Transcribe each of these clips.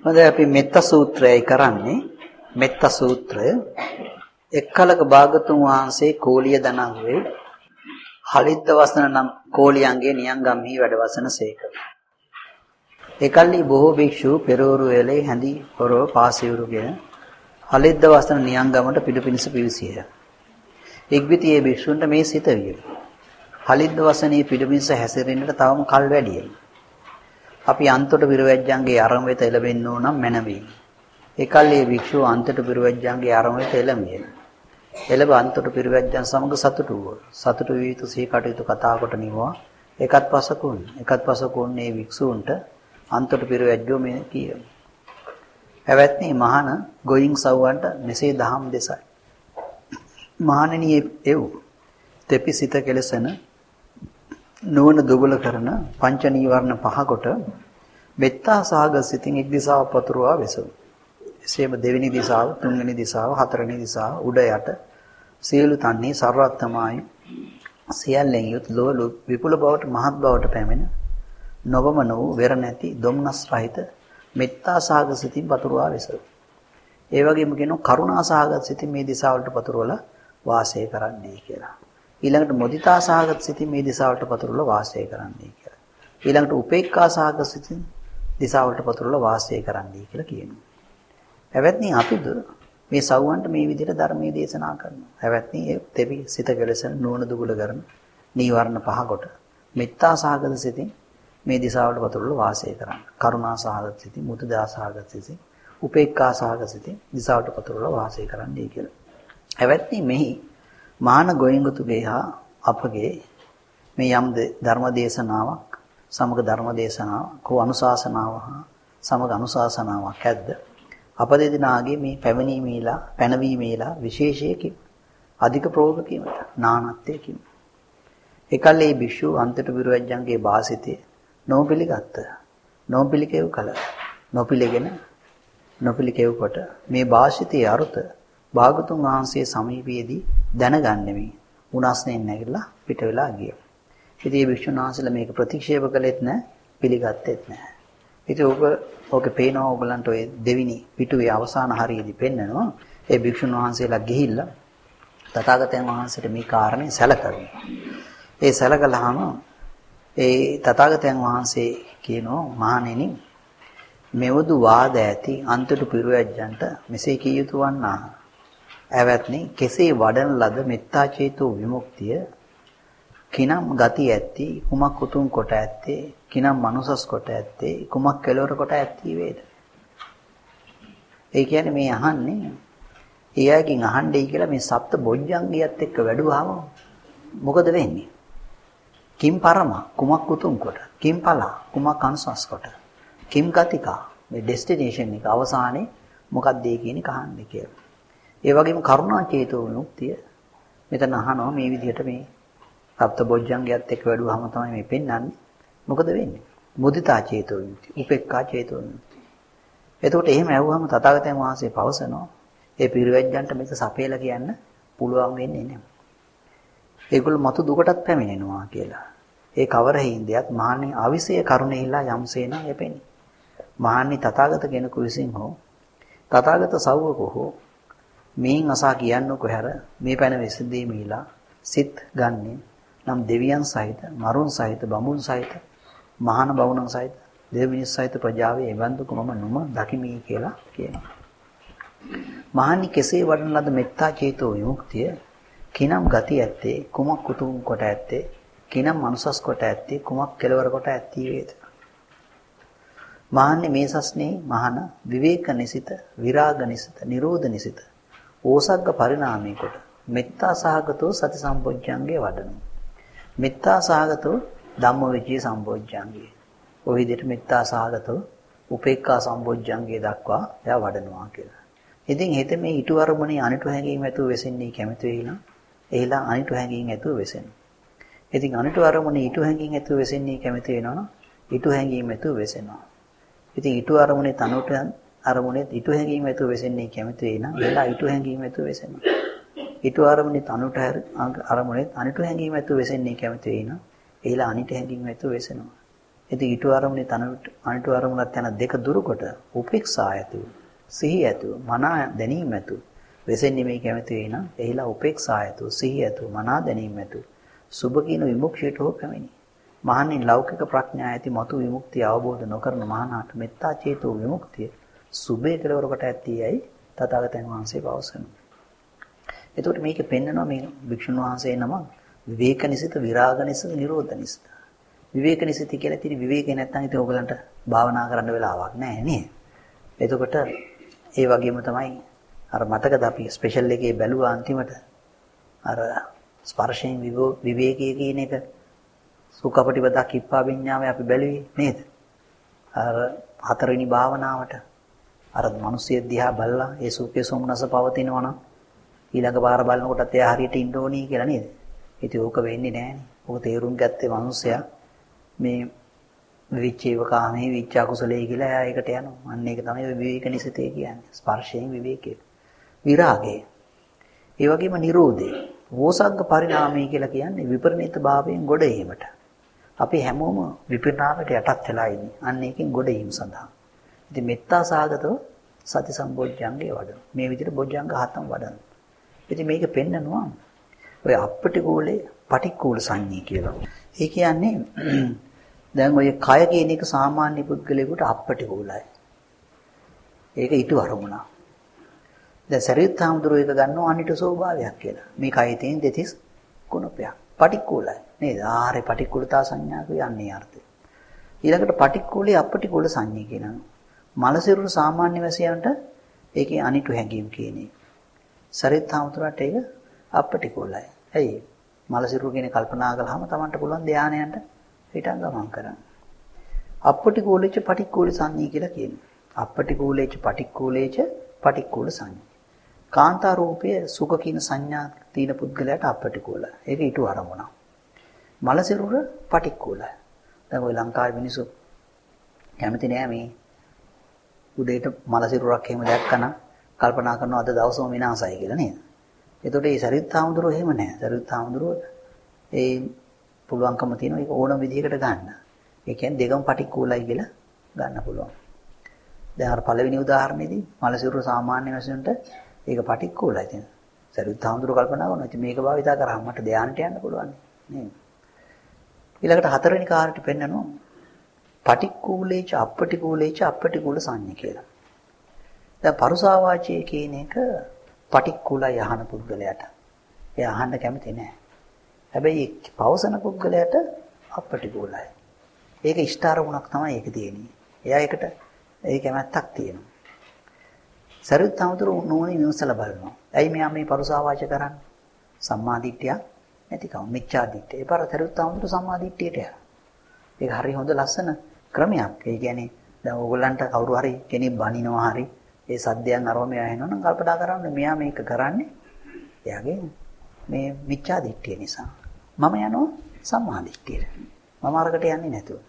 හොඳයි අපි මෙත්ත සූත්‍රයයි කරන්නේ. මෙත්ත සූත්‍රය එක්කලක භාගතුන් වහන්සේ කෝලිය දනව්වේ හලිද්ද වසන නම් කෝලියන්ගේ නියංගම්හි වැඩවසන සේක. එකල්ලි බොහෝ භික්ෂු පෙරවරු වේලේ හැඳි පොරව පාසිවුරුගෙන හලිද්ද වසන නියංගමට පිටුපිනිස පිවිසියහ. ඉක්බිතියේ භික්ෂුන්ට මේ සිත විය. හලිද්ද වසනේ පිටුපිනිස හැසිරෙන්නට තවම කල් වැඩියි. අපි අන්තොට පිරවැජ්ජන්ගේ අරම වෙත එළඹෙන්න ඕන නම් මැනවි. එකල්ලි භික්ෂුව අන්තොට පිරවැජ්ජන්ගේ අරම වෙත එළඹිය. එළඹ අන්තොට පිරවැජ්ජන් සමග සතුටු වූ. සතුටු වී යුතු සී කටයුතු කතා කොට නිවා. එකත් පසකුන් මේ භික්ෂූන්ට අන්තොට පිරවැජ්ජෝ මේ කීය. එවත්නි මහාන ගෝයින් සව්වන්ට මෙසේ දහම් දෙසයි. මහණෙනි එව් තෙපි සිත කෙලසන නුවණ දුබල කරන පංච නීවරණ පහ කොට මෙත්තා සාගත සිතින් එක් දිසාව පතුරවා වෙසු. එසේම දෙවෙනි දිසාව, තුන්වෙනි දිසාව, හතරවෙනි දිසාව උඩ යට සියලු තන්නේ සර්වත්තමයි සියල්ලෙන් යුත් ලෝල විපුල බවට මහත් බවට පැමිණ නොවමන වූ වෙර නැති ධම්නස් රහිත මෙත්තා සාගත සිතින් පතුරවා වෙසු. ඒ වගේම කියනවා කරුණා සාගත සිතින් මේ දිසාවලට පතුරවලා වාසය කරන්නයි කියලා. ඊළඟට මොදිතා සාගත සිතින් මේ දිසාවලට පතුරවලා වාසය කරන්නයි කියලා. ඊළඟට උපේක්ඛා සාගත සිතින් දිසාවලට පතුරවලා වාසය කරන්නයි කියලා කියනවා. හැවත්නි අපිද මේ සව්වන්ට මේ විදිහට ධර්මයේ දේශනා කරනවා. හැවත්නි ඒ තෙවි සිත කෙලසන නුවණ දුබල කරන නීවරණ පහ කොට මෙත්තා සාගත සිතින් මේ දිසාවලට පතුරවලා වාසය කරන්න. කරුණා සාගත සිතින්, මුදිතා සාගත සිතින්, උපේක්ඛා සාගත සිතින් දිසාවලට පතුරවලා වාසය කරන්නයි කියලා. හැවත්නි මෙහි මාන ගෝයන්ගතුගේ හා අපගේ මේ යම් ධර්ම දේශනාවක් සමග ධර්ම දේශනාවක් කෝ අනුශාසනාව හා සමග අනුශාසනාවක් ඇද්ද අප දෙදෙනාගේ මේ පැනවීමේලා විශේෂයකින් අධික ප්‍රෝගකීමට නානත්වයකින් එකල්ලේ භික්ෂු අන්තට විරවැජ්ජන්ගේ වාසිතේ නොපිළිකෙව් කල නොපිළිකෙව් කොට මේ වාසිතේ අරුත භාගතුන් වහන්සේ සමීපයේදී දැනගන්නෙමි. උනාස්නෙන් නැගිටලා පිට වෙලා ගියා. ඉතින් මේ භික්ෂුන් වහන්සේලා මේක ප්‍රතික්ෂේප කළෙත් නැහැ, පිළිගත්තෙත් නැහැ. ඉතින් ඕකේ පේනවා ඕගලන්ට ඔය දෙවිනි පිටුවේ අවසාන හරියේදී පෙන්නනවා. ඒ භික්ෂුන් වහන්සේලා ගිහිල්ලා තථාගතයන් වහන්සේට මේ කාරණේ සැලකනවා. ඒ සැලකලාම ඒ තථාගතයන් වහන්සේ කියනවා මහණෙනි මෙවදු වාද ඇති අන්තට පිරුවැජ්ජන්ට මෙසේ කිය යුතු වන්නා. ඇවත්නි කෙසේ වඩන ලද මෙත්තා චේතෝ විමුක්තිය කිනම් ගති ඇත්ති කුමක් උතුම් කොට ඇත්තේ කිනම් මනුසස් කොට ඇත්තේ කුමක් කෙලවර කොට ඇත්ති වේද. ඒ කියන්නේ මේ අහන්නේ එයාගෙන් අහන්නයි කියලා මේ සප්ත බොජ්ජංගියත් එක්ක වැඩුවාම මොකද වෙන්නේ? කිම් පරම කුමක් උතුම් කොට කිම් පල කුමක් අනුසස් කොට කිම් ගතිකා මේ ඩෙස්ටිනේෂන් එක අවසානයේ මොකක්ද ඒ කියන්නේ කහන්නේ කියලා. ඒ වගේම කරුණා චේතෝ විමුක්තිය මෙතන අහනවා මේ විදිහට මේ සප්ත බොජ්ජංගයත් එක්ක වැඩුවාම තමයි මේ පෙන්වන්නේ. මොකද වෙන්නේ? මුදිතා චේතෝ විමුක්තිය, උපේක්ඛා චේතෝ විමුක්තිය. එතකොට එහෙම ඇහුවාම තථාගතයන් වහන්සේ පවසනවා ඒ පිරිවැජ්ජන්ට මේක සපේලා කියන්න පුළුවන් වෙන්නේ නැහැ. ඒගොල්ලෝ මතු දුකටත් පැමිණෙනවා කියලා. ඒ කවර හේින්දයක් මහන්නේ අවිසය කරුණෙහිලා යම්සේන යැපෙන්නේ. මහන්නේ තථාගත කෙනෙකු විසින් හෝ තථාගත සව්වකෝ හෝ මේන් අසා කියන්නෝ කොහර මේ පැන විසඳීමීලා සිත් ගන්නේ නම් දෙවියන් සහිත මරුන් සහිත බමුණු සහිත මහාන බවුණන් සහිත දෙවිනිස් සහිත ප්‍රජාවේ එවන්දු කොමම නුම දකිමි කියලා කියනවා. මහන්නේ කෙසේ වඩන ලද මෙත්තා චේතෝ විමුක්තිය කිනම් ගති ඇත්තේ කුමක් උතුම් කොට ඇත්තේ කිනම් මනුසස් කොට ඇත්තේ කුමක් කෙලවර කොට ඇත්ති වේද. මහන්නේ මේ සස්නේ මහාන විවේක නිසිත විරාග නිසිත නිරෝධ නිසිත ඕසග්ග පරිණාමී කොට මෙත්තා සහගතෝ සති සම්පොච්චංගේ වඩනු. මෙත්තා සහගතෝ ධම්මවිචේ සම්පොච්චංගේ. ඔය විදිහට මෙත්තා සහගතෝ උපේක්ඛා සම්පොච්චංගේ දක්වා එයා වඩනවා කියලා. ඉතින් හෙත මේ ඊට වරමුණේ අනිට හැඟීම් ඇතුව වෙසෙන්නේ කැමති වෙයිලා එහෙලා අනිට හැඟීම් ඇතුව වෙසෙනවා. ඉතින් අනිට වරමුණේ ඊට හැඟීම් ඇතුව වෙසෙන්නේ කැමති වෙනවනම් ඊට හැඟීම් ඇතුව වෙසෙනවා. ඉතින් ඊට වරමුණේ තනුට අරමුණේ ඊට හැඟීම් ඇතුව වෙසෙන්නේ කැමති වෙනා එහෙලා ඊට හැඟීම් ඇතුව වෙසෙනවා. ඊට වරමුණේ තනුට අරමුණේ අනිට හැඟීම් ඇතුව වෙසෙන්නේ කැමති වෙනා එහෙලා අනිට හැඟීම් ඇතුව වෙසෙනවා. ඉතින් ඊට අරමුණේ අනිට අරමුණත් යන දෙක දුරකොට උපේක්ෂා ඇතු. සිහිය ඇතු. මනා දැනීම ඇතු. වෙසෙන්නේ මේ කැමති වෙයි නම් එහිලා උපේක්ෂා ඇතු. සිහිය ඇතු. මනා දැනීම ඇතු. සුභ කියන විමුක්තියට හෝ පැමිණි. මහණින් ලෞකික ප්‍රඥා ඇති මතු විමුක්තිය අවබෝධ නොකරන මහානාට මෙත්තා චේතෝ විමුක්තිය සුභේ කෙලවරකට ඇත්තේයි තථාගතයන් වහන්සේ පවසනවා. එතකොට මේකේ පෙන්නනවා මේ භික්ෂුන් වහන්සේ නම විවේක නිසිත විරාග නිසිත නිරෝධ නිසිත. විවේක නිසිත කියලා තියෙන විවේකේ නැත්නම් ඉතින් ඕගලන්ට භාවනා කරන්න වෙලාවක් නැහැ නේද? එතකොට ඒ වගේම තමයි අර මතකද අපි ස්පෙෂල් එකේ බැලුවා අන්තිමට අර ස්පර්ශයෙන් විවේකයේ කියන එක සුඛපටිපදා කිප්පා විඤ්ඤාමයේ අපි බැලුවේ නේද? අර හතරවෙනි භාවනාවට අර මිනිස්සු දිහා බලලා ඒ සුඛේ සොම්නස පවතිනවා නම් ඊළඟ පාර බලනකොටත් එයා හරියට ඉන්න ඕනි කියලා නේද? ඉතින් ඕක වෙන්නේ නැහනේ. ඕක තේරුම් ගත්තේ මිනිස්සයා මේ විචේව කාමේ විචා කුසලයේ කියලා එයා ඒකට යනවා. අන්න ඒක තමයි විවේක නිසිතේ කියන්නේ. ස්පර්ශයෙන් විවේකය. විරාගය. ඒ වගේම නිරෝධය. වෝසග්ග පරිණාමය කියලා කියන්නේ විපරිණිත භාවයෙන් ගොඩ ඒමට. අපි හැමෝම විපරිණාමයට යටත් වෙලා ඉන්නේ. අන්න ඒකෙන් ගොඩ ඒම සඳහා. ඉතින් මෙත්තා සාගතව සති සම්බොජ්ජංගේ වඩන. මේ විදිහට බොජ්ජංග හතම වඩන. ඉතින් මේක පෙන්නනවා ඔය අපටිකෝලේ පටික්කුල සංඤී කියලා. ඒ කියන්නේ දැන් ඔය කය කියන එක සාමාන්‍ය පුද්ගලයෙකුට අපටිකෝලයි. ඒක ඊට වරමුණා. දැන් සරියුත් හාමුදුරුවෝ එක ගන්නවා අනිට ස්වභාවයක් කියලා. මේ කයේ තියෙන දෙතිස් කුණපයක්. පටික්කුලයි. නේද? ආරේ පටික්කුලතා සංඥා කියන්නේ අර්ථය. ඊළඟට පටික්කුලේ අපටිකුල සංඤී කියනවා. මලසිරුරු සාමාන්‍ය වැසියන්ට ඒකේ අනිටු හැඟීම් කියන්නේ. සරියුත් හාමුදුරුවන්ට ඒක අපටිකුලයි. ඇයි? මලසිරුරු කියන කල්පනා කළාම Tamanට පුළුවන් ධානයන්ට හිටන් ගමන් කරන්න. අපටිකූලේච පටික්කුල සංඤී කියලා කියනවා. අපටිකූලේච පටික්කුලේච පටික්කුල සංඤී. කාන්තා රූපයේ සුඛ කියන සංඥා තියෙන පුද්ගලයාට අපටිකූලයි. ඒක ඊට වරමුණා. මලසිරුර පටික්කුලයි. දැන් ඔය ලංකාවේ මිනිස්සු කැමති නෑ මේ උදේට මලසිරුරක් එහෙම දැක්කම කල්පනා කරනවා අද දවසම විනාසයි කියලා නේද? එතකොට මේ සරියුත් හාමුදුරුවෝ එහෙම නෑ. සරියුත් හාමුදුරුවෝ ඒ පුළුවන්කම තියෙනවා ඒක ඕනම විදිහකට ගන්න. ඒ කියන්නේ දෙකම පටික්කුලයි කියලා ගන්න පුළුවන්. දැන් අර පළවෙනි උදාහරණයේදී මලසිරුර සාමාන්‍ය වශයෙන්ට ඒක පටික්කුලයි තියෙන. සරියුත් හාමුදුරුවෝ කල්පනා කරනවා ඉතින් මේක භාවිතා කරාම මට ධානයට යන්න පුළුවන් නේද? ඊළඟට හතරවෙනි කාර්යයට පෙන්නනවා පටික්කුලේච අපටිකුලේච අපටිකුල සංඤ්ඤ කියලා. දැන් පරුසා වාචයේ කියන එක පටික්කුලයි අහන පුද්ගලයාට. එයා අහන්න කැමති නෑ. හැබැයි පවසන පුද්ගලයාට අපටිකුලයි. ඒක ඉෂ්ඨාරමුණක් තමයි ඒක තියෙන්නේ. එයා ඒකට ඒ කැමැත්තක් තියෙනවා. සරියුත් හාමුදුරුවෝ නෝනේ විමසලා බලනවා. ඇයි මෙයා මේ පරුසා වාච කරන්නේ? සම්මා දිට්ඨියක් නැතිකම මිච්ඡා දිට්ඨිය. ඒ පාර සරියුත් හාමුදුරුවෝ සම්මා දිට්ඨියට යනවා. ඒක හරි හොඳ ලස්සන ක්‍රමයක්. ඒ කියන්නේ දැන් ඕගොල්ලන්ට කවුරු හරි කෙනෙක් බනිනවා හරි ඒ සද්දයන් අරවම යනවා නම් කල්පනා කරන්න මෙයා මේක කරන්නේ එයාගේ මේ මිච්ඡා දිට්ඨිය නිසා. මම යනවා සම්මා දිට්ඨියට. මම අරකට යන්නේ නැතුව.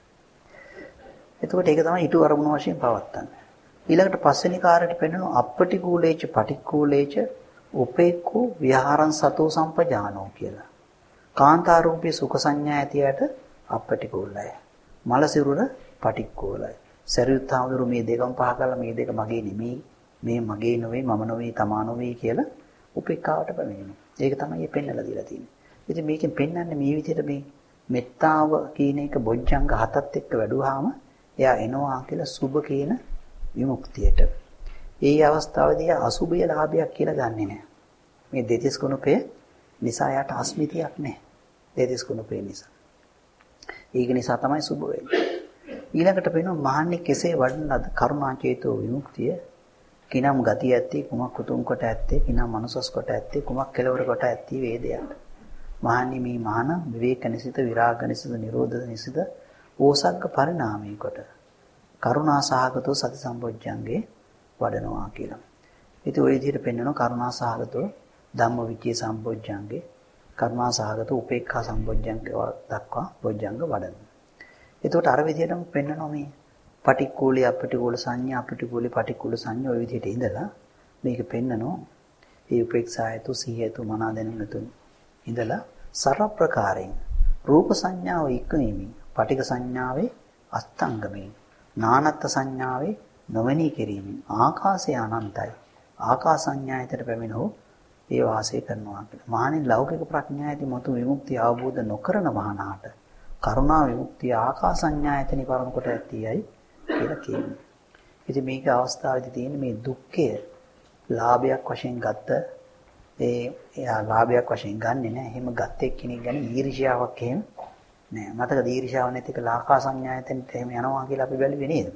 එතකොට ඒක තමයි ඊට අරමුණ වශයෙන් පවත්තන්නේ. ඊළඟට පස්වෙනි කාර්යයට පෙන්නනවා අපටිකූලේච පටික්කුලේච උපේක්ඛෝ විහාරං සතෝ සම්පජානෝ කියලා. කාන්තා රූපේ සුඛ සංඥා ඇතියට අපටිකූලයි. මලසිරුර පටික්කුලයි. සරියුත් හාමුදුරුවෝ මේ දෙකම පහ කරලා මේ දෙක මගේ නෙමෙයි, මේ මගේ නෙවෙයි, මම නෙවෙයි, තමා නෙවෙයි කියලා උපේක්ඛාවට පැමිණෙනවා. ඒක තමයි මේ පෙන්නලා දීලා තියෙන්නේ. ඉතින් මේකෙන් පෙන්වන්නේ මේ විදිහට මේ මෙත්තාව කියන එක බොජ්ජංග හතත් එක්ක වැඩුවාම එයා එනවා කියලා සුභ කියන විමුක්තියට. ඒ අවස්ථාවේදී අසුභය ලාභයක් කියලා ගන්නෙ නෑ. මේ දෙතිස් කුණපේ නිසා යාට අස්මිතියක් නෑ. දෙතිස් කුණපේ නිසා. ඒක නිසා තමයි සුභ වෙන්නේ. ඊළඟට වෙනවා මහන්නේ කෙසේ වඩනද කරුණා චේතෝ විමුක්තිය කිනම් ගතිය ඇත්තේ කුමක් උතුම් කොට ඇත්තේ කිනම් මනුසස් කොට ඇත්තේ කුමක් කෙලවර කොට ඇත්තේ වේදයට. මහන්නේ මේ මහාන විවේක නිසිත විරාග නිසිත නිරෝධ නිසිත ඕසග්ග පරිණාමී කොට කරුණා සහගතෝ සති සම්බොජ්ජංගේ වඩනවා කියලා. ඉතින් ওই විදිහට පෙන්වනවා කරුණා සහගතෝ ධම්මවිචේ සම්බොජ්ජංගේ කරුණා සහගතෝ උපේක්ඛා සම්බොජ්ජංගේ දක්වා බොජ්ජංග වඩනවා. එතකොට අර විදිහටම පෙන්වනවා මේ පටික්කුලේ අපටිකුල සංඥා අපටිකුලේ පටික්කුල සංඥා ওই විදිහට ඉඳලා මේක පෙන්වනවා. ඒ උපේක්ෂායතු සිහියතු මනා දැනුනතු ඉඳලා සර ප්‍රකාරයෙන් රූප සංඥාව ඉක්මීමේ පටික සංඥාවේ අස්තංගමේ නානත්ත් සංඥාවේ නොවෙනී කිරීමෙන් ආකාශය අනන්තයි. ආකාසඤ්ඤායතට පැමිණෝ ඒ වාසය කරනවා කියලා. මහණෙනි ලෞකික ප්‍රඥායති මතු විමුක්තිය අවබෝධ නොකරන මහණාට කරුණා විමුක්තිය ආකාසඤ්ඤායතනි පරම කොට ඇතියයි කියලා කියනවා. ඉතින් මේක අවස්ථාවේදී තියෙන මේ දුක්ඛය ලාභයක් වශයෙන් ගත්ත එයා ලාභයක් වශයෙන් ගන්නෙ නෑ. එහෙම ගත්තේ කෙනෙක් ගැන ඊර්ෂ්‍යාවක් එහෙම නෑ. මතකද ඊර්ෂ්‍යාව නැති එක ආකාසඤ්ඤායතනෙට එහෙම යනවා කියලා අපි බැලුවේ නේද?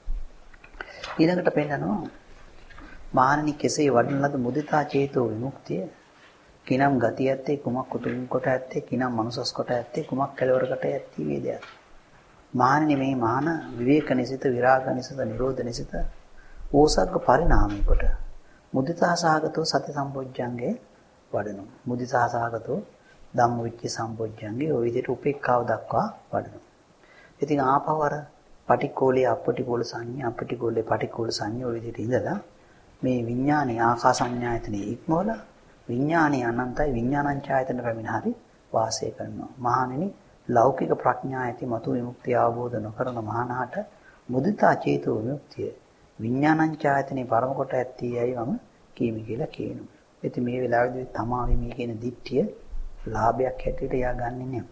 ඊළඟට පෙන්නනවා මහණනි කෙසේ වඩන ලද මුදිතා චේතෝ විමුක්තිය කිනම් ගති ඇත්තේ කුමක් උතුම් කොට ඇත්තේ කිනම් මනුසස් කොට ඇත්තේ කුමක් කෙලවරකට ඇත්තී වේදයක්. මහණනි මේ මහාන විවේක නිසිත විරාග නිසිත නිරෝධ නිසිත ඕසග්ග පරිණාමී කොට මුදිතා සහගතෝ සති සම්පොඥංගේ වඩනු. මුදිතා සහගතෝ ධම්මවිච්ච සම්පොඥංගේ ඔය විදිහට උපේක්ඛාව දක්වා වඩනු. ඉතින් ආපව අර පටික්කෝලේ අපටිකෝල සංඥා අපටිකෝලේ පටික්කෝල සංඥා ඔය විදිහට ඉඳලා මේ විඥානේ ආකාසඤ්ඤායතනෙ ඉක්මවල විඥානේ අනන්තයි විඥානංචායතන පැමිණ හරි වාසය කරනවා. මහණෙනි ලෞකික ප්‍රඥා ඇති මතු විමුක්තිය අවබෝධ නොකරන මහානාට මුදිතා චේතෝ විමුක්තිය විඥානංචායතනෙ පරම කොට ඇත්තේයයි මම කීමි කියලා කියනවා. ඉතින් මේ වෙලාවේදී තමාවි මේ කියන දිට්ඨිය ලාභයක් හැටියට යා ගන්නෙ නෑ.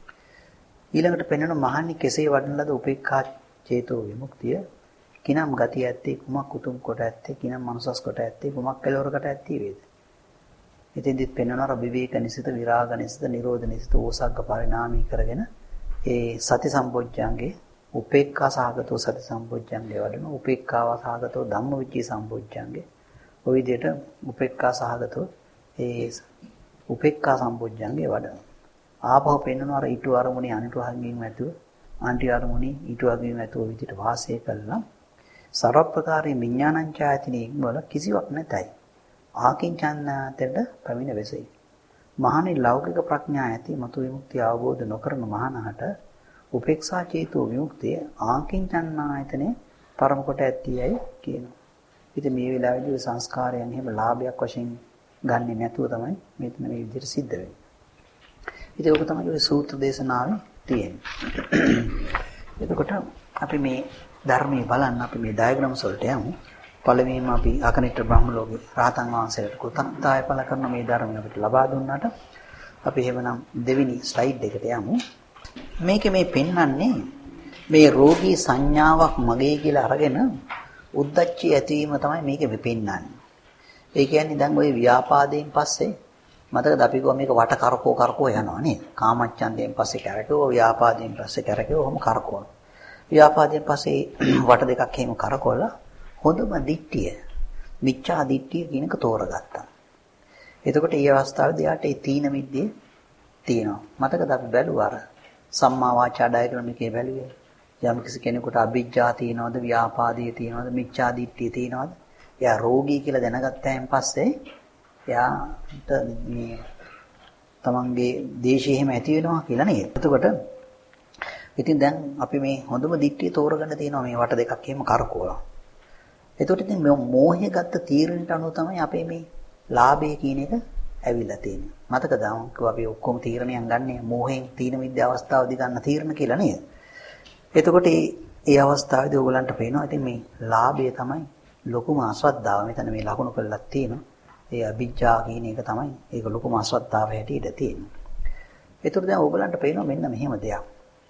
ඊළඟට පෙන්වන මහණනි කෙසේ වඩන ලද උපේක්ඛා චේතෝ විමුක්තිය කිනම් ගතිය ඇත්තේ කුමක් උතුම් කොට ඇත්තේ කිනම් මනුසස් කොට ඇත්තේ කුමක් කෙලවරකට ඇත්තේ වේද. ඉතින්දිත් පෙන්වනවා විවේක නිසිත විරාග නිසිත නිරෝධ නිසිත ඕසග්ග පරිණාමී කරගෙන ඒ සති සම්පොඥංගේ උපේක්ඛා සහගතෝ සති සම්පොඥංගේ වඩන උපේක්ඛාව සහගතෝ ධම්මවිචී සම්පොඥංගේ ඔය විදිහට උපේක්ඛා සහගතෝ ඒ උපේක්ඛා සම්පොඥංගේ වඩන ආපහු පෙන්වනවා අර ඊට අරමුණේ අනිට හංගින් ඇතුව ආන්ටි අරමුණේ ඊට වගේම ඇතුව විදිහට වාසය කළා සර්වප්‍රකාරී විඥානංචායතනෙ වල කිසිවක් නැතයි. ආකින්චන්නාතට පැමිණ වෙසෙයි. මහණේ ලෞකික ප්‍රඥා ඇති මතු විමුක්තිය අවබෝධ නොකරන මහණහට උපේක්ෂා චේතෝ විමුක්තිය ආකින්චන්නායතනෙ පරම කොට ඇතියයි කියනවා. ඉතින් මේ වෙලාවේදී සංස්කාරයන් එහෙම ලාභයක් වශයෙන් ගන්නෙ නැතුව තමයි මෙතන මේ විදිහට සිද්ධ වෙන්නේ. ඉතින් ඕක තමයි ඔය සූත්‍ර දේශනාවේ තියෙන්නේ. එතකොට අපි මේ ධර්මයේ බලන්න අපි මේ ඩයග්‍රෑම්ස් වලට යමු. පළවෙනිම අපි අකනිට බ්‍රහ්ම ලෝකේ රාතන් වහන්සේලාට කෘතඥතාවය පළ කරන මේ ධර්මය අපිට ලබා දුන්නාට අපි එහෙමනම් දෙවෙනි ස්ලයිඩ් එකට යමු. මේකේ මේ පෙන්වන්නේ මේ රෝගී සංඥාවක් මගේ කියලා අරගෙන උද්දච්චය ඇතිවීම තමයි මේකේ පෙන්වන්නේ. ඒ කියන්නේ දැන් ওই ව්‍යාපාදයෙන් පස්සේ මතකද අපි ගෝ මේක වට කරකෝ යනවා නේද? කාමච්ඡන්දයෙන් පස්සේ කරකෝ ව්‍යාපාදයෙන් පස්සේ කරකෝ ඔහොම කරකවන. ව්‍යාපාදයෙන් පස්සේ වට දෙකක් එහෙම කරකවලා හොඳම දිට්ඨිය මිච්ඡා දිට්ඨිය කියනක තෝරගත්තා. එතකොට මේ අවස්ථාවේදී යාට ඒ තීන මිද්දේ තියෙනවා. මතකද අපි බැලුවා අර සම්මා වාචා ඩයග්‍රෑම් එකේ බැලුවේ. යම් කිසි කෙනෙකුට අභිජ්ජා තියෙනවද ව්‍යාපාදයේ තියෙනවද මිච්ඡා දිට්ඨිය තියෙනවද? එයා රෝගී කියලා දැනගත්තායින් පස්සේ එයාට මේ තමන්ගේ දේශය එහෙම ඇති වෙනවා කියලා නේද? එතකොට ඉතින් දැන් අපි මේ හොඳම දිට්ඨිය තෝරගන්න තියෙනවා මේ වට දෙකක් එහෙම කරකවලා. එතකොට ඉතින් මේ මෝහය ගත්ත තීරණයට අනුව තමයි අපේ මේ ලාභය කියන එක ඇවිල්ලා තියෙන්නේ. මතකද අපි ඔක්කොම තීරණයන් ගන්නේ මෝහයෙන් තීන මිද්ද අවස්ථාවදී ගන්න තීරණ කියලා නේද? එතකොට මේ අවස්ථාවේදී ඕගලන්ට පේනවා ඉතින් මේ ලාභය තමයි ලොකුම අශ්‍රද්ධාව. මෙතන මේ ලකුණු කරලා තියෙනවා. ඒ අභිජ්ජා කියන එක තමයි ඒක ලොකුම අශ්‍රද්ධාව හැටියට තියෙන්නේ. එතකොට දැන් ඕගලන්ට පේනවා මෙන්න මෙහෙම දෙයක්.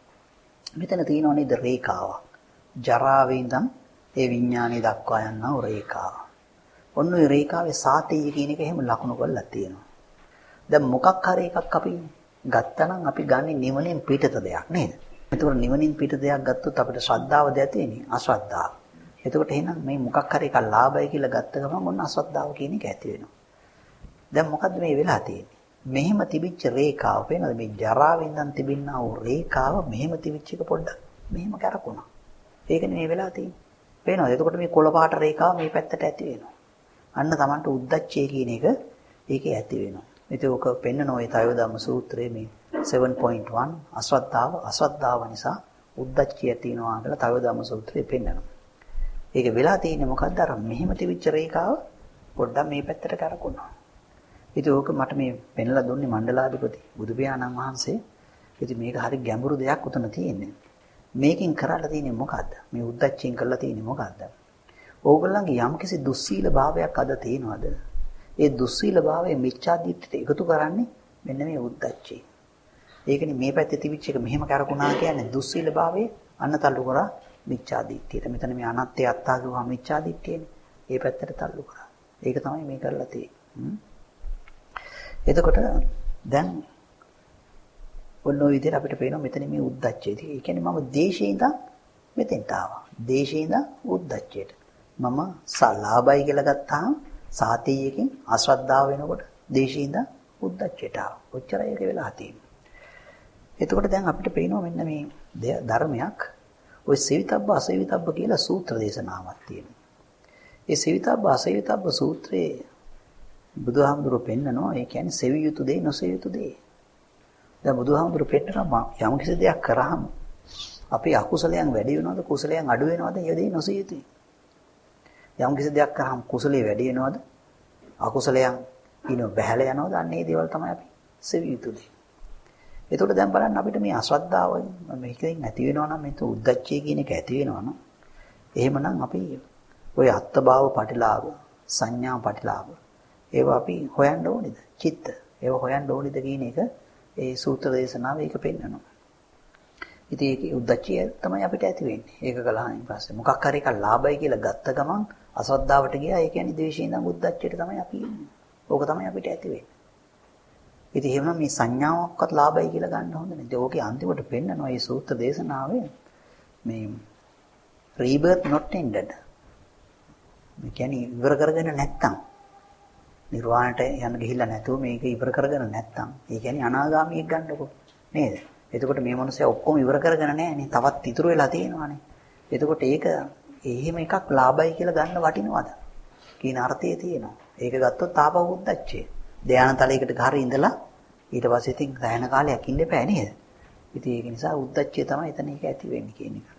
මෙතන තියෙනවා නේද රේඛාවක්. ජරාවේ ඉඳන් ඒ විඥානේ දක්වා යනවා රේඛාව. ඔන්න ඔය රේඛාවේ සාතේය කියන එක එහෙම ලකුණු කරලා තියෙනවා. දැන් මොකක් හරි එකක් අපි ගත්තනම් අපි ගන්නේ නිවනින් පිටත දෙයක් නේද? එතකොට නිවනින් පිට දෙයක් ගත්තොත් අපිට ශ්‍රද්ධාවද ඇති වෙන්නේ? අශ්‍රද්ධාව. එතකොට එහෙනම් මේ මොකක් හරි එකක් ලාභයි කියලා ගත්ත ගමන් ඔන්න අශ්‍රද්ධාව කියන එක ඇති වෙනවා. දැන් මොකද්ද මේ වෙලා තියෙන්නේ? මෙහෙම තිබිච්ච රේඛාව පේනවද? මේ ජරාවෙන් ඉඳන් තිබින්නා වූ රේඛාව මෙහෙම තිබිච්ච එක පොඩ්ඩක් මෙහෙම කරකුණා. ඒකනේ මේ වෙලා තියෙන්නේ. පේනවද? එතකොට මේ කොළ පාට රේඛාව මේ පැත්තට ඇති වෙනවා. අන්න Tamanට උද්දච්චය කියන එක ඒකේ ඇති වෙනවා. ඉතින් ඕක පෙන්නන ඔය තයෝදම්ම සූත්‍රයේ මේ 7.1 අශ්‍රද්ධාව නිසා උද්දච්චය ඇති වෙනවා කියලා තයෝදම්ම සූත්‍රයේ පෙන්නනවා. ඒක වෙලා තියෙන්නේ මොකද්ද? අර මෙහෙම තිබිච්ච රේඛාව පොඩ්ඩක් මේ පැත්තට කරකුණා. ඉතින් ඕක මට මේ පෙන්ලා දුන්නේ මණ්ඩලාධිපති බුදු පියාණන් වහන්සේ. ඉතින් මේක හරි ගැඹුරු දෙයක් උතන තියෙන්නේ. මේකෙන් කරලා තියෙන්නේ මොකද්ද? මේ උද්දච්චයෙන් කරලා තියෙන්නේ මොකද්ද? ඕගොල්ලන්ගේ යම්කිසි දුස්සීල භාවයක් අද තියෙනවද? ඒ දුස්සීල භාවය මිච්ඡාදිට්ඨියට එකතු කරන්නේ මෙන්න මේ උද්දච්චය. ඒකනේ මේ පැත්තේ තිබිච්ච එක මෙහෙම කරකුණා කියන්නේ දුස්සීල භාවයේ අන්න තල්ලු කරා මිච්ඡාදිට්ඨියට. මෙතන මේ අනත්ත්‍ය අත්තා කියුවා මිච්ඡාදිට්ඨියනේ. ඒ පැත්තට තල්ලු කරා. ඒක තමයි මේ කරලා තියෙන්නේ. එතකොට දැන් ඔන්න ඔය විදිහට අපිට පේනවා මෙතන මේ උද්දච්චය. ඒ කියන්නේ මම දේශේ ඉඳන් මෙතෙන්ට ආවා. දේශේ ඉඳන් උද්දච්චයට. මම සලාභයි කියලා ගත්තාම සාතීයකින් අශ්‍රද්ධාව වෙනකොට දේශේ ඉඳන් උද්දච්චයට ආවා. ඔච්චරයි ඒක වෙලා තියෙන්නේ. එතකොට දැන් අපිට පේනවා මෙන්න මේ ධර්මයක් ඔය සේවිතබ්බ අසේවිතබ්බ කියලා සූත්‍ර දේශනාවක් තියෙනවා. ඒ සේවිතබ්බ අසේවිතබ්බ සූත්‍රයේ බුදුහාමුදුරුවෝ පෙන්නනවා ඒ කියන්නේ සෙවිය යුතු දේ නොසෙවිය යුතු දේ. දැන් බුදුහාමුදුරුවෝ පෙන්නනවා යම් කිසි දෙයක් කරාම අපේ අකුසලයන් වැඩි වෙනවද කුසලයන් අඩු වෙනවද ඒ දේ නොසිය යුතුයි. යම් කිසි දෙයක් කරාම කුසලයේ වැඩි වෙනවද අකුසලයන් බැහැල යනවද අන්න ඒ දේවල් තමයි අපි සෙවිය යුතු දේ. එතකොට දැන් බලන්න අපිට මේ අශ්‍රද්ධාව මේකෙන් නැති වෙනවා නම් මේක උද්දච්චය කියන එක ඇති වෙනවා නම් එහෙමනම් අපි ওই අත්බාව පටිලාභ සංඥා පටිලාභ ඒවා අපි හොයන්න ඕනේද? චිත්ත. ඒවා හොයන්න ඕනේද කියන එක ඒ සූත්‍ර දේශනාවේ ඒක පෙන්නනවා. ඉතින් ඒක උද්දච්චය තමයි අපිට ඇති වෙන්නේ. ඒක කළායින් පස්සේ මොකක් හරි එකක් ලාභයි කියලා ගත්ත ගමන් අශ්‍රද්ධාවට ගියා. ඒ කියන්නේ ද්වේෂයෙන් ඉඳන් උද්දච්චයට තමයි අපි ඉන්නේ. ඕක තමයි අපිට ඇති වෙන්නේ. ඉතින් එහෙනම් මේ සංඥාවක්වත් ලාභයි කියලා ගන්න හොඳ නැහැ. ඉතින් ඕකේ අන්තිමට පෙන්නනවා මේ සූත්‍ර දේශනාවේ මේ rebirth not ended. මේ කියන්නේ ඉවර කරගෙන නැත්තම් නිර්වාණයට යන්න ගිහිල්ලා නැතුව මේක ඉවර කරගෙන නැත්තම් ඒ කියන්නේ අනාගාමියෙක් ගන්නකො නේද? එතකොට මේ මොනසෙ ඔක්කොම ඉවර කරගෙන නැහැ නේ. තවත් ඉතුරු වෙලා තියෙනවානේ. එතකොට ඒක එහෙම එකක් ලාභයි කියලා ගන්න වටිනවද? කියන අර්ථය තියෙනවා. ඒක ගත්තොත් ආපහු උද්දච්චය. ධානය තලයකට ගහරි ඉඳලා ඊට පස්සේ ඉතින් දැයන කාලයක් ඉන්න එපා නේද? ඉතින් ඒක නිසා උද්දච්චය තමයි එතන ඒක ඇති වෙන්නේ කියන එක.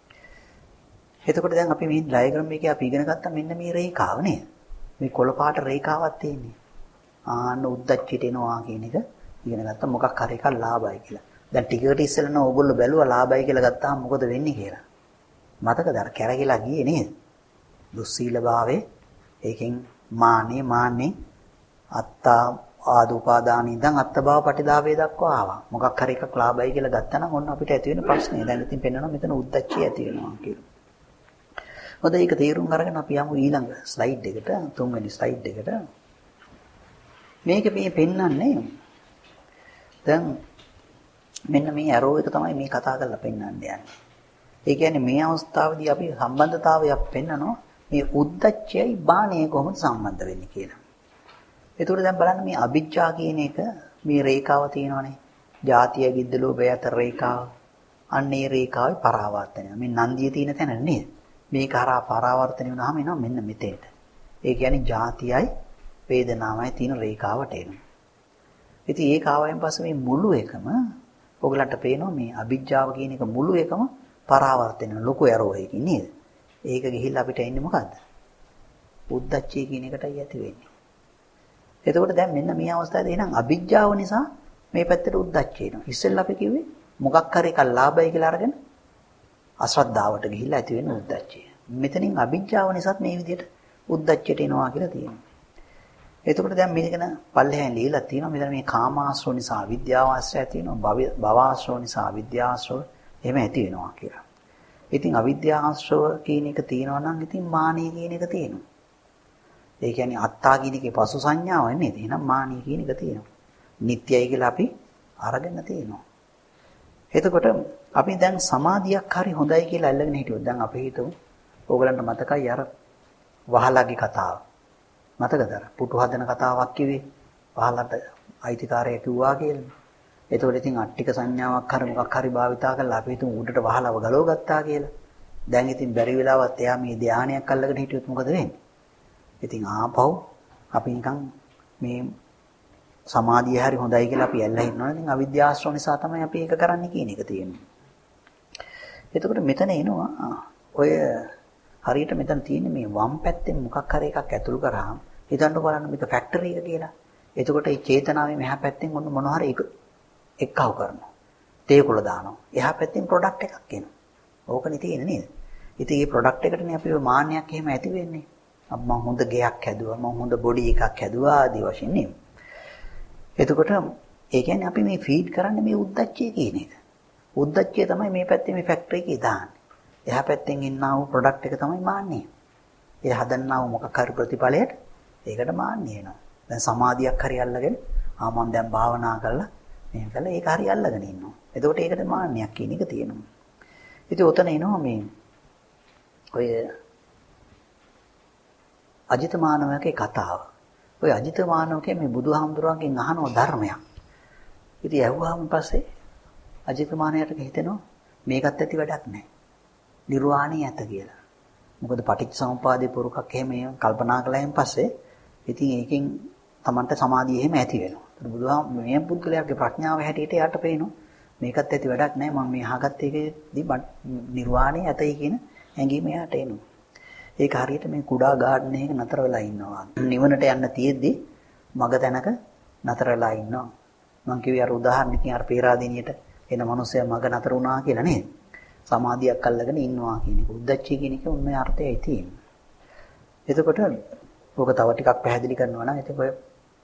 එතකොට දැන් අපි මේ ඩයග්‍රෑම් එකේ අපි ඉගෙන ගත්තා මෙන්න මේ රේඛාව නේද? මේ කොළ පාට රේඛාවක් තියෙන්නේ. ආන්න උද්දච්චයට එනවා කියන එක ඉගෙන ගත්තා මොකක් හරි එකක් ලාභයි කියලා. දැන් ටිකකට ඉස්සෙල්ලා නම් ඕගොල්ලෝ බැලුවා ලාභයි කියලා ගත්තාම මොකද වෙන්නේ කියලා. මතකද අර කැරකිලා ගියේ නේද? දුස්සීලභාවයේ ඒකෙන් මාන්නේ අත්තා ආදුපාදාන ඉඳන් අත්බව පටිදාවේ දක්වා ආවා. මොකක් හරි එකක් ලාභයි කියලා ගත්තා නම් ඔන්න අපිට ඇති වෙන ප්‍රශ්නේ. දැන් ඉතින් පෙන්වනවා මෙතන උද්දච්චය ඇති වෙනවා කියලා. හොඳ ඒක තේරුම් අරගෙන අපි යමු ඊළඟ ස්ලයිඩ් එකට, තුන්වෙනි ස්ලයිඩ් එකට. මේක මේ පෙන්වන්නේ දැන් මෙන්න මේ ඇරෝ එක තමයි මේ කතා කරලා පෙන්වන්න යන්නේ. ඒ කියන්නේ මේ අවස්ථාවේදී අපි සම්බන්ධතාවයක් පෙන්වනවා මේ උද්දච්චයයි බාණය කොහොමද සම්බන්ධ වෙන්නේ කියලා. ඒතකොට දැන් බලන්න මේ අවිජ්ජා කියන එක මේ රේඛාව තියෙනවනේ. ජාතිය ගිද්ද ලෝභය අතර රේඛාව. අන්නේ රේඛාවේ පරාවර්තනය. මේ නන්දියේ තියෙන තැන නේද? මේක හරහා පරාවර්තනය වුණාම එනවා මෙන්න මෙතෙන්ට. ඒ කියන්නේ ජාතියයි වේදනාවයි තියෙන රේඛාවට එනවා. ඉතින් ඒක ආවයින් පස්සේ මේ මුළු එකම ඔයගලන්ට පේනවා මේ අවිජ්ජාව කියන එක මුළු එකම පරාවර්තන ලොකු ඇරෝ එකකින් නේද? ඒක ගිහිල්ලා අපිට එන්නේ මොකද්ද? උද්දච්චය කියන එකටයි ඇති වෙන්නේ. එතකොට දැන් මෙන්න මේ අවස්ථාවේදී එහෙනම් අවිජ්ජාව නිසා මේ පැත්තට උද්දච්චය එනවා. ඉස්සෙල්ලා අපි කිව්වේ මොකක් හරි එකක් ලාභයි කියලා අරගෙන අශ්‍රද්ධාවට ගිහිල්ලා ඇති වෙන උද්දච්චය. මෙතනින් අවිජ්ජාව නිසාත් මේ විදිහට උද්දච්චයට එනවා කියලා තියෙනවා. එතකොට දැන් මේකන පල්ලෙහෙන් ලියලා තියෙනවා මෙතන මේ කාමාශ්‍රව නිසා අවිද්‍යාව ආශ්‍රය තියෙනවා භවආශ්‍රව නිසා අවිද්‍යාශ්‍රව එහෙම ඇති වෙනවා කියලා. ඉතින් අවිද්‍යාශ්‍රව කියන එක තියෙනවා නම් ඉතින් මානිය කියන එක තියෙනවා. ඒ කියන්නේ අත්තා කියන එකේ පසු සංඥාවක් නේද? එහෙනම් මානිය කියන එක තියෙනවා. නිට්ටයයි කියලා අපි අරගෙන තියෙනවා. එතකොට අපි දැන් සමාධියක් හරි හොඳයි කියලා අල්ලගෙන හිටියොත් දැන් අපි හිතමු ඕගලන්ට මතකයි අර වහලාගේ කතාව. මතකද අර පුටු හදන කතාවක් කිව්වේ වහලට අයිතිකාරය කිව්වා කියලා. එතකොට ඉතින් අට්ටික සංඥාවක් හරි මොකක් හරි භාවිතා කරලා අපි හිතමු උඩට වහලව ගලව ගත්තා කියලා. දැන් ඉතින් බැරි වෙලාවත් එයා මේ ධානයක් අල්ලගෙන හිටියොත් මොකද වෙන්නේ? ඉතින් ආපහු අපි නිකන් මේ සමාධිය හරි හොඳයි කියලා අපි ඇල්ලලා ඉන්නවා. ඉතින් අවිද්‍යාශ්‍රව නිසා තමයි අපි ඒක කරන්නේ කියන එක තියෙන්නේ. එතකොට මෙතන එනවා ඔය හරියට මෙතන තියෙන්නේ මේ වම් පැත්තෙන් මොකක් හරි එකක් ඇතුල් කරාම හිතන්න බලන්න මේක ෆැක්ටරි එක කියලා. එතකොට මේ චේතනාවේ මෙහා පැත්තෙන් මොන හරි එකව කරනවා. තේ කුල දානවා. එහා පැත්තෙන් ප්‍රොඩක්ට් එකක් එනවා. ඕකනේ තියෙන්නේ නේද? ඉතින් මේ ප්‍රොඩක්ට් එකටනේ අපි මාන්නයක් එහෙම ඇති වෙන්නේ. මම හොඳ ගෙයක් හැදුවා, මම හොඳ බොඩි එකක් හැදුවා ආදී වශයෙන් නේ. එතකොට ඒ කියන්නේ අපි මේ ෆීඩ් කරන්නේ මේ උද්දච්චය කියන එක. උද්දච්චය තමයි මේ පැත්තේ මේ ෆැක්ටරි එකේ දාන්නේ. එහා පැත්තෙන් ඉන්නා වූ ප්‍රොඩක්ට් එක තමයි මාන්නේ. ඒ හදන්නා වූ මොකක් හරි ප්‍රතිඵලයට ඒකට මාන්නේ වෙනවා. දැන් සමාධියක් හරි අල්ලගෙන මම දැන් භාවනා කරලා මෙහෙම කළා ඒක හරි අල්ලගෙන ඉන්නවා. එතකොට ඒකට මාන්නයක් කියන එක තියෙනවා. ඉතින් උතන එනවා මේ ඔය අජිත මානවකේ කතාව. ඔය අජිත මානවකේ මේ බුදුහාමුදුරන්ගෙන් අහන ධර්මයක්. ඉතින් ඇහුවාම පස්සේ අජිත මානයට හිතෙනවා මේකත් ඇති වැඩක් නැහැ. නිර්වාණය ඇත කියලා. මොකද පටිච්චසමුපාදේ පුරුකක් එහෙම කල්පනා කළායින් පස්සේ ඉතින් ඒකෙන් Tamanට සමාධිය එහෙම ඇති වෙනවා. ඒත් බුදුහාම මේ පුද්ගලයාගේ ප්‍රඥාව හැටියට යාට පේනවා මේකත් ඇති වැඩක් නැහැ. මම මේ අහගත්ත එකේදී නිර්වාණය ඇතයි කියන හැඟීම යාට එනවා. ඒක හරියට මේ කුඩා ගාඩන් එකක නතර වෙලා ඉන්නවා. නිවනට යන්න තියෙද්දි මග තැනක නතර වෙලා ඉන්නවා. මම කිව්වේ අර උදාහරණකින් අර පේරාදෙනියට එන මිනිස්සයා මග නතර වුණා කියලා නේද? සමාධියක් අල්ලගෙන ඉන්නවා කියන එක. උද්දච්චය කියන එක උන්නේ අර්ථයයි තියෙන්නේ. එතකොට ඕක තව ටිකක් පැහැදිලි කරනවා නම් ඉතින් ඔය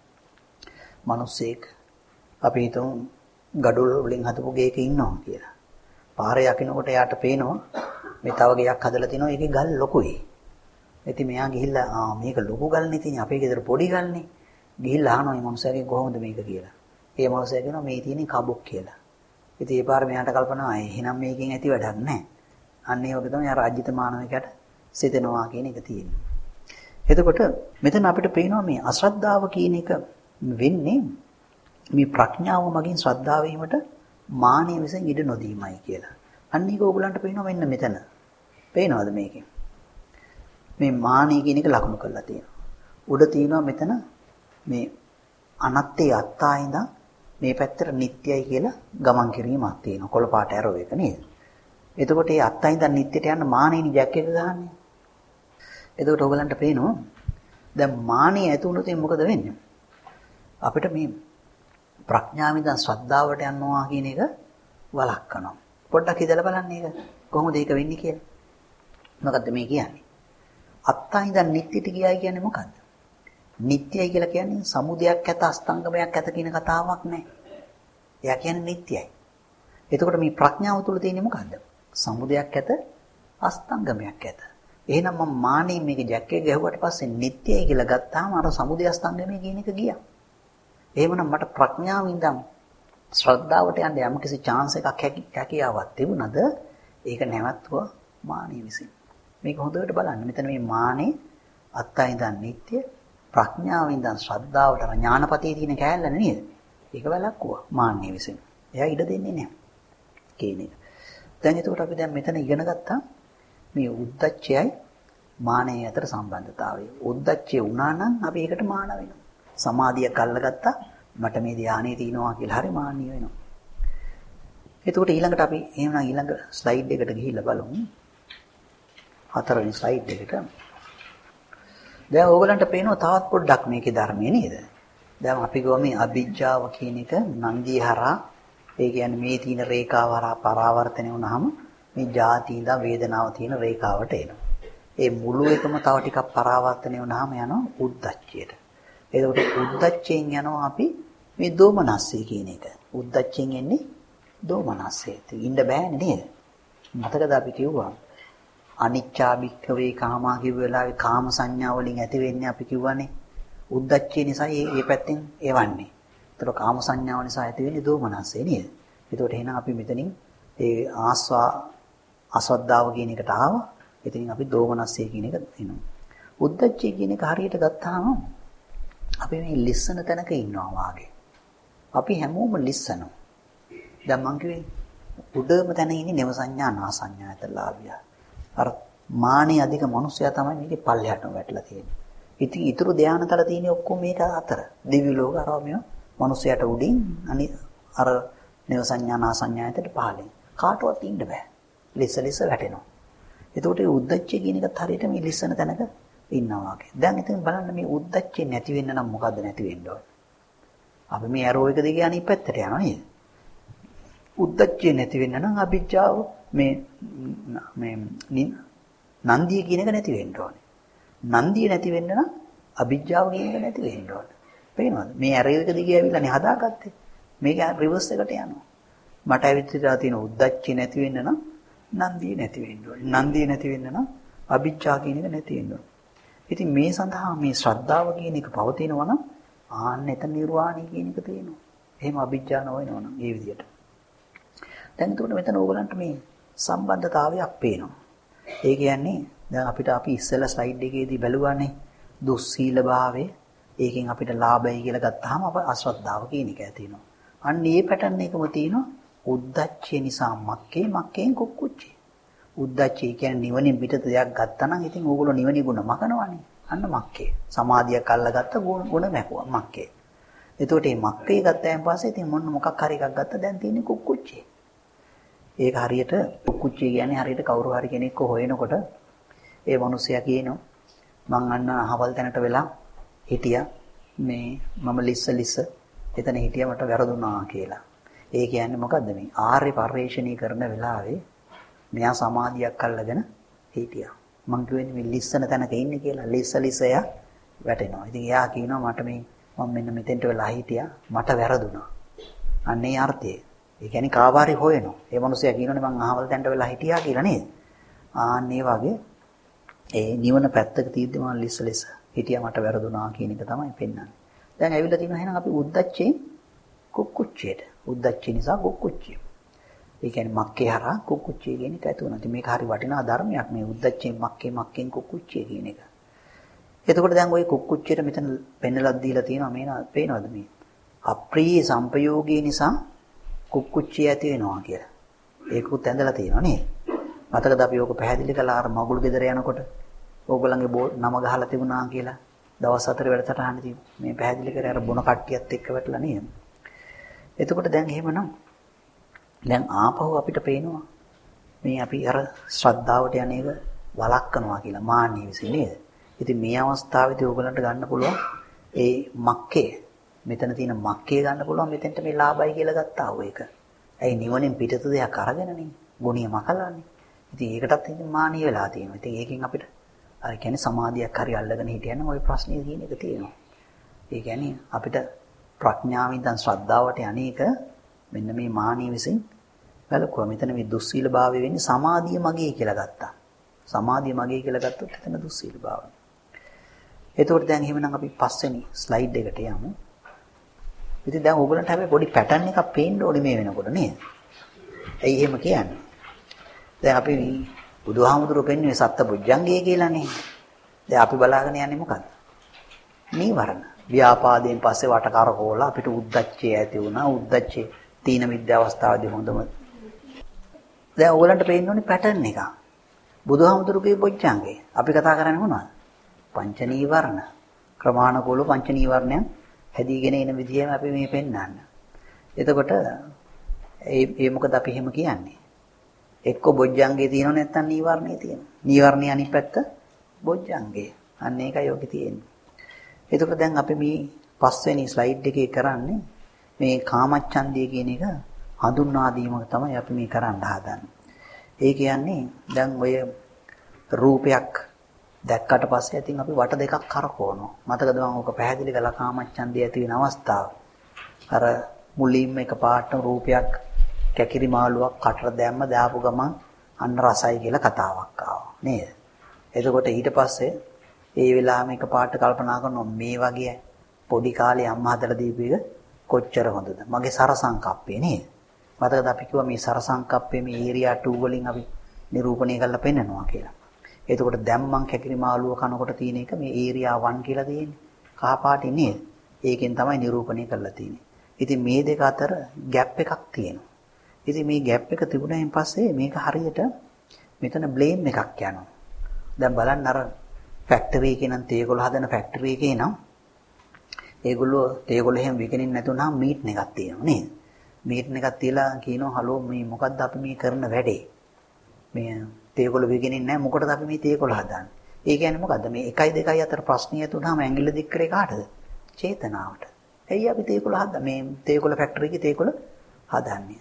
මිනිස්සෙක් අපි හිතමු ගඩොල් වලින් හදපු ගේක ඉන්නවා කියලා. පාරේ යකිනකොට එයාට පේනවා මේ තව ගයක් හදලා තිනවා ඒකේ ගල් ලොකුයි. ඉතින් මෙයා ගිහිල්ලා මේක ලොකු ගල්නේ තියෙන්නේ අපේ ගෙදර පොඩි ගල්නේ. ගිහිල්ලා අහනවා මේ මනුස්සයාගෙන් කොහොමද මේක කියලා. ඒ මනුස්සයා කියනවා මේ තියෙන්නේ කබොක් කියලා. ඉතින් ඒ පාර මෙයාට කල්පනා එහෙනම් මේකෙන් ඇති වැඩක් නැහැ. අන්න ඒ වගේ තමයි අර අජිත මානවකයට සිතෙනවා කියන එක තියෙන්නේ. එතකොට මෙතන අපිට පේනවා මේ අශ්‍රද්ධාව කියන එක වෙන්නේ මේ ප්‍රඥාව මගින් ශ්‍රද්ධාව වීමට මානෙ විසින් ඉඩ නොදීමයි කියලා. අන්න ඒක ඕගලන්ට පේනවා මෙන්න මෙතන. පේනවද මේකෙන්? මේ මානෙ කියන එක ලකුණු කරලා තියෙනවා. උඩ තියෙනවා මෙතන මේ අනත්තේ අත්තා ඉඳන් මේ පැත්තට නිට්ටයයි කියලා ගමන් කිරීමක් තියෙනවා. කොළ පාට ඇරෝ එක නේද? එතකොට මේ අත්තා ඉඳන් නිට්ටයට යන මානෙනි ජැක් එක ගහන්නේ. එතකොට ඕගලන්ට පේනවා දැන් මානෙ ඇති වුණොත් මොකද වෙන්නේ? අපිට මේ ප්‍රඥාවෙන් ඉඳන් ශ්‍රද්ධාවට යනවා කියන එක වළක්වනවා. පොඩ්ඩක් හිතලා බලන්න ඒක කොහොමද ඒක වෙන්නේ කියලා. මොකද්ද මේ කියන්නේ? අත්තා ඉඳන් නිට්ටිට ගියයි කියන්නේ මොකද්ද? නිට්ටයයි කියලා කියන්නේ සමුදයක් ඇත අස්තංගමයක් ඇත කියන කතාවක් නෑ. එයා කියන්නේ නිට්ටයයි. එතකොට මේ ප්‍රඥාව තුළ තියෙන්නේ මොකද්ද? සමුදයක් ඇත අස්තංගමයක් ඇත. එහෙනම් මම මානෙ මේක ජැක්කේ ගැහුවට පස්සේ නිට්ටයයි කියලා ගත්තාම අර සමුදය අස්තංගමය කියන එක ගියා. එහෙමනම් මට ප්‍රඥාවෙන් ඉඳන් ශ්‍රද්ධාවට යන්න යම්කිසි chance එකක් හැකියාවක් තිබුණද ඒක නැවතුවා මානෙ විසින්. මේක හොඳට බලන්න. මෙතන මේ මානෙ අත්තා ඉඳන් නිට්ටය ප්‍රඥාවෙන් ඉඳන් ශ්‍රද්ධාවට ඥානපතේ තියෙන කෑල්ල නේද? ඒක වැළක්කුවා මානෙ විසින්. එයා ඉඩ දෙන්නේ නැහැ කියන එක. දැන් එතකොට අපි දැන් මෙතන ඉගෙන ගත්තා මේ උද්දච්චයයි මානෙයි අතර සම්බන්ධතාවය. උද්දච්චය වුණා නම් අපි ඒකට මාන වෙනවා. සමාධියක් අල්ලගත්තා මට මේ ධානයේ තියෙනවා කියලා හරි මාන්නය වෙනවා. එතකොට ඊළඟට අපි එහෙනම් ඊළඟ ස්ලයිඩ් එකට ගිහිල්ලා බලමු. හතරවෙනි ස්ලයිඩ් එකට. දැන් ඕගලන්ට පේනවා තවත් පොඩ්ඩක් මේකේ ධර්මයේ නේද? දැන් අපි ගොම මේ අභිජ්ජාව කියන එක නන්දිය හරහා ඒ කියන්නේ මේ තියෙන රේඛාව හරහා පරාවර්තනය වුණාම මේ ජාති ඉඳන් වේදනාව තියෙන රේඛාවට එනවා. ඒ මුළු එකම තව ටිකක් පරාවර්තනය වුණාම යනවා උද්දච්චයට. එතකොට උද්දච්චයෙන් යනවා අපි මේ දෝමනස්සය කියන එක. උද්දච්චයෙන් එන්නේ දෝමනස්සයට. ඉන්න බෑනේ නේද? මතකද අපි කිව්වා අනිච්චා භික්ඛවේ කාමා කිව්ව වෙලාවේ කාම සංඥා වලින් ඇති වෙන්නේ අපි කිව්වනේ උද්දච්චය නිසා මේ පැත්තෙන් එවන්නේ. ඒතර කාම සංඥාව නිසා ඇති වෙන්නේ දෝමනස්සය නේද? ඒතකොට එහෙනම් අපි මෙතනින් ඒ අසද්ධාව කියන එකට ආවා. එතනින් අපි දෝමනස්සය කියන එක එනවා. උද්දච්චය කියන එක හරියට ගත්තාම අපි මේ ලිස්සන තැනක ඉන්නවා වාගේ. අපි හැමෝම ලිස්සනවා. දැන් මං කිව්වේ උඩම තැන ඉන්නේ නව සංඥා නා සංඥා ඇතලාවිය. අර මානෙ අධික මිනිස්සයා තමයි මේකේ පල්ලෙහාටම වැටලා තියෙන්නේ. ඉතින් ඊතුරු ධානතල තියෙන්නේ ඔක්කොම මේක අතර. දිව්‍ය ලෝක අරමිය මිනිස්සයාට උඩින් අර නව සංඥා නා සංඥා ඇතට පහලින්. කාටවත් ඉන්න බෑ. ලිස්ස වැටෙනවා. එතකොට මේ උද්දච්චය කියන එකත් හරියට මේ ලිස්සන තැනක ඉන්නවා වගේ. දැන් ඉතින් බලන්න මේ උද්දච්චය නැති වෙන්න නම් මොකද්ද නැති වෙන්න ඕන? අපි මේ ඇරෝ එක දිගේ අනිත් පැත්තට යනවා නේද? උද්දච්චය නැති වෙන්න නම් අභිජ්ජාව මේ නන්දිය කියන එක නැති වෙන්න ඕනේ. නන්දිය නැති වෙන්න නම් අවිජ්ජාව කියන එක නැති වෙන්න ඕනේ. පේනවද? මේ ඇරෙව එක දිගේ ඇවිල්ලානේ හදාගත්තේ. මේක රිවර්ස් එකට යනවා. මට ඇවිත්ලා තියෙන උද්දච්චය නැති වෙන්න නම් නන්දිය නැති වෙන්න ඕනේ. නන්දිය නැති වෙන්න නම් අවිජ්ජා කියන එක නැති වෙන්න ඕනේ. ඉතින් මේ සඳහා මේ ශ්‍රද්ධාව කියන එක පවතිනවා නම් ආන්න එතන නිර්වාණය කියන එක තියෙනවා. එහෙම අවිජ්ජා නොවෙනවා නම් ඒ විදිහට. දැන් එතකොට මෙතන ඕගලන්ට මේ සම්බන්ධතාවයක් පේනවා. ඒ කියන්නේ දැන් අපි ඉස්සෙල්ලා ස්ලයිඩ් එකේදී බැලුවානේ දුස්සීල භාවය. ඒකෙන් අපිට ලාභයි කියලා ගත්තාම අප අශ්‍රද්ධාව කියන එක ඇතිවෙනවා. අන්න ඒ පැටර්න් එකම තියෙනවා උද්දච්චය නිසා මක්කෙන් කුක්කුච්චේ. උද්දච්චය කියන්නේ නිවනින් පිටත දෙයක් ගත්තා නම් ඉතින් ඕගොල්ලෝ නිවනි ගුණ මකනවනේ. අන්න මක්කේ. සමාධියක් අල්ලගත්ත ගුණ මැකුවා මක්කේ. එතකොට මේ මක්කේ ගත්තාන් පස්සේ ඉතින් මොන මොකක් හරි එකක් ගත්තා දැන් තියෙන්නේ කුක්කුච්චේ. ඒක හරියට කුක්කුච්චේ කියන්නේ හරියට කවුරු හරි කෙනෙක්ව හොයනකොට ඒ මිනිස්සයා කියනවා මං අන්න අහවල් තැනට වෙලා හිටියා මේ මම ලිස්ස එතන හිටියා මට වැරදුනා කියලා. ඒ කියන්නේ මොකද්ද මේ ආර්ය පරිශ්‍රණී කරන වෙලාවේ මෙයා සමාධියක් අල්ලගෙන හිටියා. මං කියන්නේ මේ ලිස්සන තැනක ඉන්නේ කියලා ලිස්සය වැටෙනවා. ඉතින් එයා කියනවා මට මේ මම මෙන්න මෙතෙන්ට වෙලා හිටියා මට වැරදුනා. අන්නේ අර්ථය. ඒ කියන්නේ කාවාරි හොයනවා. ඒ මිනිස්සයා කියනෝනේ මං අහවල් තැනට වෙලා හිටියා කියලා නේද? ආන්නේ වගේ ඒ නිවන පැත්තක තියෙද්දි මම ලිස්ස හිටියා මට වැරදුනා කියන එක තමයි පෙන්වන්නේ. දැන් ඇවිල්ලා තියෙනවා එහෙනම් අපි උද්දච්චයෙන් කුක්කුච්චයට. උද්දච්චය නිසා කුක්කුච්චය. ඒ කියන්නේ මක්කේ හරහා කුක්කුච්චය කියන එක ඇති වුණා. ඉතින් මේක හරි වටිනා ධර්මයක් මේ උද්දච්චයෙන් මක්කෙන් කුක්කුච්චය කියන එක. එතකොට දැන් ওই කුක්කුච්චයට මෙතන පෙන්නලා දීලා තියෙනවා පේනවද මේ? අප්‍රිය සංපයෝගය නිසා කුක්කුච්චය ඇති වෙනවා කියලා. ඒකුත් ඇඳලා තියෙනවා නේද? මතකද අපි ඕක පැහැදිලි කළා අර මගුල් ගෙදර යනකොට ඕගොල්ලන්ගේ නම ගහලා තිබුණා කියලා දවස් 4 වැඩසටහනදී මේ පැහැදිලි කරේ අර බොන කට්ටියත් එක්ක වැටලා නේද? එතකොට දැන් එහෙමනම් දැන් ආපහු අපිට පේනවා මේ අපි අර ශ්‍රද්ධාවට යන්නේක වළක්වනවා කියලා මාන්නේ විසින් නේද? ඉතින් මේ අවස්ථාවේදී ඕගොල්ලන්ට ගන්න පුළුවන් ඒ මක්කේ මෙතන තියෙන මක්කේ ගන්න පුළුවන් මෙතෙන්ට මේ ලාභයි කියලා ගත්තා වූ එක. ඇයි නිවනින් පිටත දෙයක් අරගෙනනේ ගුණිය මකලානේ. ඉතින් ඒකටත් ඉතින් මානිය වෙලා තියෙනවා. ඉතින් ඒකෙන් අපිට අර කියන්නේ සමාධියක් හරි අල්ලගෙන හිටියනම් ওই ප්‍රශ්නේ කියන එක තියෙනවා. ඒ කියන්නේ අපිට ප්‍රඥාවෙන් දැන් ශ්‍රද්ධාවට යන්නේක මෙන්න මේ මානිය විසින් වැළකුවා. මෙතන මේ දුස්සීල භාවය වෙන්නේ සමාධිය මගේ කියලා ගත්තා. සමාධිය මගේ කියලා ගත්තොත් එතන දුස්සීල භාවය. එතකොට දැන් එහෙමනම් අපි පස්වෙනි ස්ලයිඩ් එකට යමු. ඉතින් දැන් ඕගලන්ට හැබැයි පොඩි පැටර්න් එකක් පේන්න ඕනේ මේ වෙනකොට නේද? ඇයි එහෙම කියන්නේ? දැන් අපි බුදුහාමුදුරුවෝ පෙන්වන්නේ සත්බුද්ධංගය කියලානේ. දැන් අපි බලාගෙන යන්නේ මොකද්ද? නීවරණ. ව්‍යාපාදයෙන් පස්සේ වටකරකෝලා අපිට උද්දච්චය ඇති වුණා. උද්දච්චේ තීන විද්‍යා අවස්ථාවේදී හොඳම. දැන් ඕගලන්ට පේන්න ඕනේ පැටර්න් එක. බුදුහාමුදුරුවෝගේ බොජ්ජංගේ. අපි කතා කරන්නේ මොනවද? පංච නීවරණ. ක්‍රමානුකූල පංච නීවරණයන් හැදීගෙන එන විදිහම අපි මේ පෙන්වන්න. එතකොට ඒ මොකද අපි එහෙම කියන්නේ? එක්ක බොජ්ජංගේ තියෙනව නැත්නම් නීවරණේ තියෙනවා. නීවරණේ අනිත් පැත්ත බොජ්ජංගේ. අන්න ඒකයි ඔකේ තියෙන්නේ. එතකොට දැන් අපි මේ පස්වෙනි ස්ලයිඩ් එකේ කරන්නේ මේ කාමච්ඡන්දය කියන එක හඳුන්වා දීම තමයි අපි මේ කරන්න හදන්නේ. ඒ කියන්නේ දැන් ඔය රූපයක් දැක්කට පස්සේ ඉතින් අපි වට දෙකක් කරකවනවා. මතකද මම ඔක පැහැදිලි කළා කාමච්ඡන්දය ඇති වෙන අවස්ථාව. අර මුලින්ම එක පාට රූපයක් කැකිරි මාළුවක් කටට දැම්ම දාපු ගමන් අන්න රසයි කියලා කතාවක් ආවා නේද? එතකොට ඊට පස්සේ ඒ වෙලාවෙම එක පාට කල්පනා කරනවා මේ වගේ පොඩි කාලේ අම්මා හදලා දීපු එක කොච්චර හොඳද? මගේ සරසංකප්පේ නේද? මතකද අපි කිව්වා මේ සරසංකප්පේ මේ ඒරියා 2 වලින් අපි නිරූපණය කරලා පෙන්නනවා කියලා. එතකොට දැන් මං කැකිරි මාළුව කනකොට තියෙන එක මේ ඒරියා 1 කියලා තියෙන්නේ. කහ පාටි නේද? ඒකෙන් තමයි නිරූපණය කරලා තියෙන්නේ. ඉතින් මේ දෙක අතර ગેප් එකක් තියෙනවා. ඉතින් මේ ગેප් එක තිබුණායින් පස්සේ මේක හරියට මෙතන බ්ලේම් එකක් යනවා. දැන් බලන්න අර ෆැක්ටරි එකේ නම් තේගොල්ල හදන ෆැක්ටරි එකේ නම් ඒගොල්ලෝ තේගොල්ල එහෙම විකිනින්න නැතුණාම මීට් එකක් තියෙනවා නේද? මීට් එකක් තියලා කියනවා හලෝ මේ මොකද්ද අපි මේ කරන වැඩේ? මේ තේගොල්ල විකිනින්නේ නැහැ මොකටද අපි මේ තේගොල්ල හදන්නේ? ඒ කියන්නේ මොකද්ද මේ 1 2 අතර ප්‍රශ්නිය තුනම ඇඟිල්ල දික් කරේ කාටද? චේතනාවට. ඇයි අපි තේගොල්ල හදන්නේ? මේ තේගොල්ල ෆැක්ටරි එකේ තේගොල්ල හදන්නේ.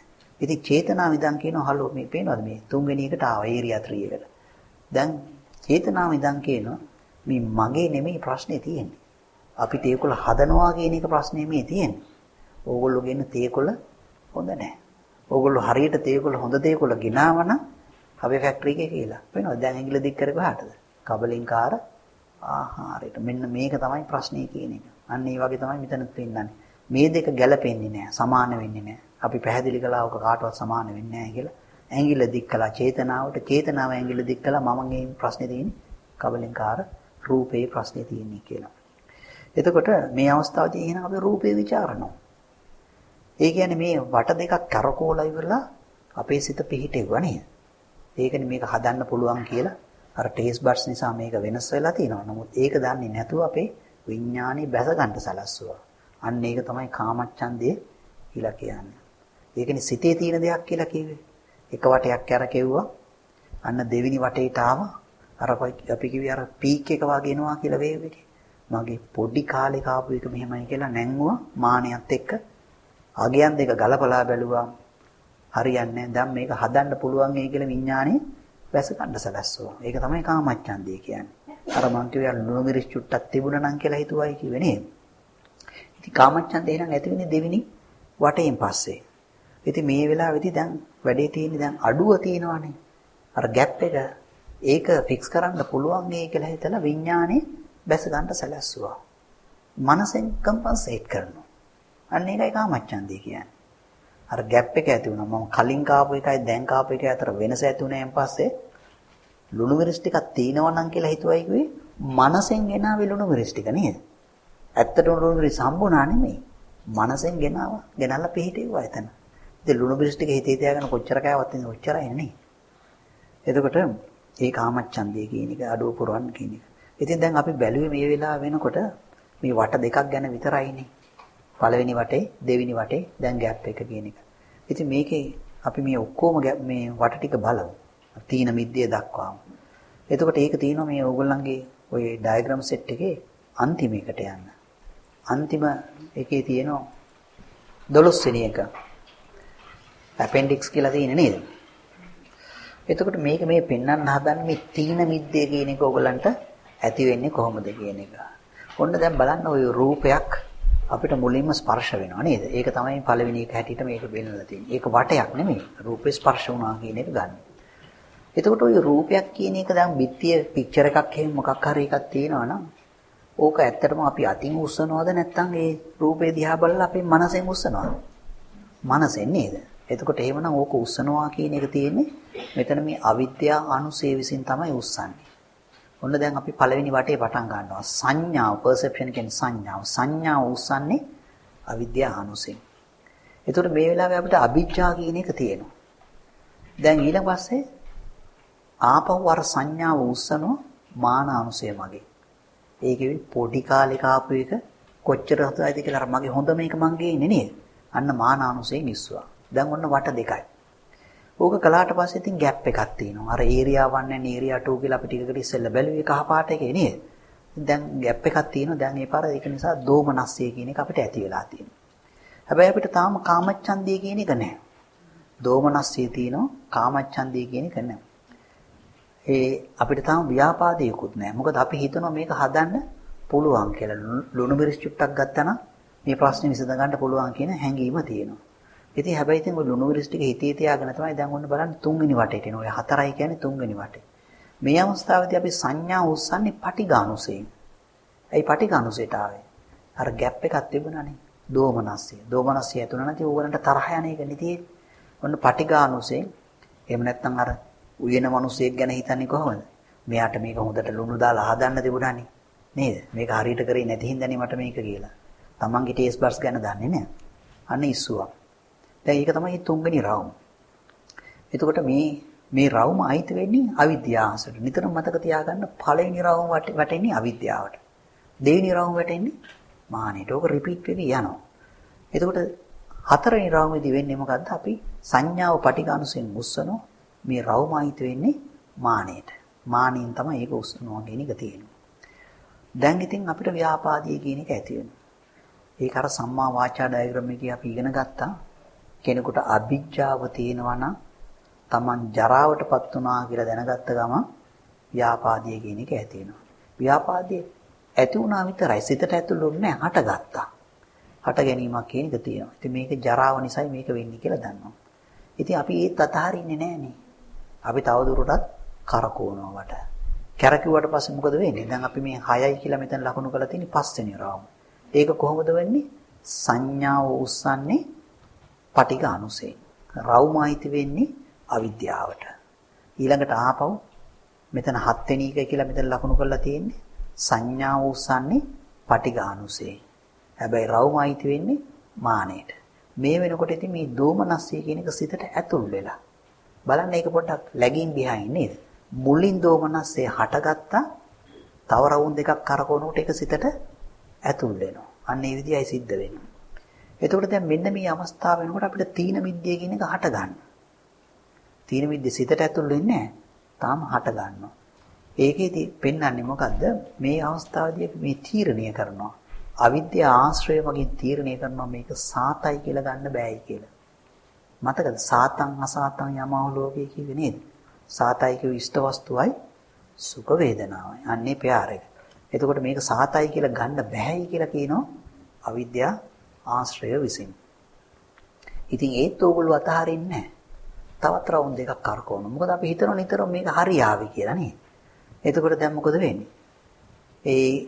ඉතින් චේතනාව ඉඳන් කියනවා හලෝ මේ පේනවද මේ තුන්වෙනි එකට ආවා ඒරියා 3 එකට. දැන් චේතනාව ඉඳන් කියනවා මේ මගේ නෙමෙයි ප්‍රශ්නේ තියෙන්නේ. අපිට ඒකොල හදනවා කියන එක ප්‍රශ්නේ මේ තියෙන්නේ. ඕගොල්ලෝ ගෙන තේකොල හොඳ නැහැ. ඕගොල්ලෝ හරියට තේකොල හොඳ තේකොල ගෙනාවනම් හැබැයි ෆැක්ටරි එකේ කියලා. වෙනවද? දැන් ඇඟිල්ල දික් කරේ කොහාටද? කබලින්කාර ආහාරයට. මෙන්න මේක තමයි ප්‍රශ්නේ කියන එක. අන්න ඒ වගේ තමයි මෙතනත් වෙන්නන්නේ. මේ දෙක ගැලපෙන්නේ නැහැ. සමාන වෙන්නේ නැහැ. අපි පැහැදිලි කළා ඔක කාටවත් සමාන වෙන්නේ නැහැ කියලා. ඇඟිල්ල දික් කළා චේතනාවට. චේතනාව ඇඟිල්ල දික් කළා මමගේ ප්‍රශ්නේ තියෙන්නේ කබලින්කාර රූපේ ප්‍රශ්නේ තියෙන්නේ කියලා. එතකොට මේ අවස්ථාවේදී එහෙනම් අපි රූපේ ਵਿਚාරනවා. ඒ කියන්නේ මේ වට දෙකක් කරකෝලා ඉවරලා අපේ සිත පිහිටෙවුවා නේද? ඒකනේ මේක හදන්න පුළුවන් කියලා අර ටේස්ට් බඩ්ස් නිසා මේක වෙනස් වෙලා තියෙනවා. නමුත් ඒක දන්නේ නැතුව අපේ විඥානේ බැස ගන්න සලස්සුවා. අන්න ඒක තමයි කාමච්ඡන්දේ කියලා කියන්නේ. ඒකනේ සිතේ තියෙන දෙයක් කියලා කිව්වේ. එක වටයක් කරකෙව්වා. අන්න දෙවෙනි වටේට ආවා. අර අපි කිව්වේ අර පීක් එක වගේ එනවා කියලා වේව් එකේ. මගේ පොඩි කාලේ කාපු එක මෙහෙමයි කියලා නැංගුවා මානියත් එක්ක. අගයන් දෙක ගලපලා බැලුවා. හරියන්නේ නැහැ. දැන් මේක හදන්න පුළුවන් ඒ කියලා විඥානේ වැස ගන්න සැලැස්සුවා. ඒක තමයි කාමච්ඡන්දය කියන්නේ. අර මං කියුවා ලුණු මිරිස් චුට්ටක් තිබුණා නම් කියලා හිතුවයි කිව්වේ නේද? ඉතින් කාමච්ඡන්දේ නම් ඇති වෙන්නේ දෙවෙනි වටේන් පස්සේ. ඉතින් මේ වෙලාවේදී දැන් වැඩේ තියෙන්නේ දැන් අඩුව තියෙනවානේ. අර ગેප් එක ඒක ෆික්ස් කරන්න පුළුවන් නේ කියලා හිතලා විඥානේ බැස ගන්න සැලැස්සුවා. මනසෙන් කම්පන්සේට් කරනවා. අන්න ඒකයි කාමච්ඡන්දය කියන්නේ. අර ગેප් එක ඇති වුණා. මම කලින් කාපු එකයි දැන් කාපු එකයි අතර වෙනස ඇති වුණාන් පස්සේ ලුණු මිරිස් ටිකක් තියෙනවා නම් කියලා හිතුවයි කිව්වේ මනසෙන් ගෙනාවේ ලුණු මිරිස් ටික නේද? ඇත්තටම ලුණු මිරිස් හම්බුණා නෙමෙයි. මනසෙන් ගෙනල්ලා පිහිටෙව්වා එතන. ඉතින් ලුණු මිරිස් ටික හිතේ තියාගෙන කොච්චර කෑවත් ඉතින් ඔච්චරයි නේ. එතකොට ඒ කාමච්ඡන්දය කියන එක අඩුව පුරවන්න කියන එක. ඉතින් දැන් අපි බැලුවේ මේ වෙලාව වෙනකොට මේ වට දෙකක් ගැන විතරයිනේ. පළවෙනි වටේ දෙවෙනි වටේ දැන් ગેප් එක කියන එක. ඉතින් මේකේ අපි මේ ඔක්කොම මේ වට ටික බලමු. තීන මිද්දේ දක්වාම. එතකොට ඒක තියෙනවා මේ ඕගොල්ලන්ගේ ওই ඩයග්‍රෑම් සෙට් එකේ අන්තිම එකට යන්න. අන්තිම එකේ තියෙනවා 12 වෙනි එක. ඇපෙන්ඩික්ස් කියලා තියෙන්නේ නේද? එතකොට මේක මේ පෙන්වන්න හදන්නේ මේ තීන මිද්දේ කියන එක ඕගොල්ලන්ට ඇති වෙන්නේ කොහොමද කියන එක. ඔන්න දැන් බලන්න ওই රූපයක් අපිට මුලින්ම ස්පර්ශ වෙනවා නේද? ඒක තමයි පළවෙනි එක හැටියට මේක වෙන්නලා තියෙන්නේ. ඒක වටයක් නෙමෙයි. රූපේ ස්පර්ශ වුණා කියන එක ගන්න. එතකොට ওই රූපයක් කියන එක දැන් පිටිය පික්චර් එකක් එහෙම මොකක් හරි එකක් තියෙනවා නම් ඕක ඇත්තටම අපි අතින් උස්සනවද නැත්නම් ඒ රූපේ දිහා බලලා අපේ මනසෙන් උස්සනවද? මනසෙන් නේද? එතකොට එහෙමනම් ඕක උස්සනවා කියන එක තියෙන්නේ මෙතන මේ අවිද්‍යා අනුසය විසින් තමයි උස්සන්නේ. ඔන්න දැන් අපි පළවෙනි වටේ පටන් ගන්නවා. සංඥාව, perception කියන්නේ සංඥාව. සංඥාව උස්සන්නේ අවිද්‍යා අනුසයෙන්. ඒතකොට මේ වෙලාවේ අපිට අවිජ්ජා කියන එක තියෙනවා. දැන් ඊළඟ පස්සේ ආපහු අර සංඥාව උස්සනවා මාන අනුසය මගේ. ඒකෙවි පොඩි කාලේ කාපු එක කොච්චර හතයිද කියලා අර මගේ හොඳ මේක මං ගේන්නේ නේද? අන්න මාන අනුසයෙන් ඉස්සුවා. දැන් ඔන්න වට දෙකයි. ඕක කළාට පස්සේ ඉතින් ગેප් එකක් තියෙනවා. අර ඒරියා 1 and ඒරියා 2 කියලා අපි ටිකකට ඉස්සෙල්ලා බැලුවේ කහ පාට එකේ නේද? දැන් ગેප් එකක් තියෙනවා. දැන් ඒ පාර ඒක නිසා දෝමනස්සය කියන එක අපිට ඇති වෙලා තියෙනවා. හැබැයි අපිට තාම කාමච්ඡන්දය කියන එක නැහැ. දෝමනස්සය තියෙනවා. කාමච්ඡන්දය කියන එක නැහැ. ඒ අපිට තාම ව්‍යාපාදයකුත් නැහැ. මොකද අපි හිතනවා මේක හදන්න පුළුවන් කියලා. ලුණු මිරිස් චුට්ටක් ගත්තා නම් මේ ප්‍රශ්නේ විසඳ ගන්න පුළුවන් කියන හැඟීම තියෙනවා. ඉතින් හැබැයි ඉතින් ඔය ලුණු මිරිස් ටික හිතේ තියාගෙන තමයි දැන් ඔන්න බලන්න තුන්වෙනි වටේට එන. ඔය හතරයි කියන්නේ තුන්වෙනි වටේ. මේ අවස්ථාවේදී අපි සංඥා උස්සන්නේ පටිඝානුසයෙන්. ඇයි පටිඝානුසයට ආවේ? අර ગેප් එකක් තිබුණානේ. දෝමනස්සය. දෝමනස්සය ඇතුණ නැති ඕගලන්ට තරහ යන එක නෙතියි. ඔන්න පටිඝානුසයෙන්. එහෙම නැත්නම් අර උයන මිනිසෙක් ගැන හිතන්නේ කොහොමද? මෙයාට මේක හොඳට ලුණු දාලා හදන්න තිබුණානේ. නේද? මේක හරියට කරේ නැති හින්දානේ මට මේක කියලා. තමන්ගේ ටේස්ට් බඩ්ස් ගැන දන්නේ නැහැ. අන්න ඉස්සුවා. දැන් ඒක තමයි තුන්වෙනි රවුම. එතකොට මේ රවුම අයිති වෙන්නේ අවිද්‍යාවසට. නිතරම මතක තියාගන්න පළවෙනි රවුම වැටෙන්නේ අවිද්‍යාවට. දෙවෙනි රවුම වැටෙන්නේ මානෙට. ඕක රිපීට් වෙවි යනවා. එතකොට හතරවෙනි රවුමේදී වෙන්නේ මොකද්ද? අපි සංඥාව පටිඝානුසයෙන් උස්සනවා. මේ රවුම අයිති වෙන්නේ මානෙට. මානෙන් තමයි ඒක උස්සනවා කියන එක තියෙනවා. දැන් ඉතින් අපිට ව්‍යාපාදී කියන එක ඇති වෙනවා. ඒක අර සම්මා වාචා ඩයග්‍රෑම් එකේ අපි ඉගෙන ගත්තා. කෙනෙකුට අභිජ්ජාව තියෙනවා නම් Taman ජරාවටපත් වුණා කියලා දැනගත්ත ගමන් ව්‍යාපාදිය කියන එක ඇති වෙනවා. ව්‍යාපාදිය ඇති වුණා විතරයි සිතට ඇතුළුන්නේ නැහැ හටගත්තා. හට ගැනීමක් කියන එක තියෙනවා. ඉතින් මේක ජරාව නිසායි මේක වෙන්නේ කියලා දන්නවා. ඉතින් අපි ඒත් අතහරින්නේ නැහනේ. අපි තවදුරටත් කරකවනවා වට. කැරකුවට පස්සේ මොකද වෙන්නේ? දැන් අපි මේ 6යි කියලා මෙතන ලකුණු කරලා තියෙන්නේ 5 වෙනි රාම. ඒක කොහොමද වෙන්නේ? සංඥාව උස්සන්නේ පටිඝ අනුසයෙන්. රවුම අයිති වෙන්නේ අවිද්‍යාවට. ඊළඟට ආපහු මෙතන 7 වෙනි එක කියලා මෙතන ලකුණු කරලා තියෙන්නේ සංඥාව උස්සන්නේ පටිඝ අනුසයෙන්. හැබැයි රවුම අයිති වෙන්නේ මානෙට. මේ වෙනකොට ඉතින් මේ දෝමනස්සය කියන එක සිතට ඇතුල් වෙලා. බලන්න ඒක පොඩ්ඩක් lagging behind නේද? මුලින් දෝමනස්සේ හටගත්තා තව රවුම් දෙකක් කරකවනකොට ඒක සිතට ඇතුල් වෙනවා. අන්න ඒ විදිහයි සිද්ධ වෙන්නේ. එතකොට දැන් මෙන්න මේ අවස්ථාව වෙනකොට අපිට තීන මිද්දේ කියන එක හට ගන්න. තීන මිද්දේ සිතට ඇතුල් වෙන්නේ නැහැ. තාම හට ගන්නවා. ඒකේදී පෙන්වන්නේ මොකද්ද? මේ අවස්ථාවේදී මේ තීරණය කරනවා. අවිද්‍යා ආශ්‍රය වගේ තීරණය කරනවා මේක සාතයි කියලා ගන්න බෑයි කියලා. මතකද? සාතං අසාතං යමෝ ලෝකේ කිව්වේ නේද? සාතයි කියු ඉෂ්ට වස්තුවයි සුඛ වේදනාවයි. අන්නේ ප්‍රාර එක. එතකොට මේක සාතයි කියලා ගන්න බෑයි කියලා කියනවා අවිද්‍යා ආශ්‍රය විසින්. ඉතින් ඒත් ඕගොල්ලෝ අතහරින්නේ නැහැ. තවත් රවුම් දෙකක් කරකවනවා. මොකද අපි හිතනවා නිතරම මේක හරියාවි කියලා නේද? එතකොට දැන් මොකද වෙන්නේ? ඒ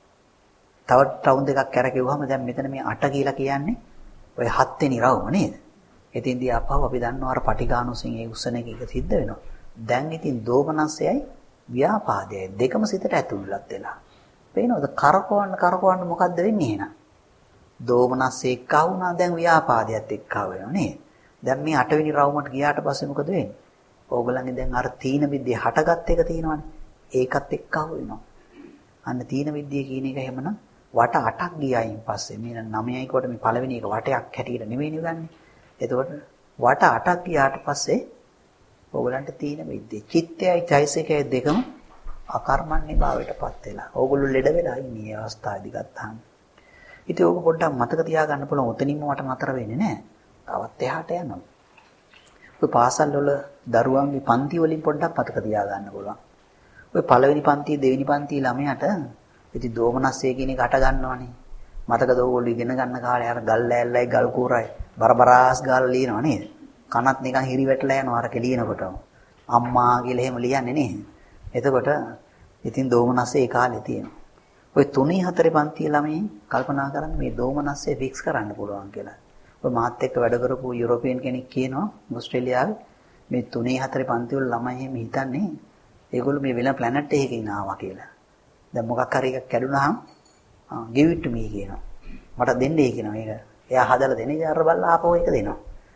තවත් රවුම් දෙකක් කරකෙවුවම දැන් මෙතන මේ 8 කියලා කියන්නේ ඔය 7 වෙනි රවුම නේද? එතින්දී අපහව අපි දන්නවා අර පටිඝානුසෙන් ඒ උස්සන එක සිද්ධ වෙනවා. දැන් ඉතින් දෝමනස්සයයි ව්‍යාපාදයයි දෙකම සිතට ඇතුළත් වෙලා. පේනවද? කරකවන්න මොකද්ද වෙන්නේ එහෙනම්? දෝමනස්සේ එක්ක වුණා දැන් ව්‍යාපාදයට එක්ක වෙනවා නේද? දැන් මේ 8 වෙනි රවුමට ගියාට පස්සේ මොකද වෙන්නේ? ඕගොල්ලන්ගේ දැන් අර තීන විද්‍යාව හටගත් එක තියෙනවනේ. ඒකත් එක්ක වෙනවා. අන්න තීන විද්‍යාව කියන එක එහෙමනම් වට 8ක් ගියායින් පස්සේ මේ 9යි කොට මේ පළවෙනි එක වටයක් හැටියට නෙවෙයිනේ ගන්නෙ. එතකොට වට 8ක් ගියාට පස්සේ ඕගොල්ලන්ට තීන විද්‍යාව චිත්තයයි චෛසිකයයි දෙකම අකර්මණ්‍ය භාවයටපත් වෙලා. ඕගොල්ලෝ ලෙඩ වෙලා ඉන්නේ මේ අවස්ථාවේදී ගත්තාම. ඉතින් ඕක පොඩ්ඩක් මතක තියාගන්න පුළුවන්. උතනින්ම වට නතර වෙන්නේ නැහැ. තවත් එහාට යනවා. ඔය පාසල් වල දරුවන්ගේ පන්ති වලින් පොඩ්ඩක් මතක තියාගන්න පුළුවන්. ඔය පළවෙනි පන්ති දෙවෙනි පන්ති ළමයාට ඉතින් දෝමනස්සේ කියන එක අට ගන්නවනේ. මතකද ඕගොල්ලෝ ඉගෙන ගන්න කාලේ අර ගල් ලෑල්ලයි ගල් කූරයි බරබරාස් ගාලා ලියනවා නේද? කනත් නිකන් හිරි වැටලා යනවා අර ලියනකොටම. අම්මා කියලා එහෙම ලියන්නේ නේද? එතකොට ඉතින් දෝමනස්සේ ඒ කාලේ තියෙනවා. ඔය 3 4 පන්ති ළමයි කල්පනා කරන්න මේ දෝමනස්සේ ෆික්ස් කරන්න පුළුවන් කියලා. ඔය මාත් එක්ක වැඩ කරපු යුරෝපියන් කෙනෙක් කියනවා ඕස්ට්‍රේලියාවේ මේ 3 4 පන්ති වල ළමයි එහෙම හිතන්නේ ඒගොල්ලෝ මේ වෙන ප්ලැනට් එකකින් ආවා කියලා. දැන් මොකක් හරි එකක් කැඩුනහම give it to me කියනවා. මට දෙන්නයි කියනවා මේක. එයා හදලා දෙන ඉතින් අර බල්ලා ආපහු ඒක දෙනවා.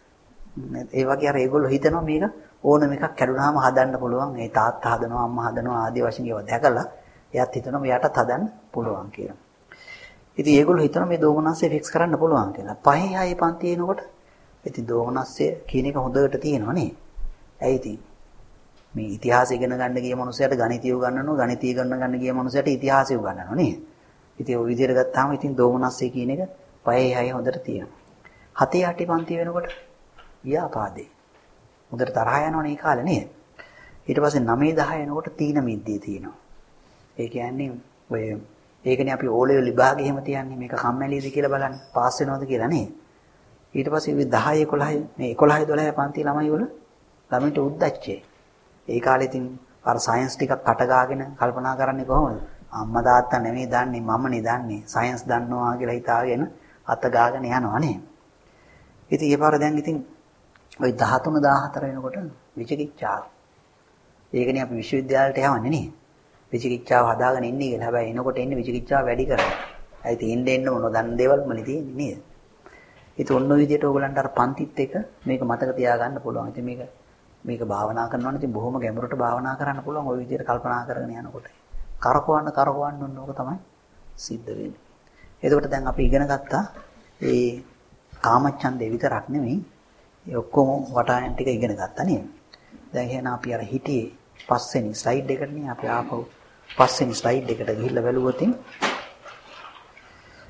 ඒ වගේ අර ඒගොල්ලෝ හිතනවා මේක ඕනම එකක් කැඩුනහම හදන්න පුළුවන්. ඒ තාත්තා හදනවා අම්මා හදනවා ආදී වශයෙන් ඒවා දැකලා එයාත් හිතනවා මෙයාටත් හදන්න පුළුවන් කියලා. ඉතින් ඒගොල්ලෝ හිතනවා මේ දෝමනස්සේ ෆික්ස් කරන්න පුළුවන් කියලා. 5 6 පන්ති එනකොට ඉතින් දෝමනස්සේ කියන එක හොඳට තියෙනවා නේ. ඇයි ඉතින් මේ ඉතිහාසය ඉගෙන ගන්න ගිය මනුස්සයට ගණිතය උගන්වනවා, ගණිතය ඉගෙන ගන්න ගිය මනුස්සයට ඉතිහාසය උගන්වනවා නේ. ඉතින් ඔය විදිහට ගත්තාම ඉතින් දෝමනස්සේ කියන එක 5 6 හොඳට තියෙනවා. 7 8 පන්ති වෙනකොට ව්‍යාපාදේ. හොඳට තරහ යනවනේ ඒ කාලේ නේද? ඊට පස්සේ 9 10 එනකොට තීන මිද්දේ තියෙනවා. ඒ කියන්නේ ඔය ඒකනේ අපි ඕ ලෙවල් විභාගෙ එහෙම තියන්නේ මේක කම්මැලිද කියලා බලන්න පාස් වෙනවද කියලා නේද? ඊට පස්සේ 10 11 මේ 11 12 පන්ති ළමයි වල ළමින්ට උද්දච්චේ. ඒ කාලේ ඉතින් අර සයන්ස් ටිකක් කටගාගෙන කල්පනා කරන්නේ කොහොමද? අම්මා තාත්තා නෙමෙයි දන්නේ මමනේ දන්නේ. සයන්ස් දන්නවා කියලා හිතාගෙන අත ගාගෙන යනවා නේ. ඉතින් ඒ පාර දැන් ඉතින් ওই 13 14 වෙනකොට විචිකිච්ඡාව. ඒකනේ අපි විශ්වවිද්‍යාලයට යවන්නේ නේ. විචිකිච්ඡාව හදාගෙන ඉන්නේ කියලා. හැබැයි එනකොට එන්නේ විචිකිච්ඡාව වැඩි කරලා. ඇයි තියෙන්න මොනවද දේවල්මනේ තියෙන්නේ නේද? ඉතින් ඔන්න ඔය විදිහට ඕගලන්ට අර පන්තිත් එක මේක මතක තියාගන්න පුළුවන්. ඉතින් මේක භාවනා කරනවනේ ඉතින් බොහොම ගැඹුරට භාවනා කරන්න පුළුවන්. ওই විදිහට කල්පනා කරගෙන යනකොට. කරකවන්න ඕන ඕක තමයි සිද්ධ වෙන්නේ. එතකොට දැන් අපි ඉගෙන ගත්තා ඒ කාමච්ඡන්දේ විතරක් නෙමෙයි ඒ ඔක්කොම වටායන් ටික ඉගෙන ගත්තා නේද? දැන් එහෙනම් අපි අර හිටියේ පස්වෙනි ස්ලයිඩ් එකටනේ අපි ආපහු පස්වෙනි ස්ලයිඩ් එකට ගිහිල්ලා බලුවොත්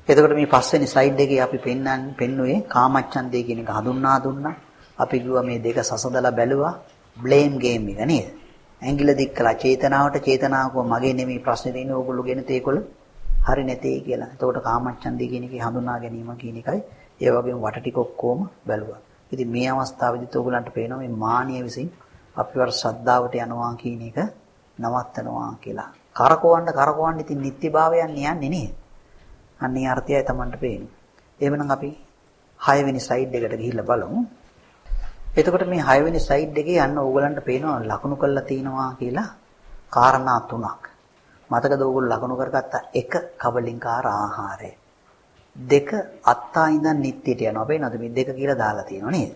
එතකොට මේ පස්වෙනි ස්ලයිඩ් එකේ අපි පෙන්නුවේ කාමච්ඡන්දේ කියන එක හඳුන්වා දුන්නා. අපි කිව්වා මේ දෙක සසඳලා බැලුවා. බ්ලේම් ගේම් එක නේද? ඇඟිල්ල දික් කළා චේතනාවක මගේ නෙමෙයි ප්‍රශ්නේ තියෙන්නේ ඕගොල්ලෝ ගෙන තේකොළ හරි නැtei කියලා. එතකොට කාමච්ඡන්දේ කියන එකේ හඳුනා ගැනීම කියන එකයි ඒ වගේම වට ටික ඔක්කොම බැලුවා. ඉතින් මේ අවස්ථාවේදීත් ඕගොල්ලන්ට පේනවා මේ මානිය විසින් අපිවර ශ්‍රද්ධාවට යනවා කියන එක නවත්තනවා කියලා. කරකවන්න ඉතින් නිත්‍යභාවයන් යන්නේ නේද? අන්නේ අර්ථයයි Tamanට පේන්නේ. එහෙමනම් අපි 6 වෙනි ස්ලයිඩ් එකට ගිහිල්ලා බලමු. එතකොට මේ 6 වෙනි ස්ලයිඩ් එකේ යන්න ඕගොල්ලන්ට පේනවා ලකුණු කරලා තිනවා කියලා කාරණා 3ක්. මතකද ඕගොල්ලෝ ලකුණු කරගත්ත 1 කබලින්කාර ආහාරය. 2 අත්තා ඉඳන් නිත්‍යයට යනවා. පේනවද මේ 2 කියලා දාලා තියෙනවා නේද?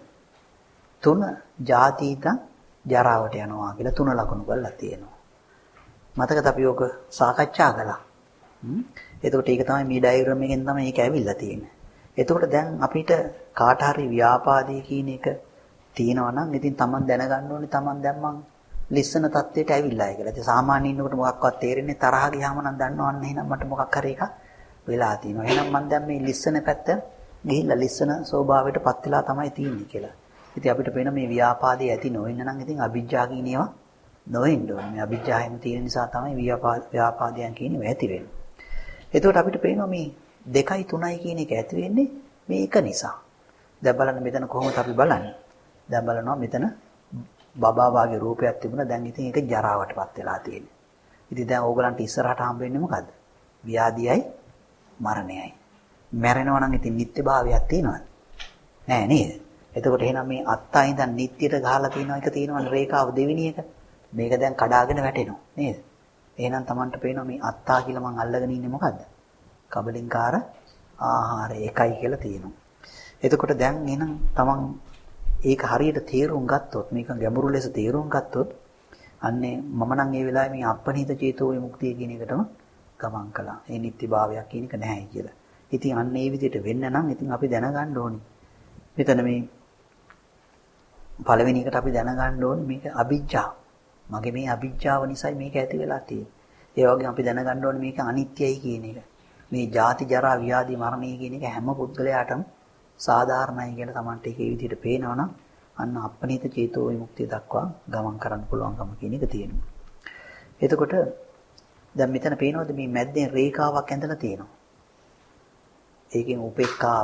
3 ජාතීතං ජරාවට යනවා කියලා 3 ලකුණු කරලා තියෙනවා. මතකද අපි ඕක සාකච්ඡා කළා. එතකොට ඒක තමයි මේ ඩයග්‍රෑම් එකෙන් තමයි ඒක ඇවිල්ලා තියෙන්නේ. එතකොට දැන් අපිට කාට හරි ව්‍යාපාදේ කියන එක තියෙනවා නම් ඉතින් Taman දැනගන්න ඕනේ Taman දැන් මං ලිස්සන තත්ත්වයට ඇවිල්ලායි කියලා. ඉතින් සාමාන්‍ය ඉන්නකොට මොකක්වත් තේරෙන්නේ තරහ ගියාම නම් දන්නවන්න එහෙනම් මට මොකක් හරි එකක් වෙලා තියෙනවා. එහෙනම් මං දැන් මේ ලිස්සන පැත්ත ගිහිල්ලා ලිස්සන ස්වභාවයටපත් වෙලා තමයි තියෙන්නේ කියලා. ඉතින් අපිට පේන මේ ව්‍යාපාදේ ඇති නොවෙන්න නම් ඉතින් අවිජ්ජා කියන ඒවා නොවෙන්න ඕනේ. මේ අවිජ්ජාවෙම තියෙන නිසා තමයි ව්‍යාපාදයන් කියන්නේ ඇති වෙන්නේ. එතකොට අපිට පේනවා මේ 2යි 3යි කියන එක ඇති වෙන්නේ මේ එක නිසා. දැන් බලන්න මෙතන කොහොමද අපි බලන්නේ? දැන් බලනවා මෙතන බබා වාගේ රූපයක් තිබුණා. දැන් ඉතින් ඒක ජරාවටපත් වෙලා තියෙන්නේ. ඉතින් දැන් ඕගලන්ට ඉස්සරහට හම්බ වෙන්නේ මොකද්ද? ව්‍යාධියයි මරණයයි. මැරෙනවා නම් ඉතින් නිත්‍යභාවයක් තියෙනවද? නෑ නේද? එතකොට එහෙනම් මේ අත්තා ඉඳන් නිත්‍යයට ගහලා තියෙන එක තියෙනවනේ රේඛාව දෙවෙනි එක. මේක දැන් කඩාගෙන වැටෙනවා නේද? එහෙනම් Tamanට පේනවා මේ අත්තා කියලා මං අල්ලගෙන ඉන්නේ මොකද්ද? කබලින්කාර ආහාරය 1යි කියලා තියෙනවා. එතකොට දැන් එහෙනම් Taman ඒක හරියට තේරුම් ගත්තොත් මේක ගැඹුරු ලෙස තේරුම් ගත්තොත් අන්නේ මම නම් මේ වෙලාවේ මේ අපනිත චේතෝ විමුක්තිය කියන එකටම ගමන් කළා. ඒ නිත්‍යභාවයක් කියන එක නැහැ කියලා. ඉතින් අන්න ඒ විදිහට වෙන්න නම් ඉතින් අපි දැනගන්න ඕනේ. මෙතන මේ පළවෙනි එකට අපි දැනගන්න ඕනේ මේක අවිජ්ජා. මගේ මේ අවිජ්ජාව නිසායි මේක ඇති වෙලා තියෙන්නේ. ඒ වගේම අපි දැනගන්න ඕනේ මේක අනිත්‍යයි කියන එක. මේ ජාති ජරා ව්‍යාධි මරණය කියන එක හැම පුද්ගලයාටම සාධාරණයි කියලා Tamanට ඒකේ විදිහට පේනවනම් අන්න අපනිත චේතෝ විමුක්තිය දක්වා ගමන් කරන්න පුළුවන්කම කියන එක තියෙනවා. එතකොට දැන් මෙතන පේනවද මේ මැද්දෙන් රේඛාවක් ඇඳලා තියෙනවා. ඒකෙන් උපේක්ඛා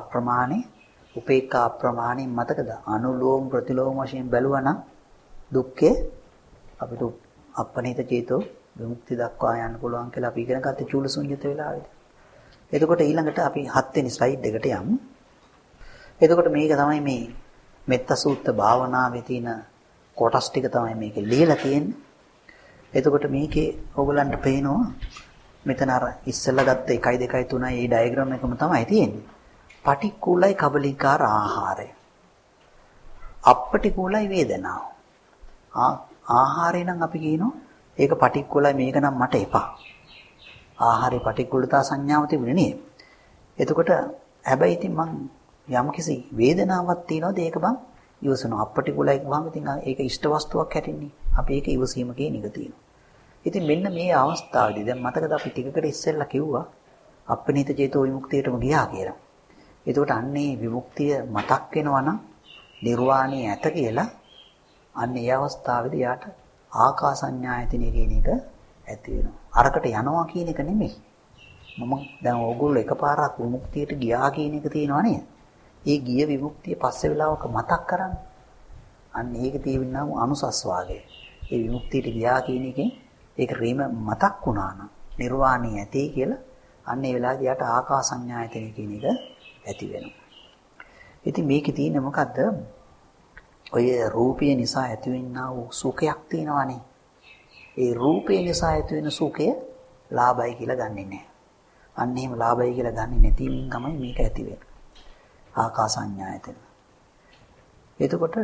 ප්‍රමාණය මතකද? අනුලෝම ප්‍රතිලෝම වශයෙන් බැලුවා නම් දුක්ඛේ අපිට අපනිත චේතෝ විමුක්තිය දක්වා යන්න පුළුවන් කියලා අපි ඉගෙන ගත්ත චූලසුඤ්ඤත වෙලාවේදී. එතකොට ඊළඟට අපි 7 වෙනි ස්ලයිඩ් එකට යමු. එතකොට මේක තමයි මේ මෙත්ත සූත්‍ර භාවනාවේ තියෙන කොටස් ටික තමයි මේකේ ලියලා තියෙන්නේ. එතකොට මේකේ ඕගලන්ට පේනවා මෙතන අර ඉස්සෙල්ලා ගත්ත 1 2 3 මේ ඩයග්‍රෑම් එකම තමයි තියෙන්නේ. පටික්කුලයි කබලිකාර ආහාරය. අපටිකුලයි වේදනාව. ආහාරය නම් අපි කියනවා ඒක පටික්කුලයි මේක නම් මට එපා. ආහාරේ පටික්කුලතා සංඥාව තිබුණේ නේද? එතකොට හැබැයි ඉතින් මං යම්කිසි වේදනාවක් තියනවාද ඒක බං ඉවසනවා. අපටිකුලයි වහම ඉතින් ඒක ඉෂ්ට වස්තුවක් හැටින්නේ. අපි ඒක ඉවසීම කියන එක තියෙනවා. ඉතින් මෙන්න මේ අවස්ථාවේදී දැන් මතකද අපි ටිකකට ඉස්සෙල්ලා කිව්වා අපනිත චේතෝ විමුක්තියටම ගියා කියලා. එතකොට අන්නේ විමුක්තිය මතක් වෙනවා නම් නිර්වාණය ඇත කියලා අන්න ඒ අවස්ථාවේදී යාට ආකාසඤ්ඤායතනෙ කියන එක ඇති වෙනවා. අරකට යනවා කියන එක නෙමෙයි. මම දැන් ඕගොල්ලෝ එකපාරක් විමුක්තියට ගියා කියන එක තියෙනවා නේද? ඒ ගිය විමුක්තිය පස්සේ වෙලාවක මතක් කරන්නේ. අන්න ඒක තියෙවින්නාම අනුසස් වාගේ. ඒ විමුක්තියට ගියා කියන එකෙන් ඒක රීම මතක් වුණා නම් නිර්වාණය ඇති කියලා අන්න ඒ වෙලාවේදී යාට ආකාසඤ්ඤායතනෙ කියන එක ඇති වෙනවා. ඉතින් මේකේ තියෙන්නේ මොකද්ද? ඔය රූපය නිසා ඇතිවෙනා වූ සුඛයක් තියෙනවානේ. ඒ රූපය නිසා ඇති වෙන සුඛය ලාභයි කියලා ගන්නෙ නැහැ. අන්න එහෙම ලාභයි කියලා ගන්නෙ නැති මින් තමයි මේක ඇති වෙන්නේ. ආකාසඤ්ඤායතන. එතකොට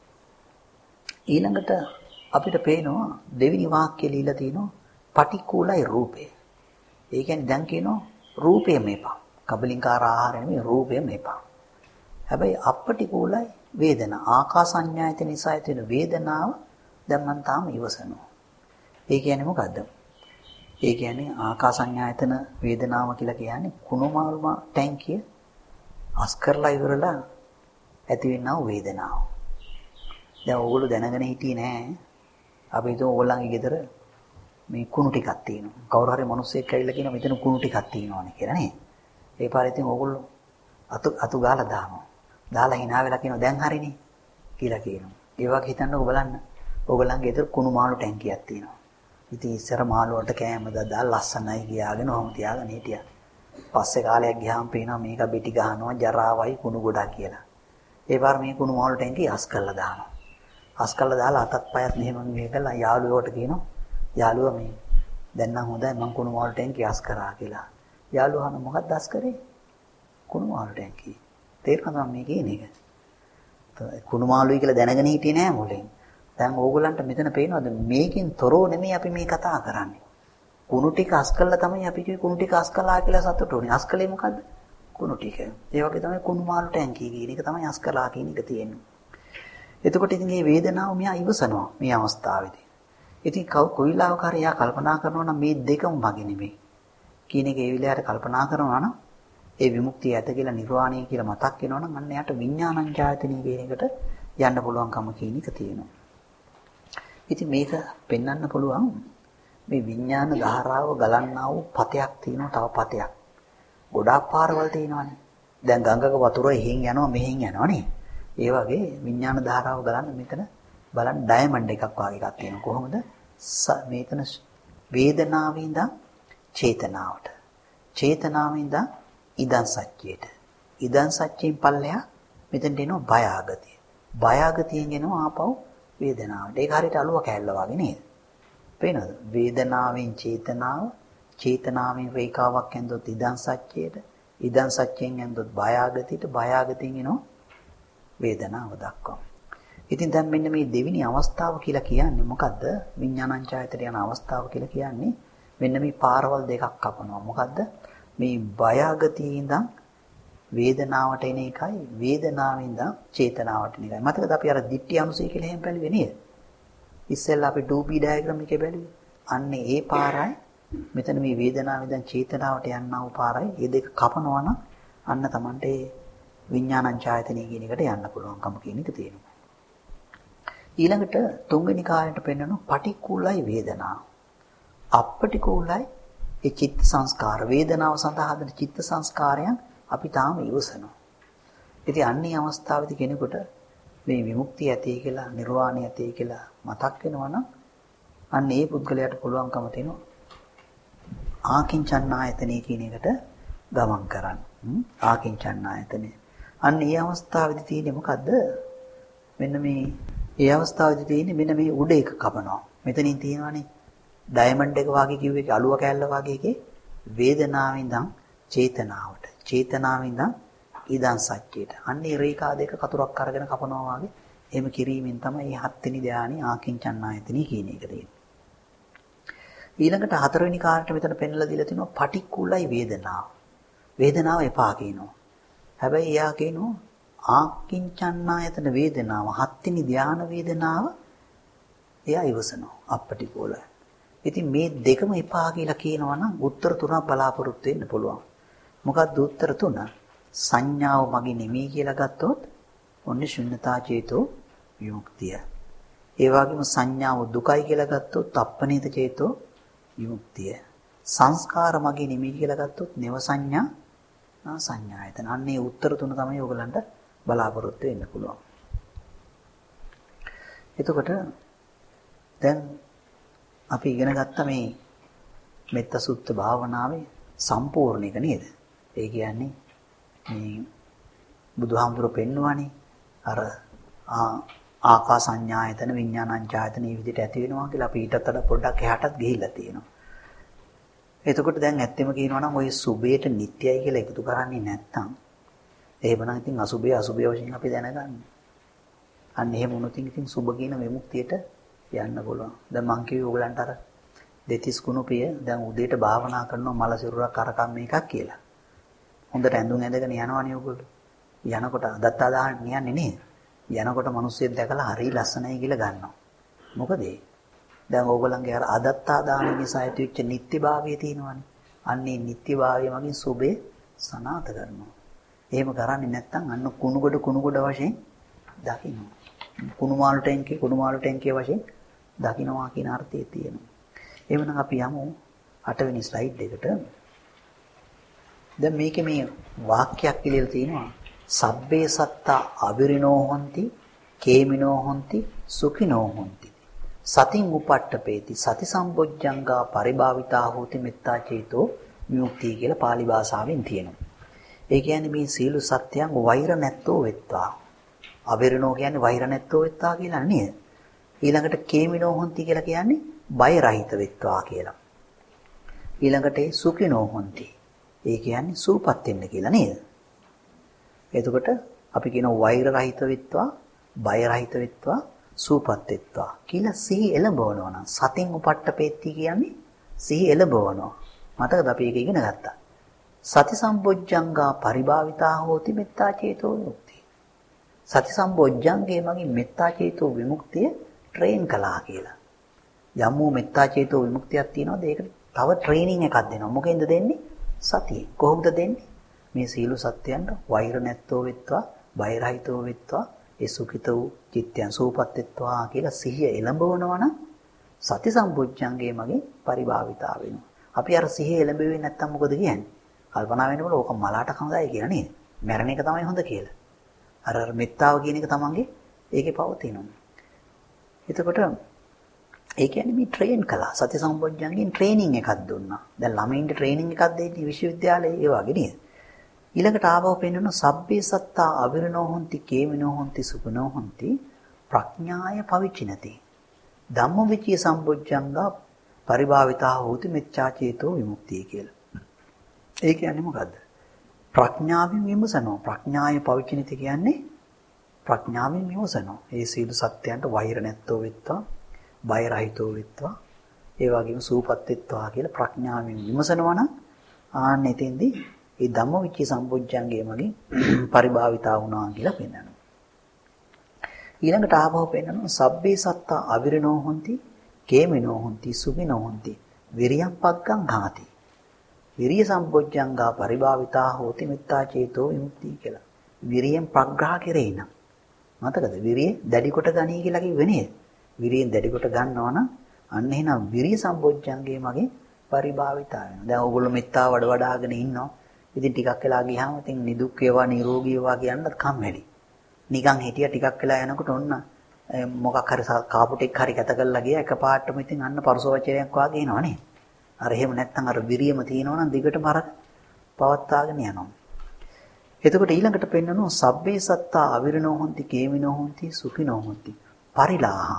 ඊළඟට අපිට පේනවා දෙවෙනි වාක්‍යය ලියලා තිනවා පටික්කුලයි රූපේ. ඒ කියන්නේ දැන් කියනවා රූපය මේපා. කබලින්කාර ආහාර නෙමෙයි රූපය මේපා. හැබැයි අපටිකුලයි වේදනා. ආකාසඤ්ඤායතන නිසා ඇති වෙන වේදනාව දැන් මම තාම ඉවසනවා. ඒ කියන්නේ මොකද්ද? ඒ කියන්නේ ආකාසඤ්ඤායතන වේදනාව කියලා කියන්නේ කුණු මාළුම ටැංකිය අස් කරලා ඉවරලා ඇතිවෙනා වූ වේදනාව. දැන් ඕගොල්ලෝ දැනගෙන හිටියේ නෑ. අපි හිතුව ඕගොල්ලන්ගේ ගෙදර මේ කුණු ටිකක් තියෙනවා. කවුරු හරි මිනිස්සෙක් ඇවිල්ලා කියනවා මෙතන කුණු ටිකක් තියෙනවානේ කියලා නේ. ඒ පාරේ ඉතින් ඕගොල්ලෝ අතු ගාලා දානවා. දාලා hina වෙලා කියනවා දැන් හරිනේ කියලා කියනවා. ඒ වගේ හිතන්නකෝ බලන්න. ඕගොල්ලන්ගේ ගෙදර කුණු මාළු ටැංකියක් තියෙනවා. ඉතින් ඉස්සර මාළු වලට කෑම දාලා ලස්සනයි කියාගෙන ඔහොම තියාගෙන හිටියා. පස්සේ කාලයක් ගියාම පේනවා මේක බෙටි ගහනවා ජරාවයි කුණු ගොඩක් කියලා. ඒ පාර මේ කුණු මාළු ටැංකිය අස් කරලා දානවා. අස් කරලා දාලා අතත් පයත් මෙහෙම මේ කරලා යාළුවෝට කියනවා යාළුවා මේ දැන් නම් හොඳයි මං කුණු මාළු ටැංකිය අස් කරා කියලා. යාළුවා අහන මොකක්ද අස් කරේ? කුණු මාළු ටැංකිය. තේරුණාද මේ කියන එක? කුණු මාළුයි කියලා දැනගෙන හිටියේ නෑ මුලින්. දැන් ඕගොල්ලන්ට මෙතන පේනවද මේකෙන් තොරව නෙමෙයි අපි මේ කතා කරන්නේ. කුණු ටික අස් කළා තමයි අපි කිව්වේ කුණු ටික අස් කළා කියලා සතුට උනේ. අස් කළේ මොකද්ද? කුණු ටික. ඒ වගේ තමයි කුණු මාළු ටැංකිය කියන එක තමයි අස් කළා කියන එක තියෙන්නේ. එතකොට ඉතින් මේ වේදනාව මෙයා ඉවසනවා මේ අවස්ථාවේදී. ඉතින් කොයිලාවක හරි යා කල්පනා කරනවා නම් මේ දෙකම මගේ නෙමෙයි. කියන එක ඒ විලායට කල්පනා කරනවා නම් ඒ විමුක්තිය ඇත කියලා නිර්වාණය කියලා මතක් වෙනවා නම් අන්න යාට විඥානංචායතනෙ කියන එකට යන්න පුළුවන්කම කියන එක තියෙනවා. ඉතින් මේක පෙන්වන්න පුළුවන් මේ විඥාන ධාරාව ගලන්නා වූ පතයක් තියෙනවා තව පතයක්. ගොඩාක් පාරවල් තියෙනවානේ. දැන් ගංගක වතුර එහෙන් යනවා මෙහෙන් යනවා නේ. ඒ වගේ විඥාන ධාරාව ගලන්න මෙතන බලන්න ඩයමන්ඩ් එකක් වගේ එකක් තියෙනවා. කොහොමද? මේතන වේදනාවේ ඉඳන් චේතනාවට. චේතනාවේ ඉඳන් ඉදන් සත්‍යයට. ඉදන් සත්‍යයෙන් පල්ලෙහා මෙතෙන්ට එනවා බය ආගතිය. බය ආගතියෙන් එනවා ආපහු වේදනාවට. ඒක හරියට අලුව කැල්ල වගේ නේද? පේනවද? වේදනාවෙන් චේතනාව, චේතනාවෙන් රේඛාවක් ඇඳොත් ඉදන් සත්‍යයට, ඉදන් සත්‍යයෙන් ඇඳොත් බය ආගතියට, බය ආගතියෙන් එනවා වේදනාව දක්වා. ඉතින් දැන් මෙන්න මේ දෙවෙනි අවස්ථාව කියලා කියන්නේ මොකද්ද? විඥානංචායතන යන අවස්ථාව කියලා කියන්නේ මෙන්න මේ පාරවල් දෙකක් කපනවා. මොකද්ද? මේ බය ආගතියේ ඉඳන් වේදනාවට එන එකයි වේදනාවෙන් ඉඳන් චේතනාවට එන එකයි. මතකද අපි අර දිට්ඨි අනුසය කියලා එහෙම බැලුවේ නේද? ඉස්සෙල්ලා අපි 2B ඩයග්‍රෑම් එකේ බැලුවේ. අන්න ඒ පාරයි මෙතන මේ වේදනාවෙන් ඉඳන් චේතනාවට යන්නා වූ පාරයි. මේ දෙක කපනවා නම් අන්න Tamante විඥානංචායතනෙ කියන එකට යන්න පුළුවන්කම කියන එක තියෙනවා. ඊළඟට තුන්වෙනි කාලයට පෙන්වන පටික්කුලයි වේදනාව. අපටිකුලයි ඒ චිත්ත සංස්කාර වේදනාව සඳහා හදන චිත්ත සංස්කාරයන් අපි තාම ඉවසනවා. ඉතින් අන්නේ අවස්ථාවේදී කෙනෙකුට මේ විමුක්තිය ඇති කියලා නිර්වාණය ඇති කියලා මතක් වෙනවා නම් අන්න ඒ පුද්ගලයාට පුළුවන්කම තියෙනවා ආකින්චන්නායතනෙ කියන එකට ගමන් කරන්න. ආකින්චන්නායතනෙ. අන්න ඒ අවස්ථාවේදී තියෙන්නේ මොකද්ද? මෙන්න මේ ඒ අවස්ථාවේදී තියෙන්නේ මෙන්න මේ උඩ එක කපනවා. මෙතනින් තියෙනවානේ ඩයමන්ඩ් එක වගේ කිව්ව එක අලුව කෑල්ල වගේ එකේ වේදනාවෙන් ඉඳන් චේතනාවට. චේතනාවෙන් ඉඳන් ඉදන් සත්‍යයට. අන්නේ රේඛා දෙක කතුරක් අරගෙන කපනවා වගේ එහෙම කිරීමෙන් තමයි මේ හත්වෙනි ධානයේ ආකින්චන්නායතනෙ කියන එක තියෙන්නේ. ඊළඟට හතරවෙනි කාර්යයට මෙතන පෙන්වලා දීලා තිනවා පටික්කුලයි වේදනාව. වේදනාව එපා කියනවා. හැබැයි එයා කියනවා ආකින්චන්නායතන වේදනාව හත්වෙනි ධාන වේදනාව එයා ඉවසනවා අපටික්කුලයි. ඉතින් මේ දෙකම එපා කියලා කියනවා නම් උත්තර තුනක් බලාපොරොත්තු වෙන්න පුළුවන්. මොකක්ද උත්තර තුන? සංඥාව මගේ නෙමෙයි කියලා ගත්තොත් ඔන්නේ ශුන්‍යතා චේතෝ විමුක්තිය. ඒ වගේම සංඥාව දුකයි කියලා ගත්තොත් අප්පනීත චේතෝ විමුක්තිය. සංස්කාර මගේ නෙමෙයි කියලා ගත්තොත් නව සංඥා සංඥායතන. අන්නේ උත්තර තුන තමයි ඔයගලන්ට බලාපොරොත්තු වෙන්න පුළුවන්. එතකොට දැන් අපි ඉගෙන ගත්ත මේ මෙත්ත සුත්ත භාවනාවේ සම්පූර්ණ එක නේද? ඒ කියන්නේ මේ බුදුහාමුදුරුවෝ පෙන්වන්නේ අර ආකාසඤ්ඤායතන විඥානංචායතන මේ විදිහට ඇති වෙනවා කියලා අපි ඊටත් වඩා පොඩ්ඩක් එහාටත් ගිහිල්ලා තියෙනවා. එතකොට දැන් ඇත්තම කියනවා නම් ওই සුභයට නිට්ටයයි කියලා එකතු කරන්නේ නැත්නම් එහෙමනම් ඉතින් අසුභය අසුභය වශයෙන් අපි දැනගන්න. අන්න එහෙම වුණොත් ඉතින් සුභ කියන විමුක්තියට යන්න පුළුවන්. දැන් මං කිව්වේ ඕගලන්ට අර දෙතිස් කුණුපිය දැන් උදේට භාවනා කරනවා මල සිරුරක් අරකම් මේකක් කියලා. හොඳට ඇඳුම් ඇඳගෙන යනවනේ ඕගොල්ලෝ. යනකොට අදත්තා දාන්න යන්නේ නේද? යනකොට මිනිස්සුෙක් දැකලා හරි ලස්සනයි කියලා ගන්නවා. මොකද දැන් ඕගොල්ලන්ගේ අර අදත්තා දාන නිසා ඇතිවෙච්ච නිත්‍යභාවය තියෙනවානේ. අන්නේ නිත්‍යභාවය මගින් සුභේ සනාත කරනවා. එහෙම කරන්නේ නැත්නම් අන්න කුණුගොඩ වශයෙන් දකින්න. කුණුමාළු ටැංකිය වශයෙන් දකින්නවා කියන අර්ථය තියෙනවා. එහෙනම් අපි යමු 8 වෙනි ස්ලයිඩ් එකට. දැන් මේකේ මේ වාක්‍යයක් කියලා තියෙනවා. සබ්බේ සත්තා අවිරිනෝ හොಂತಿ කේමිනෝ හොಂತಿ සුඛිනෝ හොಂತಿ. සතින් උපට්ඨපේති සති සම්බොජ්ජංගා පරිභාවිතා හෝති මෙත්තා චේතෝ විමුක්තිය කියලා pāli භාෂාවෙන් තියෙනවා. ඒ කියන්නේ මේ සීල සත්‍යයන් වෛර නැත්තෝ වෙත්වා. අවිරිනෝ කියන්නේ වෛර නැත්තෝ වෙත්වා කියලා නේද? ඊළඟට කේමිනෝ හොಂತಿ කියලා කියන්නේ බය රහිත වෙත්වා කියලා. ඊළඟට සුඛිනෝ හොಂತಿ. ඒ කියන්නේ සූපත් වෙන්න කියලා නේද? එතකොට අපි කියනවා වෛර රහිත වෙත්වා, බය රහිත වෙත්වා, සූපත් වෙත්වා කියලා සිහි එළඹවනවා නම් සතින් උපට්ඨපේති කියන්නේ සිහි එළඹවනවා. මතකද අපි ඒක ඉගෙන ගත්තා. සති සම්බොජ්ජංගා පරිභාවිතා හෝති මෙත්තා චේතෝ විමුක්තිය. සති සම්බොජ්ජංගේ මගින් මෙත්තා චේතෝ විමුක්තිය ට්‍රේන් කළා කියලා. යම් වූ මෙත්තා චේතෝ විමුක්තියක් තියෙනවාද ඒකට තව ට්‍රේනින් එකක් දෙනවා. මොකෙන්ද දෙන්නේ? සතිය. කොහොමද දෙන්නේ? මේ සීල සත්‍යයන්ට වෛර නැත්තෝ වෙත්වා, බය රහිතෝ වෙත්වා, ඒ සුඛිත වූ චිත්තයන් සූපත් වෙත්වා කියලා සිහිය එළඹවනවා නම් සති සම්බොජ්ජංගේ මගින් පරිභාවිතා වෙනවා. අපි අර සිහිය එළඹෙන්නේ නැත්තම් මොකද කියන්නේ? කල්පනා වෙනකොට ඕක මලාට කඳයි කියලා නේද? මැරෙන එක තමයි හොඳ කියලා. අර මෙත්තාව කියන එක තමන්ගේ ඒකේ පවතිනවා. එතකොට ඒ කියන්නේ මේ ට්‍රේන් කළා. සති සම්බොජ්ජංගෙන් ට්‍රේනින් එකක් දුන්නා. දැන් ළමයින්ට ට්‍රේනින් එකක් දෙන්නේ විශ්වවිද්‍යාලයේ ඒ වගේ නේද? ඊළඟට ආවව පෙන්වන සබ්බේ සත්තා අවිරණෝ හොಂತಿ කේමිනෝ හොಂತಿ සුඛනෝ හොಂತಿ ප්‍රඥාය පවිචිනති. ධම්මවිචය සම්බොජ්ජංගා පරිභාවිතා හෝති මෙච්ඡා චේතෝ විමුක්තිය කියලා. ඒ කියන්නේ මොකද්ද? ප්‍රඥාවෙන් විමසනවා. ප්‍රඥාය පවිචිනති කියන්නේ ප්‍රඥාවෙන් විමසනවා. ඒ සීල සත්‍යයන්ට වෛර නැත්තෝ වෙත්වා, බය රහිතෝ වෙත්වා, ඒ වගේම සූපත් වෙත්වා කියලා ප්‍රඥාවෙන් විමසනවා නම් ආන්න එතෙන්දී ඒ ධම්මවිචය සම්බොජ්ජංගයේ මගින් පරිභාවිතා වුණා කියලා පෙන්නනවා. ඊළඟට ආපහු පෙන්නනවා සබ්බේ සත්තා අවිරණෝ හොಂತಿ කේමිනෝ හොಂತಿ සුඛිනෝ හොಂತಿ විරියං පග්ගං ඝාති. විරිය සම්බොජ්ජංගා පරිභාවිතා හෝති මෙත්තා චේතෝ විමුක්තිය කියලා. විරියෙන් ප්‍රග්‍රහ කෙරේ නම් මතකද? විරිය දැඩි කොට ගනී කියලා කිව්වේ නේද? විරියෙන් දැඩි කොට ගන්නවා නම් අන්න එහෙනම් විරිය සම්බොජ්ජංගයේ මගින් පරිභාවිතා වෙනවා. දැන් ඕගොල්ලෝ මෙත්තා වඩාගෙන ඉන්නවා. ඉතින් ටිකක් වෙලා ගියාම ඉතින් නිදුක් වේවා නිරෝගී වේවා කියන්නත් කම්මැලි. නිකන් හිටියා ටිකක් වෙලා යනකොට ඔන්න මොකක් හරි කාපු ටික හරි ගත කරලා ගියා එකපාරටම ඉතින් අන්න පරසවචරයක් වාගේ එනවා නේ. අර එහෙම නැත්නම් අර විරියම තියෙනවා නම් දිගටම අර පවත්වාගෙන යනවා. එතකොට ඊළඟට පෙන්නනවා සබ්බේ සත්තා අවිරණෝ හොಂತಿ කේමිනෝ හොಂತಿ සුඛිනෝ හොಂತಿ පරිලාහ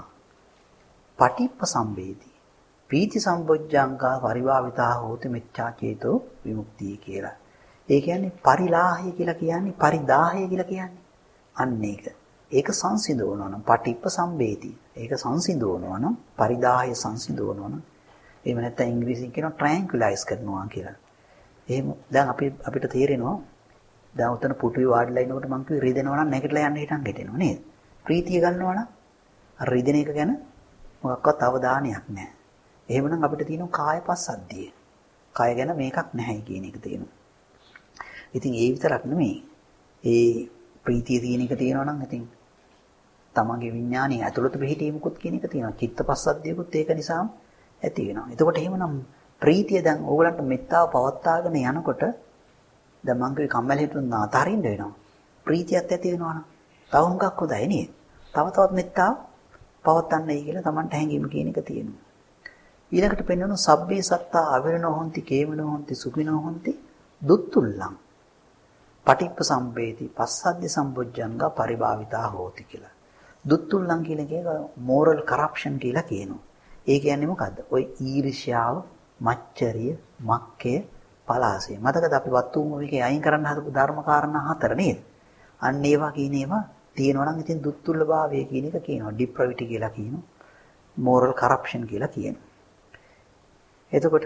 පටිප්ප සම්බේති පීති සම්බොජ්ජංගා පරිභාවිතා හෝති මෙච්ඡා චේතෝ විමුක්තිය කියලා. ඒ කියන්නේ පරිලාහය කියලා කියන්නේ පරිදාහය කියලා කියන්නේ. අන්න ඒක. ඒක සංසිඳවනවා නම් පටිප්ප සම්බේති. ඒක සංසිඳවනවා නම් පරිදාහය සංසිඳවනවා නම් එහෙම නැත්නම් ඉංග්‍රීසියෙන් කියනවා ට්‍රයැන්ගුලයිස් කරනවා කියලා. එහෙම දැන් අපිට තේරෙනවා දැන් උතන පුටුවේ වාඩිලා ඉනකොට මං කිව්වේ රිදෙනවා නම් නැගිටලා යන්න හිටන් හිටිනවා නේද? ප්‍රීතිය ගන්නවා නම් අර රිදෙන එක ගැන මොකක්වත් අවධානයක් නැහැ. එහෙමනම් අපිට තියෙනවා කාය පස්සද්ධිය. කාය ගැන මේකක් නැහැ කියන එක තියෙනවා. ඉතින් ඒ විතරක් නෙමෙයි. ඒ ප්‍රීතිය තියෙන එක තියෙනවා නම් ඉතින් තමන්ගේ විඥානයේ ඇතුළත පිහිටීමකුත් කියන එක තියෙනවා. චිත්ත පස්සද්ධියකුත් ඒක නිසාම ඇති වෙනවා. එතකොට එහෙමනම් ප්‍රීතිය දැන් ඕගලන්ට මෙත්තාව පවත්වාගෙන යනකොට දැන් මං කිව්වේ කම්මැලි හිතුන අතහරින්න වෙනවා. ප්‍රීතියත් ඇති වෙනවා නම් තව හුඟක් හොඳයි නේද? තවත් මෙත්තාව පවත්වන්නයි කියලා තමන්ට හැඟීම කියන එක තියෙනවා. ඊළඟට පෙන්වනවා සබ්බේ සත්තා අවිරණෝ හොಂತಿ කේමනෝ හොಂತಿ සුඛිනෝ හොಂತಿ දුත්තුල්ලං පටිප්ප සම්බේති පස්සද්ධි සම්බොජ්ජංගා පරිභාවිතා හෝති කියලා. දුත්තුල්ලං කියන එක මෝරල් කරප්ෂන් කියලා කියනවා. ඒ කියන්නේ මොකද්ද? ওই ඊර්ෂ්‍යාව, මච්චරිය, මක්කය, පලාසය. මතකද අපි වත්තුමුවිකේ අයින් කරන්න හදපු ධර්ම කාරණා 4 නේද? අන්න ඒවා කියන ඒවා තියෙනවා නම් ඉතින් දුත්තුල්ලභාවය කියන එක කියනවා. ඩිප්‍රවිටි කියලා කියනවා. මෝරල් කරප්ෂන් කියලා කියනවා. එතකොට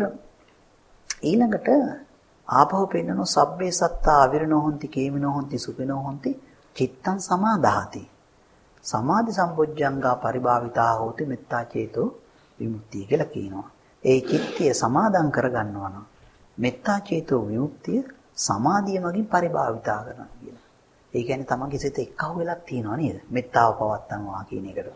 ඊළඟට ආපහු පෙන්නන සබ්බේ සත්තා අවිරණෝ හොಂತಿ කේමිනෝ හොಂತಿ සුඛිනෝ හොಂತಿ චිත්තං සමාදාති. සමාධි සම්බොජ්ජංගා පරිභාවිතා හෝති මෙත්තා චේතෝ විමුක්තිය කියලා කියනවා. ඒ චිත්තය සමාදන් කරගන්නවා නම් මෙත්තා චේතෝ විමුක්තිය සමාධිය මගින් පරිභාවිතා කරනවා කියලා. ඒ කියන්නේ තමන්ගේ සිත එක්කව වෙලක් තියෙනවා නේද? මෙත්තාව පවත්නවා කියන එකට.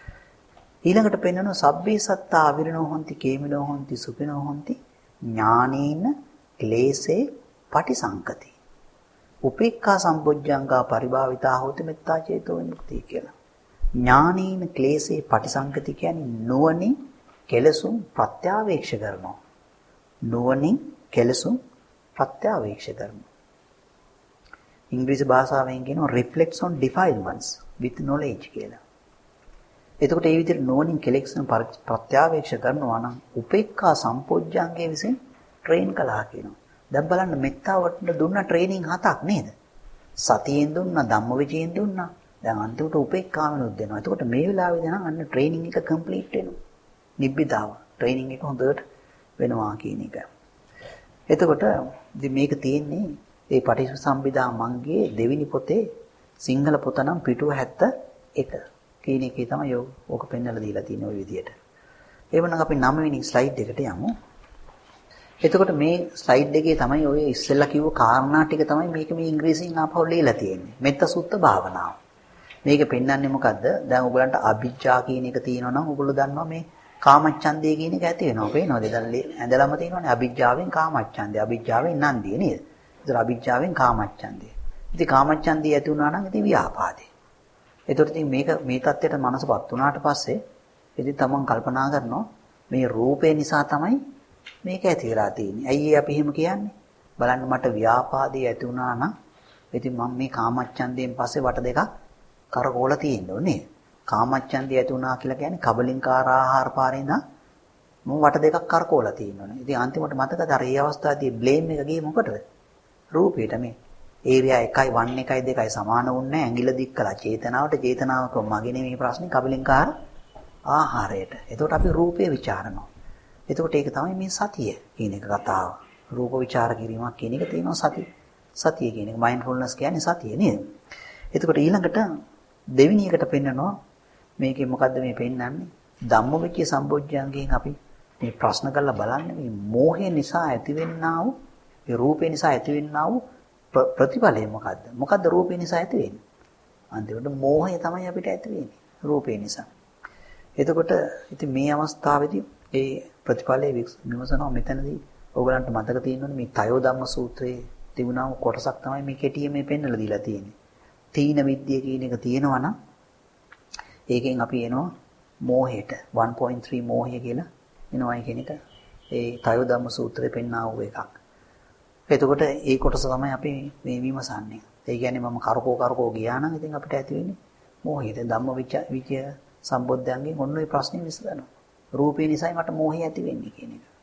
ඊළඟට පෙන්වනවා සබ්බේ සත්තා අවිරිනෝ හොಂತಿ කේමිනෝ හොಂತಿ සුඛිනෝ හොಂತಿ ඥානේන ක්ලේශේ පටිසංකති. උපේක්ඛා සම්බොජ්ජංගා පරිභාවිතා හොති මෙත්තා චේතෝ විමුක්තිය කියලා. ඥානේන ක්ලේශේ පටිසංකති කියන්නේ නුවණින් කෙලසුම් ප්‍රත්‍යාවේක්ෂ කරනවා. නුවණින් කෙලසුම් ප්‍රත්‍යාවේක්ෂ කරනවා. ඉංග්‍රීසි භාෂාවෙන් කියනවා reflects on defilements with knowledge කියලා. එතකොට ඒ විදිහට නුවණින් කෙලෙක්ෂන් ප්‍රත්‍යාවේක්ෂ කරනවා නම් උපේක්ඛා සම්පෝඥාංගයේ විසින් ට්‍රේන් කළා කියනවා. දැන් බලන්න මෙත්තාවට දුන්න ට්‍රේනින් 7ක් නේද? සතියෙන් දුන්නා, ධම්මවිචයෙන් දුන්නා. දැන් අන්තිමට උපේක්ඛාවෙනුත් දෙනවා. එතකොට මේ වෙලාවේදී නම් අන්න ට්‍රේනින් එක කම්ප්ලීට් වෙනවා. නිබ්බිදාව ට්‍රේනින් එක හොඳට වෙනවා කියන එක. එතකොට ඉතින් මේක තියෙන්නේ ඒ පටිච්චසමුප්පාදා මංගයේ දෙවෙනි පොතේ සිංහල පොත නම් පිටුව 71 කියන එකේ තමයි ඕක පෙන්වලා දීලා තියෙන්නේ ওই විදියට. එහෙනම් අපි 9 වෙනි ස්ලයිඩ් එකට යමු. එතකොට මේ ස්ලයිඩ් එකේ තමයි ඔය ඉස්සෙල්ලා කිව්ව කාරණා ටික තමයි මේක මේ ඉංග්‍රීසියෙන් ආපහු ලියලා තියෙන්නේ. මෙත්ත සුත්ත භාවනාව. මේක පෙන්වන්නේ මොකද්ද? දැන් ඔයගලන්ට අභිජ්ජා කියන එක තියෙනවා නම් ඔයගොල්ලෝ දන්නවා මේ කාමච්ඡන්දය කියන එක ඇති වෙනවා. පේනවද? දැන් ඇඳලම තියෙනවානේ අභිජ්ජාවෙන් කාමච්ඡන්දය. අභිජ්ජාවෙන් නන්දිය නේද? ඒතර අභිජ්ජාවෙන් කාමච්ඡන්දය. ඉතින් කාමච්ඡන්දය ඇති වුණා නම් ඉතින් ව්‍යාපාදේ. ඒතර ඉතින් මේක මේ தත්ත්වයට මනසපත් වුණාට පස්සේ ඉතින් තමන් කල්පනා කරනවා මේ රූපේ නිසා තමයි මේක ඇති වෙලා තියෙන්නේ. ඇයි අපි එහෙම කියන්නේ? බලන්න මට ව්‍යාපාදේ ඇති වුණා නම් ඉතින් මම මේ කාමච්ඡන්දයෙන් පස්සේ වට දෙකක් කරකෝල තියෙන්න ඕනේ. කාමච්ඡන්දය ඇති වුණා කියලා කියන්නේ කබලින්කාර ආහාර පාරේ ඉඳන් මම වට දෙකක් කරකෝල තියෙන්න ඕනේ. ඉතින් අන්තිමට මතකද අර ඒ අවස්ථාවේදී බ්ලේම් එක ගියේ මොකටද? රූපේට මේ ඒරියා 1යි 1 1යි 2යි සමාන වුණේ ඇඟිල්ල දික් කළා චේතනාවක මගේ නෙමෙයි ප්‍රශ්නේ කබලින්කාර ආහාරයට. එතකොට අපි රූපේ ਵਿਚාරනවා. එතකොට ඒක තමයි මේ සතිය කියන එක කතාව. රූප ਵਿਚාර කිරීමක් කියන එක තියෙනවා සතිය කියන එක මයින්ඩ්ෆුල්නස් කියන්නේ සතිය නේද? එතකොට ඊළඟට දෙවෙනි එකට පෙන්නනවා මේකේ මොකද්ද මේ පෙන්නන්නේ? ධම්මවිචය සම්බොජ්ජංගයෙන් අපි මේ ප්‍රශ්න කරලා බලන්නේ මේ මෝහය නිසා ඇතිවෙන්නා වූ ඒ රූපේ නිසා ඇතිවෙන්නා වූ ප්‍රතිඵලය මොකද්ද? මොකද්ද රූපේ නිසා ඇති වෙන්නේ? අන්තිමට මෝහය තමයි අපිට ඇති වෙන්නේ රූපේ නිසා. එතකොට ඉතින් මේ අවස්ථාවේදී ඒ ප්‍රතිඵලයේ විමසනවා මෙතනදී ඕගලන්ට මතක තියෙනවනේ මේ තයෝ ධම්ම සූත්‍රයේ තිබුණා වූ කොටසක් තමයි මේ කෙටියෙන් මේ පෙන්නලා දීලා තියෙන්නේ. තීන විද්‍ය කියන එක තියෙනවා නම් ඒකෙන් අපි එනවා මෝහයට 1.3 මෝහය කියලා එනවා කියන එක ඒ තයෝ ධම්ම සූත්‍රයේ පෙන්නා වූ එකක්. එතකොට ඒ කොටස තමයි අපි මේ විමසන්නේ. ඒ කියන්නේ මම කරකෝ ගියා නම් ඉතින් අපිට ඇති වෙන්නේ මෝහය. දැන් ධම්මවිචය සම්බොද්ධයන්ගෙන් ඔන්න ඔය ප්‍රශ්නේ විසඳනවා. රූපේ නිසායි මට මෝහය ඇති වෙන්නේ කියන එක.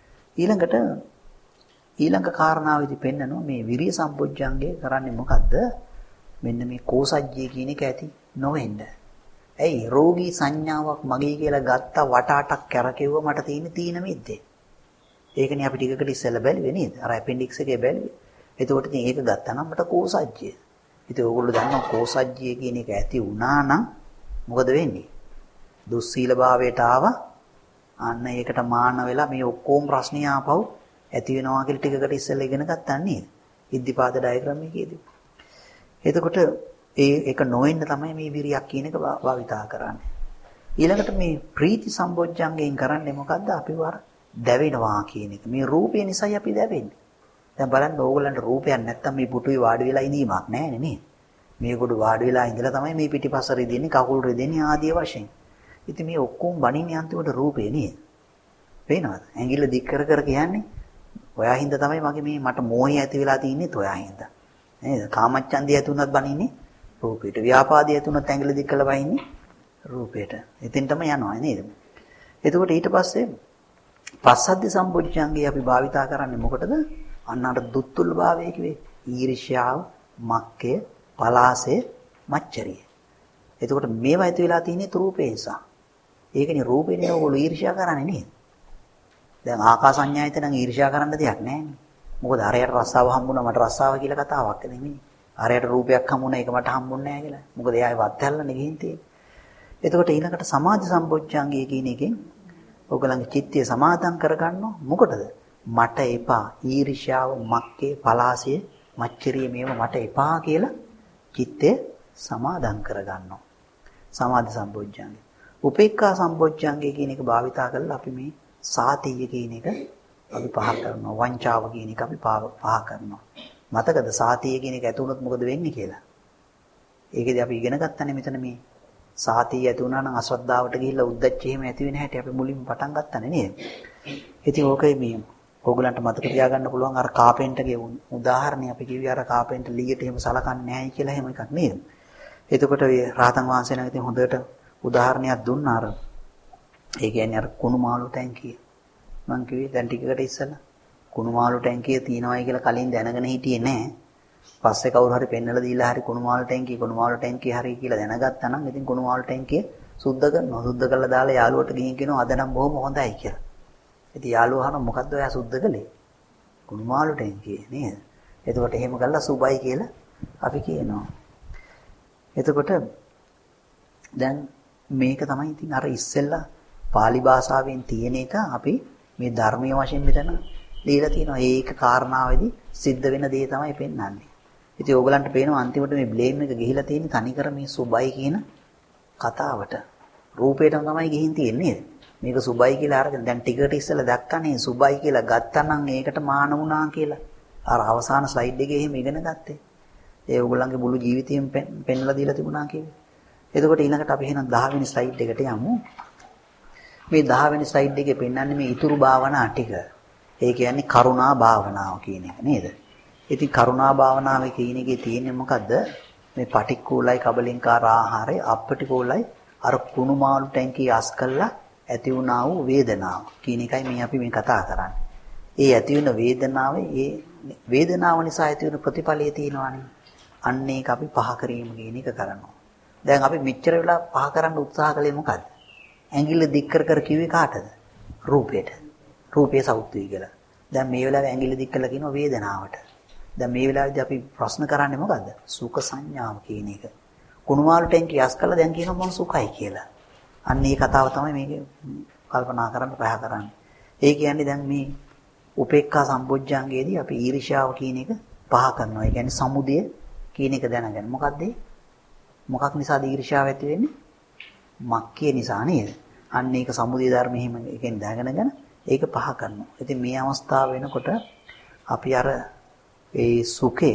ඊළඟ කාරණාවේදී පෙන්නනවා මේ විරිය සම්බොජ්ජංගේ කරන්නේ මොකද්ද? මෙන්න මේ කෝසජ්ජය කියන එක ඇති නොවෙන්න. ඇයි රෝගී සංඥාවක් මගේ කියලා ගත්ත වටාටක් කැරකෙව්ව මට තියෙන තීන මිද්දේ. ඒකනේ අපි ටිකකට ඉස්සෙල්ලා බැලුවේ නේද? අර ඇපෙන්ඩික්ස් එකේ බැලුවේ. එතකොට ඉතින් ඒක ගත්තා නම් මට කෝසජ්ජය. ඉතින් ඕගොල්ලෝ දන්නවා කෝසජ්ජය කියන එක ඇති වුණා නම් මොකද වෙන්නේ? දුස්සීල භාවයට ආවා. අන්න ඒකට මාන වෙලා මේ ඔක්කොම ප්‍රශ්නිය ආපහු ඇති වෙනවා කියලා ටිකකට ඉස්සෙල්ලා ඉගෙන ගත්තා නේද? ඉද්ධිපාද ඩයග්‍රෑම් එකේදී. එතකොට ඒක නොවෙන්න තමයි මේ විරියක් කියන එක භාවිතා කරන්නේ. ඊළඟට මේ ප්‍රීති සම්බොජ්ජංගයෙන් කරන්නේ මොකද්ද? අපි වර දැවෙනවා කියන එක. මේ රූපය නිසායි අපි දැවෙන්නේ. දැන් බලන්න ඕගොල්ලන්ට රූපයක් නැත්තම් මේ පුටුවේ වාඩි වෙලා ඉඳීමක් නැහැ නේ. මේ කොට වාඩි වෙලා ඉඳලා තමයි මේ පිටිපස්ස රිදෙන්නේ, කකුල් රිදෙන්නේ ආදී වශයෙන්. ඉතින් මේ ඔක්කොම බණින්නේ අන්තිමට රූපේ නේද? පේනවද? ඇඟිල්ල දික් කර කර කියන්නේ ඔයා හින්දා තමයි මගේ මේ මට මෝහය ඇති වෙලා තින්නේ ඔයා හින්දා. නේද? කාමච්ඡන්දිය ඇති වුණත් බණින්නේ රූපේට. ව්‍යාපාදිය ඇති වුණත් ඇඟිල්ල දික් කරලා බහින්නේ රූපේට. එතෙන් තමයි යනවා නේද? එතකොට ඊට පස්සේ පස්සද්ධි සම්පොච්චංගේ අපි භාවිතා කරන්නේ මොකටද? අන්නකට දුත්තුල් භාවයේ කිව්වේ ඊර්ෂ්‍යාව, මක්කය, පලාසය, මච්චරිය. එතකොට මේවා ඇති වෙලා තියෙන්නේ රූපේ නිසා. ඒකනේ රූපේනේ ඔයගොල්ලෝ ඊර්ෂ්‍යා කරන්නේ නේද? දැන් ආකාසඤ්ඤායතන නම් ඊර්ෂ්‍යා කරන්න දෙයක් නැහැ. මොකද අරයට රස්සාව හම්බුණා මට රස්සාව කියලා කතාවක් නෙමෙයි. අරයට රූපයක් හම්බුණා ඒක මට හම්බුන්නේ නැහැ කියලා. මොකද එයාගේ වත් හැල්ලනේ ගිහින් තියෙන්නේ. එතකොට ඊළඟට සමාධි සම්පොච්චංගය කියන එකෙන් ඔයගලගේ චිත්තය සමාදම් කරගන්නව මොකටද? මට එපා ඊර්ෂ්‍යාව, මක්කේ, පලාසය, මච්චරිය මේව මට එපා කියලා චිත්තය සමාදම් කරගන්නවා. සමාධි සම්පෝඥංගේ. උපේක්ඛා සම්පෝඥංගේ කියන එක භාවිතා කරලා අපි මේ සාතිය කියන එක අපි පහ කරනවා. වංචාව කියන එක අපි පහ කරනවා. මතකද සාතිය කියන එක ඇති වුණොත් මොකද වෙන්නේ කියලා? ඒකදී අපි ඉගෙන ගන්නනේ මෙතන මේ සාතිය ඇති වුණා නම් අශ්‍රද්ධාවට ගිහිල්ලා උද්දච්ච එහෙම ඇති වෙන හැටි අපි මුලින්ම පටන් ගන්නනේ නේද? ඉතින් ඕකේ මේ ඕගලන්ට මතක තියාගන්න පුළුවන් අර කාපෙන්ටර්ගේ උදාහරණය අපි කිව්වේ අර කාපෙන්ටර් ලීයට එහෙම සලකන්නේ නැහැයි කියලා එහෙම එකක් නේද? එතකොට මේ රාතන් වහන්සේලා ඉතින් හොඳට උදාහරණයක් දුන්නා අර. ඒ කියන්නේ අර කුණු මාළු ටැංකිය. මං කිව්වේ දැන් ටිකකට ඉස්සෙල්ලා කුණු මාළු ටැංකිය තියෙනවායි කියලා කලින් දැනගෙන හිටියේ නැහැ. පස්සේ කවුරු හරි පෙන්නලා දීලා හරි කුණු මාළු ටැංකිය හරි කියලා දැනගත්තා නම් ඉතින් කුණු මාළු ටැංකිය සුද්ධ කරනවා. සුද්ධ කරලා දාලා යාළුවට ගිහින් කියනවා අද නම් බොහොම හොඳයි කියලා. ඉතින් යාළුවා අහනවා මොකද්ද ඔයා සුද්ධ කළේ? කුණු මාළු ටැංකිය නේද? එතකොට එහෙම කළා සුබයි කියලා අපි කියනවා. එතකොට දැන් මේක තමයි ඉතින් අර ඉස්සෙල්ලා pāli භාෂාවෙන් තියෙන එක අපි මේ ධර්මීය වශයෙන් මෙතන දීලා තියෙනවා. ඒක කාරණාවේදී සිද්ධ වෙන දේ තමයි පෙන්වන්නේ. ඉතින් ඕගලන්ට පේනවා අන්තිමට මේ බ්ලේම් එක ගිහිලා තියෙන්නේ තනිකර මේ සුබයි කියන කතාවට. රූපේටම තමයි ගිහින් තියෙන්නේ. මේක සුබයි කියලා අරගෙන දැන් ටිකට ඉස්සෙල්ලා දැක්කනේ සුබයි කියලා ගත්තා නම් ඒකට මාන වුණා කියලා. අර අවසාන ස්ලයිඩ් එකේ එහෙම ඉගෙන ගත්තේ. ඒ ඕගොල්ලන්ගේ මුළු ජීවිතේම පෙන්වලා දීලා තිබුණා කියන්නේ. එතකොට ඊළඟට අපි එහෙනම් 10 වෙනි ස්ලයිඩ් එකට යමු. මේ 10 වෙනි ස්ලයිඩ් එකේ පෙන්වන්නේ මේ ඊතුරු භාවනා ටික. ඒ කියන්නේ කරුණා භාවනාව කියන එක නේද? ඉතින් කරුණා භාවනාවේ කියන එකේ තියෙන්නේ මොකද්ද? මේ පටික්කුලයි කබලින්කාර ආහාරය අපටිකෝලයි අර කුණු මාළු ටැංකිය අස් කළා ඇති වුණා වූ වේදනාව කියන එකයි මේ අපි මේ කතා කරන්නේ. ඒ ඇති වෙන වේදනාවේ ඒ වේදනාව නිසා ඇති වෙන ප්‍රතිඵලය තියෙනවානේ. අන්න ඒක අපි පහ කිරීම කියන එක කරනවා. දැන් අපි මෙච්චර වෙලා පහ කරන්න උත්සාහ කළේ මොකද්ද? ඇඟිල්ල දික් කර කිව්වේ කාටද? රූපයට. රූපේ සෞත්වි කියලා. දැන් මේ වෙලාවේ ඇඟිල්ල දික් කරලා කියනවා වේදනාවට. දැන් මේ වෙලාවේදී අපි ප්‍රශ්න කරන්නේ මොකද්ද? සුඛ සංඥාව කියන එක. කුණුමාළු ටැංකිය අස් කළා දැන් කියනවා මම සුඛයි කියලා. අන්න ඒ කතාව තමයි මේක කල්පනා කරන්න පහ කරන්නේ. ඒ කියන්නේ දැන් මේ උපේක්ඛා සම්බොජ්ජංගයේදී අපි ඊර්ෂ්‍යාව කියන එක පහ කරනවා. ඒ කියන්නේ සමුදය කියන එක දැනගන්න. මොකද්ද? මොකක් නිසාද ඊර්ෂ්‍යාව ඇති වෙන්නේ? මක්කිය නිසා නේද? අන්න ඒක සමුදය ධර්ම එහෙම එකෙන් දැනගෙන ඒක පහ කරනවා. ඉතින් මේ අවස්ථාව වෙනකොට අපි අර ඒ සුඛය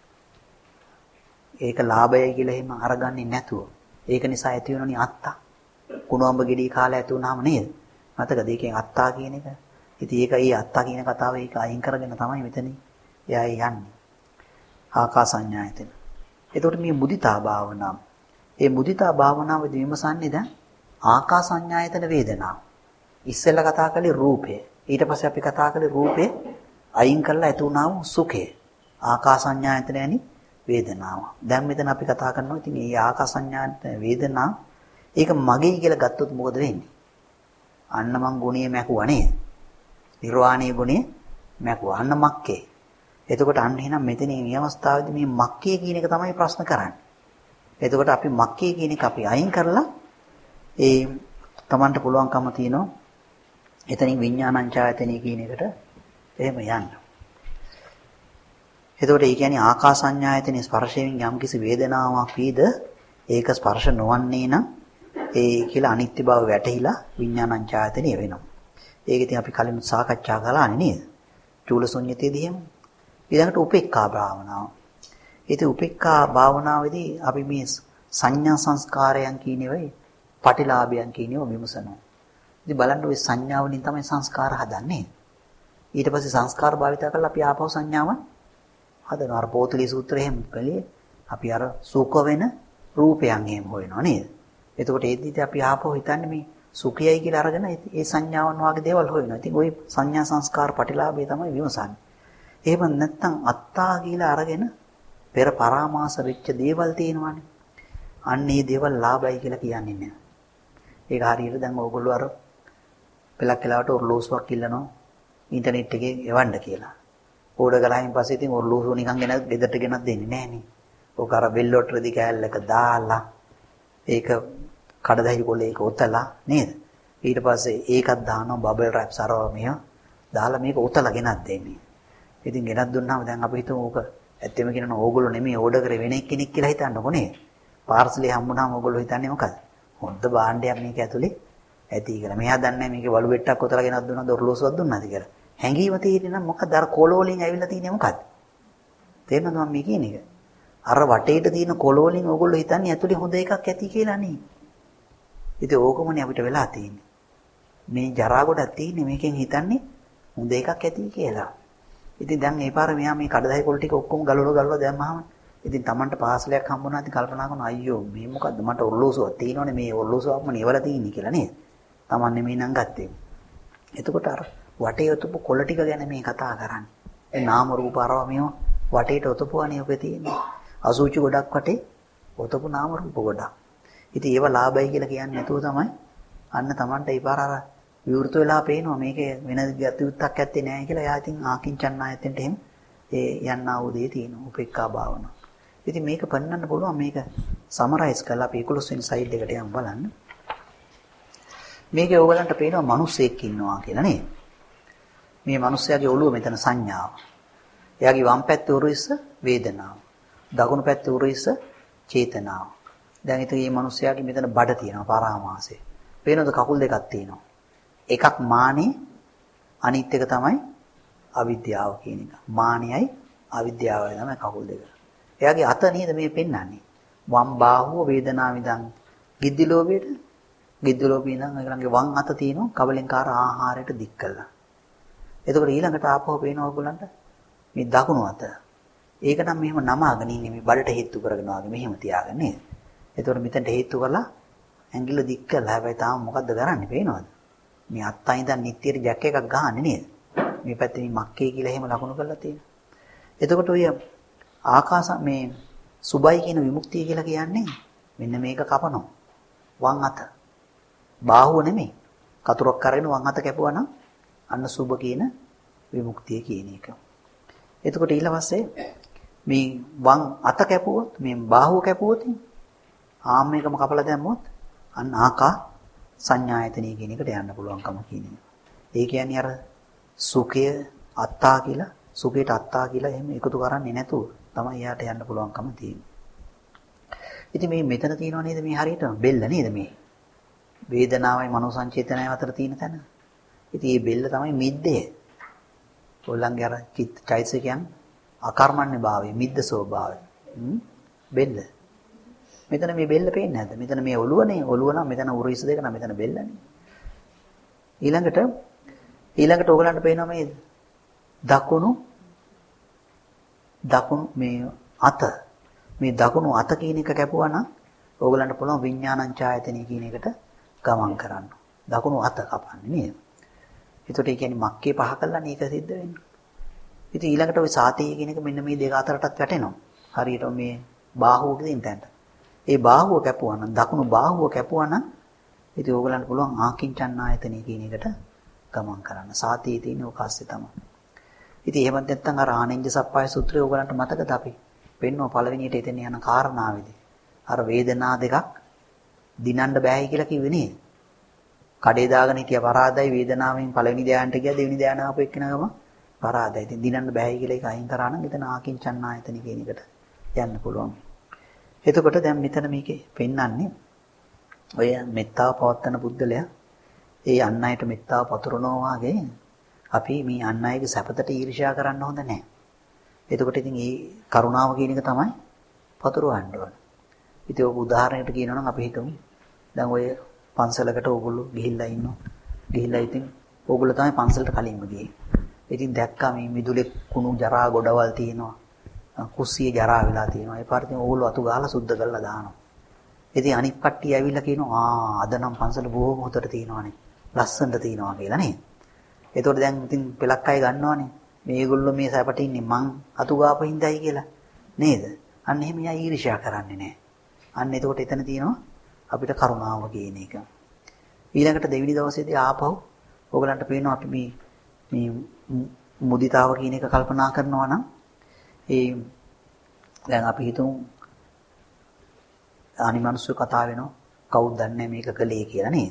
ඒක ලාභයයි කියලා එහෙම අරගන්නේ නැතුව ඒක නිසා ඇති වෙනෝනි අත්තා. කුණුඹ ගෙඩි කාලය ඇති වුණාම නේද? මතකද ඒකෙන් අත්තා කියන එක? ඉතින් ඒක ඒ අත්තා කියන කතාව ඒක අයින් කරගෙන තමයි මෙතන එයා යන්නේ. ආකාසඤ්ඤායතන. එතකොට මේ මුදිතා භාවනාව. ඒ මුදිතා භාවනාවේදී විමසන්නේ දැන් ආකාසඤ්ඤායතන වේදනාව. ඉස්සෙල්ලා කතා කළේ රූපය. ඊට පස්සේ අපි කතා කළේ රූපේ අයින් කරලා ඇති වුණා වූ සුඛය. ආකාසඤ්ඤායතන යනි වේදනාව. දැන් මෙතන අපි කතා කරනවා ඉතින් මේ ආකාසඤ්ඤායතන වේදනාව ඒක මගේ කියලා ගත්තොත් මොකද වෙන්නේ? අන්න මං ගුණිය මැකුවා නේද? නිර්වාණීය ගුණිය මැකුවා. අන්න මක්කේ. එතකොට අන්න එහෙනම් මෙතන මේ අවස්ථාවේදී මේ මක්කේ කියන එක තමයි ප්‍රශ්න කරන්නේ. එතකොට අපි මක්කේ කියන එක අපි අයින් කරලා ඒ Tamanට පුළුවන්කම තියෙනවා එතනින් විඥානංචායතනෙ කියන එකට එහෙම යන්න. එතකොට ඒ කියන්නේ ආකාසඤ්ඤායතනෙ ස්පර්ශයෙන් යම්කිසි වේදනාවක් වීද ඒක ස්පර්ශ නොවන්නේ නම් ඒ කියලා අනිත්‍ය බව වැටහිලා විඥානංචායතනෙ වෙනවා. ඒක ඉතින් අපි කලින් සාකච්ඡා කළානේ නේද? චූලසුඤ්ඤතේදී එහෙම. ඊළඟට උපේක්ඛා භාවනාව. ඉතින් උපේක්ඛා භාවනාවේදී අපි මේ සංඥා සංස්කාරයන් කියනේවයි පටිලාභයන් කියනේව විමසනවා. ඉතින් බලන්න ওই සංඥා වලින් තමයි සංස්කාර හදන්නේ. ඊට පස්සේ සංස්කාර භාවිත කරලා අපි ආපහු සංඥාවන් හදනවා. අර පොතලී සූත්‍රය එහෙම කළේ අපි අර සුඛ වෙන රූපයන් එහෙම හොයනවා නේද? එතකොට ඒදිදී අපි ආපහු හිතන්නේ මේ සුඛයයි කියලා අරගෙන ඒ සංඥාවන් වගේ දේවල් හොයනවා. ඉතින් ওই සංඥා සංස්කාර පටිලාභය තමයි විමසන්නේ. එහෙම නැත්නම් අත්තා කියලා අරගෙන පෙර පරාමාස වෙච්ච දේවල් තියෙනවානේ. අන්න ඒ දේවල් ලාභයි කියලා කියන්නේ නැහැ. ඒක හරියට දැන් ඕගොල්ලෝ අර පෙලක් කාලවට ඔර්ලෝසුවක් ඉල්ලනවා ඉන්ටර්නෙට් එකේ එවන්න කියලා. ඕඩර් කරායින් පස්සේ ඉතින් ඔර්ලෝසුව නිකන් ගෙදරට ගෙනත් දෙන්නේ නැහනේ. ඕක අර බෙල් ලොටරි කෑල්ලක දාලා ඒක කඩදාසි කොලේක ඔතලා නේද? ඊට පස්සේ ඒකත් දානවා බබල් රැප් සරව මෙහෙම දාලා මේක උතලා ගෙනත් දෙන්නේ. ඉතින් ගෙනත් දුන්නාම දැන් අපි හිතමු ඕක ඇත්තම කියනවා ඕගොල්ලෝ නෙමෙයි ඕඩර් කරේ වෙන කෙනෙක් කියලා හිතන්නකො නේ. පාර්සලේ හම්බුනාම ඕගොල්ලෝ හිතන්නේ මොකද? හොඳ භාණ්ඩයක් මේක ඇතුලේ ඇති කියලා. මෙයා දන්නේ මේකේ වලු බෙට්ටක් උතලා ගෙනත් දුන්නාද ඔරලෝසුවක් දුන්නාද කියලා. හැංගීම තියෙන්නේ නම් මොකද අර කොලෝලින් ඇවිල්ලා තියෙන්නේ මොකද? තේරෙනවද මම මේ කියන එක? අර වටේට තියෙන කොලෝලින් ඕගොල්ලෝ හිතන්නේ ඇතුලේ හොඳ එකක් ඇති කියලා නේ. ඉතින් ඕකමනේ අපිට වෙලා තියෙන්නේ. මේ ජරා ගොඩක් තියෙන්නේ මේකෙන් හිතන්නේ හොඳ එකක් ඇති කියලා. ඉතින් දැන් ඒ පාර මෙයා මේ කඩදායි කොළ ටික ඔක්කොම ගලවලා දැම්මහම ඉතින් Tamanට පාසලයක් හම්බුණා ඉතින් කල්පනා කරනවා අයියෝ මේ මොකද්ද මට ඔරලෝසුවක් තියෙනවනේ මේ ඔරලෝසුවක්ම නිවලා තියෙන්නේ කියලා නේද? Taman නෙමෙයි නම් ගත්තේ. එතකොට අර වටේ ඔතපු කොළ ටික ගැන මේ කතා කරන්නේ. ඒ නාම රූප අරව මේව වටේට ඔතපුවානේ ඔබේ තියෙන්නේ. අසුචි ගොඩක් වටේ ඔතපු නාම රූප ගොඩක්. ඉතින් ඒව ලාභයි කියලා කියන්නේ නැතුව තමයි අන්න Tamanට ඒ පාර අර විවෘත වෙලා පේනවා මේකේ වෙන ගතියුත්තක් ඇත්තේ නැහැ කියලා. එයා ඉතින් ආකින්චන් ආයතෙන්ට එහෙම ඒ යන්නා වූ දේ තියෙනවා උපේක්ඛා භාවනාව. ඉතින් මේක පෙන්වන්න පුළුවන් මේක සමරයිස් කරලා අපි 11 වෙනි සයිඩ් එකට යමු බලන්න. මේකේ ඕගලන්ට පේනවා මිනිස්සෙක් ඉන්නවා කියලා නේද? මේ මිනිස්යාගේ ඔළුව මෙතන සංඥාව. එයාගේ වම් පැත්තේ උරුස්ස වේදනාව. දකුණු පැත්තේ උරුස්ස චේතනාව. දැන් ඉතින් මේ මිනිස්යාගේ මෙතන බඩ තියෙනවා පරාමාසය. පේනවද කකුල් දෙකක් තියෙනවා. එකක් මානේ අනිත් එක තමයි අවිද්‍යාව කියන එක. මානෙයි අවිද්‍යාවයි තමයි කකුල් දෙක. එයාගේ අත නේද මේ පෙන්වන්නේ. වම් බාහුව වේදනාවෙන් ගිද්දිලෝභයට ගිද්දිලෝභී ඉඳන් ඒගොල්ලන්ගේ වම් අත තියෙනවා කබලෙන්කාර ආහාරයට දික් කළා. එතකොට ඊළඟට ආපහු පේනවා ඔයගොල්ලන්ට මේ දකුණු අත. ඒක නම් මෙහෙම නමාගෙන ඉන්නේ මේ බඩට හේතු කරගෙන වගේ මෙහෙම තියාගෙන නේද? එතකොට මෙතනට හේතු කරලා ඇඟිල්ල දික් කළා. හැබැයි තාම මොකද්ද කරන්නේ පේනවද? මේ අත්තයි ඉඳන් නිට්ටියට ජැක් එකක් ගහන්නේ නේද? මේ පැත්තේ මේ මක්කේ කියලා එහෙම ලකුණු කරලා තියෙනවා. එතකොට ඔය ආකාස මේ සුබයි කියන විමුක්තිය කියලා කියන්නේ මෙන්න මේක කපනවා. වම් අත. බාහුව නෙමෙයි. කතුරක් කරගෙන වම් අත කැපුවා නම් අන්න සුබ කියන විමුක්තිය කියන එක. එතකොට ඊළ පස්සේ මේ වම් අත කැපුවොත් මේ බාහුව කැපුවොත් ආම් එකම කපලා දැම්මොත් අන්න ආකා සංඥායතනිය කියන එකට යන්න පුළුවන්කම කියන එක. ඒ කියන්නේ අර සුඛය අත්තා කියලා සුඛයට අත්තා කියලා එහෙම එකතු කරන්නේ නැතුව තමයි යාට යන්න පුළුවන්කම තියෙන්නේ. ඉතින් මේ මෙතන තියෙනව නේද මේ හරියට බෙල්ල නේද මේ වේදනාවයි මනෝ සංචේතනයයි අතර තියෙන තැන. ඉතින් මේ බෙල්ල තමයි මිද්දේ. ඔයගොල්ලන්ගේ අර චෛතසිකයන් අකර්මණ්‍ය භාවය මිද්ද ස්වභාවය. බෙල්ල. මෙතන මේ බෙල්ල පේන්නේ නැද්ද? මෙතන මේ ඔළුවනේ ඔළුව නම් මෙතන උරුයිස දෙක නම් මෙතන බෙල්ලනේ. ඊළඟට ඕගලන්ට පේනවා මේ දකුණු මේ අත මේ දකුණු අත කියන එක කැපුවා නම් ඕගලන්ට පුළුවන් විඥානං ඡායතනෙ කියන එකට ගමන් කරන්න. දකුණු අත කපන්නේ නේද? ඒකට ඒ කියන්නේ මක්කේ පහ කළා නේක සිද්ධ වෙන්නේ. ඉතින් ඊළඟට ওই සාතේ කියන එක මෙන්න මේ දෙක අතරටත් වැටෙනවා. හරියට මේ බාහුව කියන තැනට. ඒ බාහුව කැපුවා නම් දකුණු බාහුව කැපුවා නම් ඉතින් ඕගලන්ට පුළුවන් ආකින්චන් ආයතනෙ කියන එකට ගමන් කරන්න. සාතේ තියෙන ඔකස්සේ තමයි. ඉතින් එහෙමත් නැත්නම් අර ආනෙන්ජ සප්පාය සූත්‍රය ඕගලන්ට මතකද අපි පෙන්වන පළවෙනියට එතන යන කාරණාවේදී අර වේදනා දෙකක් දිනන්න බෑයි කියලා කිව්වේ නේද? කඩේ දාගෙන හිටිය පරාදයි වේදනාවෙන් පළවෙනි ධානයට ගියා දෙවෙනි ධානය ආපු එක්කෙනාගම පරාදයි. ඉතින් දිනන්න බෑයි කියලා ඒක අයින් කරා නම් එතන ආකින්චන් ආයතනෙ කියන එකට යන්න පුළුවන්. එතකොට දැන් මෙතන මේකේ පෙන්වන්නේ ඔය මෙත්තාව පවත්තන බුද්ධලයා ඒ අන් අයට මෙත්තාව පතුරනවා වගේ අපි මේ අන් අයගේ සැපතට ඊර්ෂ්‍යා කරන්න හොඳ නැහැ. එතකොට ඉතින් මේ කරුණාව කියන එක තමයි පතුරවන්න ඕන. ඉතින් ඔබ උදාහරණයකට කියනවා නම් අපි හිතමු දැන් ඔය පන්සලකට ඕගොල්ලෝ ගිහිල්ලා ඉන්නවා. ගිහිල්ලා ඉතින් ඕගොල්ලෝ තමයි පන්සලට කලින්ම ගියේ. ඉතින් දැක්කා මේ මිදුලේ කුණු ජරා ගොඩවල් තියෙනවා. කුස්සියේ ජරා වෙලා තියෙනවා. ඒ පාර ඉතින් ඕගොල්ලෝ අතු ගාලා සුද්ධ කරලා දානවා. ඉතින් අනිත් කට්ටිය ඇවිල්ලා කියනවා අද නම් පන්සල බොහොම හොතට තියෙනවානේ. ලස්සනට තියෙනවා කියලා නේද? එතකොට දැන් ඉතින් පෙලක් අය ගන්නවානේ. මේගොල්ලෝ මේ සැපට ඉන්නේ මං අතු ගාපින්දයි කියලා නේද? අන්න එහෙම යා ඊර්ෂ්‍යා කරන්නේ නැහැ. අන්න එතකොට එතන තියෙනවා අපිට කරුණාව කියන එක. ඊළඟට දෙවෙනි දවසේදී ආපහු ඕගලන්ට පේනවා අපි මේ මුදිතාව කියන එක කල්පනා කරනවා නම් ඒ දැන් අපි හිතමු අනිමනුෂ්‍ය කතා වෙනවා කවුද දන්නේ මේක කළේ කියලා නේද?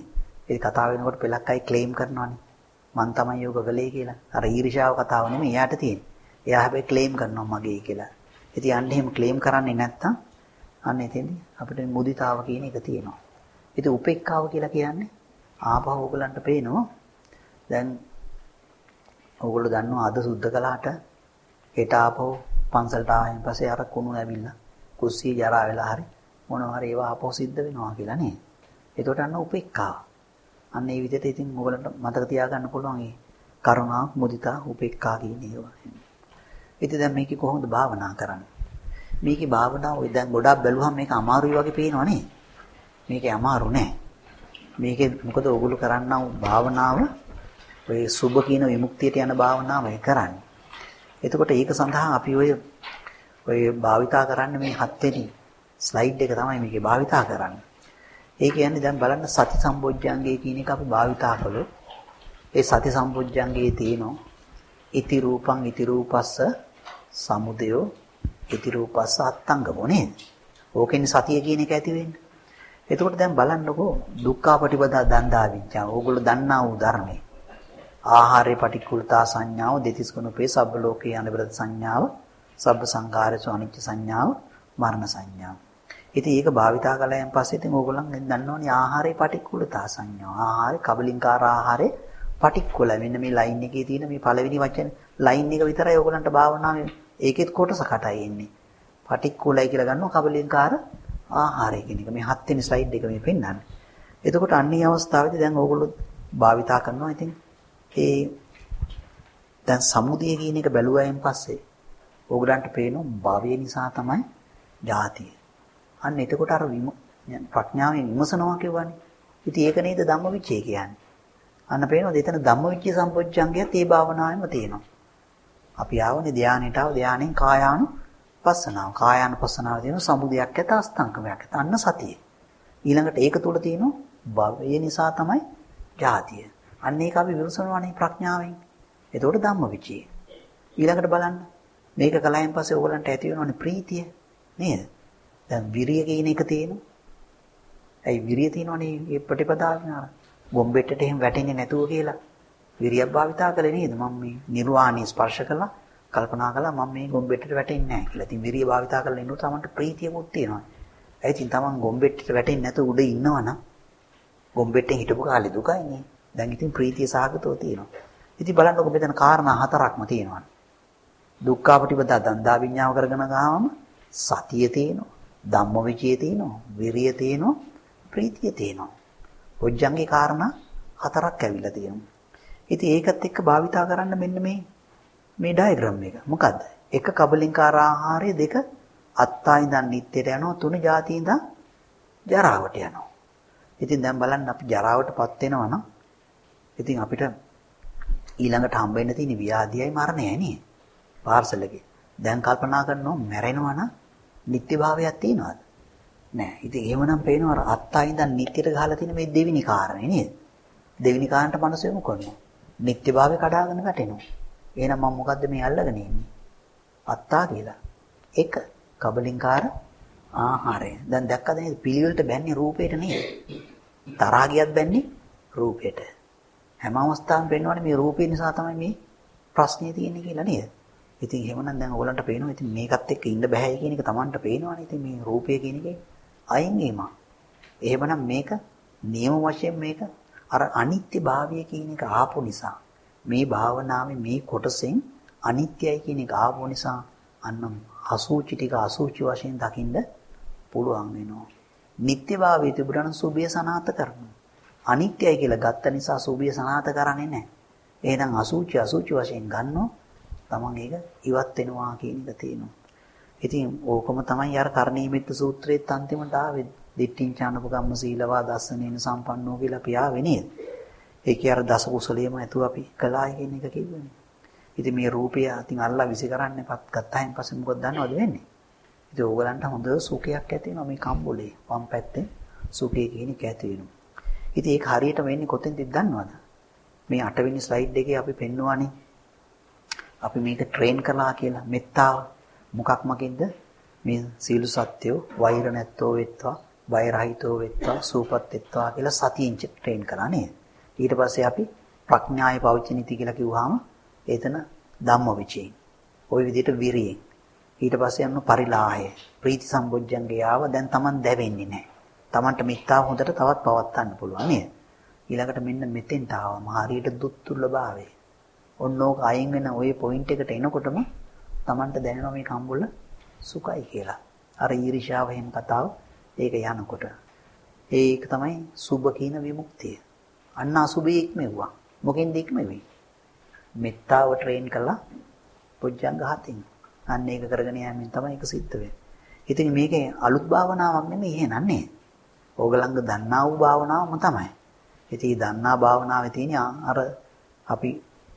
ඒ කතාව වෙනකොට පෙලක් අය ක්ලේම් කරනවානේ. මං තමයි යෝග කළේ කියලා. අර ඊර්ෂ්‍යාව කතාව නෙමෙයි එයාට තියෙන්නේ. එයා හැබැයි ක්ලේම් කරනවා මගේ කියලා. ඉතින් අන්න එහෙම ක්ලේම් කරන්නේ නැත්තම් අන්න එතෙන්දී අපිට මුදිතාව කියන එක තියෙනවා. ඉතින් උපේක්ඛාව කියලා කියන්නේ ආපහු ඕගලන්ට පේනවා. දැන් ඕගොල්ලෝ දන්නවා අද සුද්ධ කළාට හෙට ආපහු පන්සලට ආවෙන් පස්සේ අර කුණු ඇවිල්ලා කුස්සිය ජරා වෙලා හරි මොනවා හරි ඒවා ආපහු සිද්ධ වෙනවා කියලා නේ. ඒකට අන්න උපේක්ඛාව. අන්න ඒ විදිහට ඉතින් ඕගලන්ට මතක තියාගන්න පුළුවන් මේ කරුණා, මුදිතා, උපේක්ඛා කියන ඒවා. ඉතින් දැන් මේක කොහොමද භාවනා කරන්නේ? මේකේ භාවනාව දැන් ගොඩාක් බැලුවම මේක අමාරුයි වගේ පේනවා නේ. මේකේ අමාරු නෑ. මේකේ මොකද ඕගොල්ලෝ කරන්නා භාවනාව ඔය සුබ කියන විමුක්තියට යන භාවනාවයි කරන්නේ. එතකොට ඒක සඳහා අපි ඔය භාවිතා කරන්නේ මේ 7 වෙනි ස්ලයිඩ් එක තමයි මේකේ භාවිතා කරන්නේ. ඒ කියන්නේ දැන් බලන්න සති සම්පොඥංගය කියන එක අපි භාවිතා කළොත් ඒ සති සම්පොඥංගයේ තියෙනවා ඉති රූපං ඉති රූපස්ස සමුදයෝ ඉති රූපස්ස අත්තංගමෝ නේද? ඕකෙන් සතිය කියන එක ඇති වෙන්නේ. එතකොට දැන් බලන්නකෝ දුක්ඛාපටිපදා දන්දා විඥා. ඕගොල්ලෝ දන්නා වූ ධර්මයේ ආහාරේ පටික්කුලතා සංඥාව දෙතිස් ගුණපේ සබ්බ ලෝකේ අනිබ්‍රත සංඥාව සබ්බ සංඛාරේසු අනිච්ච සංඥාව මරණ සංඥාව. ඉතින් ඒක භාවිතා කළායින් පස්සේ ඉතින් ඕගොල්ලන් දන්නවනේ ආහාරේ පටික්කුලතා සංඥාව. ආහාරේ කබලින්කාර ආහාරේ පටික්කුල. මෙන්න මේ ලයින් එකේ තියෙන මේ පළවෙනි වචන ලයින් එක විතරයි ඕගොල්ලන්ට භාවනාවේ ඒකෙත් කොටසකටයි එන්නේ. පටික්කුලයි කියලා ගන්නවා කබලින්කාර ආහාරය කියන එක. මේ 7 වෙනි ස්ලයිඩ් එක මේ පෙන්නන්නේ. එතකොට අන්නේ අවස්ථාවේදී දැන් ඕගොල්ලෝ භාවිතා කරනවා. ඉතින් ඒ දැන් සමුදය කියන එක බැලුවයින් පස්සේ ඕගලන්ට පේනවා භවය නිසා තමයි ජාතිය. අන්න එතකොට අර ප්‍රඥාවෙන් විමසනවා කියවනේ. ඉතින් ඒක නේද ධම්මවිචය කියන්නේ. අන්න පේනවද එතන ධම්මවිචය සම්පොච්චංගයත් ඒ භාවනාවෙම තියෙනවා. අපි ආවනේ ධානයට ආව ධානයෙන් කායානුපස්සනාව. කායානුපස්සනාව තියෙන සමුදයක් ඇත අස්තංගමයක් ඇත. අන්න සතිය. ඊළඟට ඒක තුල තියෙනවා භවය නිසා තමයි ජාතිය. අන්න ඒක අපි විමසනවානේ ප්‍රඥාවෙන්. එතකොට ධම්මවිචය. ඊළඟට බලන්න මේක කලයන් පස්සේ ඕගලන්ට ඇති වෙනවනේ ප්‍රීතිය නේද? දැන් විරිය කියන එක තියෙනවා. ඇයි විරිය තියෙනවනේ මේ ප්‍රතිපදාවෙන් අර ගොම්බෙට්ටට එහෙම වැටෙන්නේ නැතුව කියලා. විරියක් භාවිතා කළේ නේද? මම මේ නිර්වාණය ස්පර්ශ කළා කල්පනා කළා මම මේ ගොම්බෙට්ටට වැටෙන්නේ නැහැ කියලා. ඉතින් විරිය භාවිතා කරලා ඉන්නකොට තමන්ට ප්‍රීතියකුත් තියෙනවා. ඒ ඉතින් තමන් ගොම්බෙට්ටට වැටෙන්නේ නැතුව උඩ ඉන්නවනම් ගොම්බෙට්ටෙන් හිටපු කාලේ දුකයිනේ. දැන් ඉතින් ප්‍රීතිය සාගතව තියෙනවා. ඉතින් බලන්නකො මෙතන කාරණා 4ක්ම තියෙනවා. දුක්ඛාපටිපදා දන්දා විඤ්ඤාව කරගෙන ගාවම සතිය තියෙනවා, ධම්මවිචය තියෙනවා, විරිය තියෙනවා, ප්‍රීතිය තියෙනවා. බොජ්ජංගේ කාරණා 4ක් ඇවිල්ලා තියෙනවා. ඉතින් ඒකත් එක්ක භාවිතා කරන්න මෙන්න මේ ඩයග්‍රෑම් එක. මොකද්ද? එක කබලින්කාර ආහාරය, දෙක අත්තා ඉඳන් නිත්‍යයට යනවා, තුන ජාති ඉඳන් ජරාවට යනවා. ඉතින් දැන් බලන්න අපි ජරාවටපත් වෙනවා නම් ඉතින් අපිට ඊළඟට හම්බ වෙන්න තියෙන ව්‍යාධියයි මරණයයි නේ. පාර්සල් එකේ. දැන් කල්පනා කරනවා මැරෙනවා නම් නිත්‍යභාවයක් තියනවාද? නෑ. ඉතින් එහෙමනම් පේනවා අර අත්තා ඉඳන් නිත්‍යට ගහලා තියෙන මේ දෙවිනි කාරණේ නේද? දෙවිනි කාරණට මනස යොමු කරනවා. නිත්‍යභාවය කඩාගෙන වැටෙනවා. එහෙනම් මම මොකද්ද මේ අල්ලගෙන ඉන්නේ? අත්තා කියලා. එක කබලින්කාර ආහාරය. දැන් දැක්කද නේද? පිළිවෙලට බැන්නේ රූපේට නේද? තරහා ගියත් බැන්නේ රූපේට. හැම අවස්ථාවෙම පෙන්වන්නේ මේ රූපේ නිසා තමයි මේ ප්‍රශ්නේ තියෙන්නේ කියලා නේද? ඉතින් එහෙමනම් දැන් ඔයගලන්ට පේනවා ඉතින් මේකත් එක්ක ඉන්න බෑයි කියන එක Tamanට පේනවනේ. ඉතින් මේ රූපය කියන එකේ අයින් වීම. එහෙමනම් මේක නියම වශයෙන් මේක අර අනිත්‍ය භාවය කියන එක ආපු නිසා මේ භාවනාවේ මේ කොටසෙන් අනිත්‍යයි කියන එක ආපු නිසා අන්නම් අසුචි ටික අසුචි වශයෙන් දකින්න පුළුවන් වෙනවා. නිත්‍ය භාවයේ තිබුණා නම් සුභය සනාත කරනවා. අනිත්‍යයි කියලා ගත්ත නිසා සුභය සනාත කරන්නේ නැහැ. එහෙනම් අසුචි වශයෙන් ගන්නවා. තමන් ඒක ඉවත් වෙනවා කියන එක තියෙනවා. ඉතින් ඕකම තමයි අර කර්ණීයමිත්ත සූත්‍රයේත් අන්තිමට ආවේ. දිට්ඨිං ඡානපකම්ම සීලවා දස්සනේන සම්පන්නෝ කියලා අපි ආවේ නේද? ඒකේ අර දස කුසලයේම ඇතුව අපි කළා කියන එක කිව්වනේ. ඉතින් මේ රූපය අතින් අල්ලා විසි කරන්නපත් ගත්තායින් පස්සේ මොකද දන්නවද වෙන්නේ? ඉතින් ඕගලන්ට හොඳ සුඛයක් ඇති වෙනවා මේ කම්බුලේ. වම් පැත්තේ සුඛය කියන එක ඇති වෙනවා. ඉතින් ඒක හරියට වෙන්නේ කොතෙන්ද දන්නවද? මේ 8 වෙනි ස්ලයිඩ් එකේ අපි පෙන්වුවානේ අපි මේක ට්‍රේන් කළා කියලා මෙත්තාව මොකක් මගින්ද මේ සීල සත්‍යෝ වෛර නැත්තෝ වෙත්වා බය රහිතව වෙත්වා සූපත් වෙත්වා කියලා සතියෙන් ට්‍රේන් කරා නේද? ඊට පස්සේ අපි ප්‍රඥාය පෞචිනිති කියලා කිව්වහම එතන ධම්මවිචේ. ওই විදිහට විරියෙන්. ඊට පස්සේ යන පරිලාහය. ප්‍රීති සම්බොජ්ජංගේ ආව දැන් Taman දැවෙන්නේ නැහැ. Tamanට මිත්‍යාව හොඳට තවත් පවත්වන්න පුළුවන් නේද? ඊළඟට මෙන්න මෙතෙන්ට ආවම හරියට දුක්තුල්ලභාවය. ඔන්නෝක අයින් වෙන ওই පොයින්ට් එකට එනකොටම Tamanට දැනෙනවා මේ කම්බුල සුඛයි කියලා. අර ඊර්ෂ්‍යාව වෙන කතාව ඒක යනකොට. ඒක තමයි සුභ කියන විමුක්තිය. අන්න අසුභේ ඉක්මෙව්වා. මොකෙන්ද ඉක්මෙවේ? මෙත්තාව ට්‍රේන් කළා පොජ්ජංග හතින්. අන්න ඒක කරගෙන යෑමෙන් තමයි ඒක සිද්ධ වෙන්නේ. ඉතින් මේකේ අලුත් භාවනාවක් නෙමෙයි එහෙනම් නේ. ඕගලංග දන්නා වූ භාවනාවම තමයි. ඉතින් දන්නා භාවනාවේ තියෙන අර අපි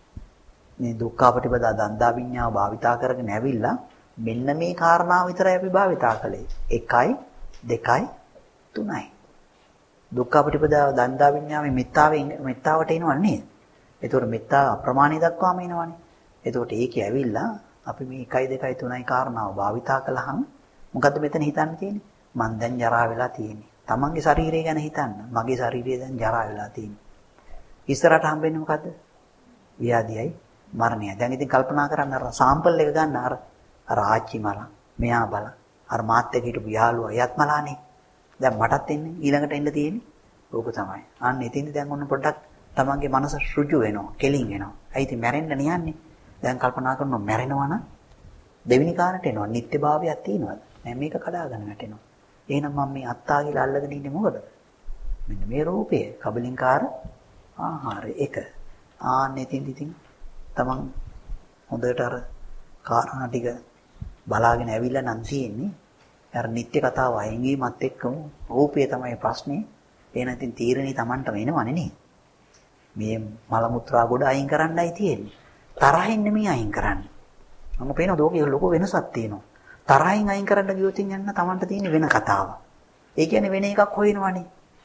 මේ දුක්ඛපටිපදා දන්දා විඤ්ඤාව භාවිතා කරගෙන ඇවිල්ලා මෙන්න මේ කාරණාව විතරයි අපි භාවිතා කළේ. 1යි 2යි 3යි. දුක්ඛපටිපදා දන්දා විඤ්ඤාවේ මෙත්තාවට එනවා නේද? ඒතකොට මෙත්තාව අප්‍රමාණී දක්වාම එනවනේ. ඒතකොට ඒකේ ඇවිල්ලා අපි මේ 1යි 2යි 3යි කාරණාව භාවිතා කළාම මොකද්ද මෙතන හිතන්න තියෙන්නේ? මං දැන් ජරා වෙලා තියෙන්නේ. තමන්ගේ ශරීරය ගැන හිතන්න. මගේ ශරීරය දැන් ජරා වෙලා තියෙන්නේ. ඉස්සරහට හම්බෙන්නේ මොකද්ද? ව්‍යාධියයි මරණයයි. දැන් ඉතින් කල්පනා කරන්න අර සාම්පල් එක ගන්න අර ආච්චි මල, මෙයා බල, අර මාත් එක්ක හිටපු යාළුවා යත් මලානේ. දැන් මටත් එන්නේ ඊළඟට එන්න තියෙන්නේ. ඕක තමයි. අන්න ඉතින් දැන් ඔන්න පොඩ්ඩක් තමන්ගේ මනස ඍජු වෙනවා, කෙලින් වෙනවා. ඇයි ඉතින් මැරෙන්න නියන්නේ? දැන් කල්පනා කරනවා මැරෙනවා නම් දෙවෙනි කාරණට එනවා. නිත්‍යභාවයක් තියෙනවද? නෑ මේක කඩාගෙන වැටෙනවා. එහෙනම් මම මේ අත්තා කියලා අල්ලගෙන ඉන්නේ මොකද? මෙන්න මේ රූපය, කබලින්කාර ආහාරය එක. ආන්නේ ඉතින් තමන් හොඳට අර කාරණා ටික බලාගෙන ඇවිල්ලා නම් තියෙන්නේ. අර නිත්‍ය කතාව අයින් වීමත් එක්කම රූපය තමයි ප්‍රශ්නේ. එහෙනම් ඉතින් තීරණේ තමන්ට වෙනවනේ නේ. මේ මල මුත්‍රා ගොඩ අයින් කරන්නයි තියෙන්නේ. තරහින් නෙමෙයි අයින් කරන්නේ. මම පේනවා ඕකේ ලොකු වෙනසක් තියෙනවා. තරහින් අයින් කරන්න ගියොත් යන්න තමන්ට තියෙන වෙන කතාවක්. ඒ කියන්නේ වෙන එකක් හොයනවනේ.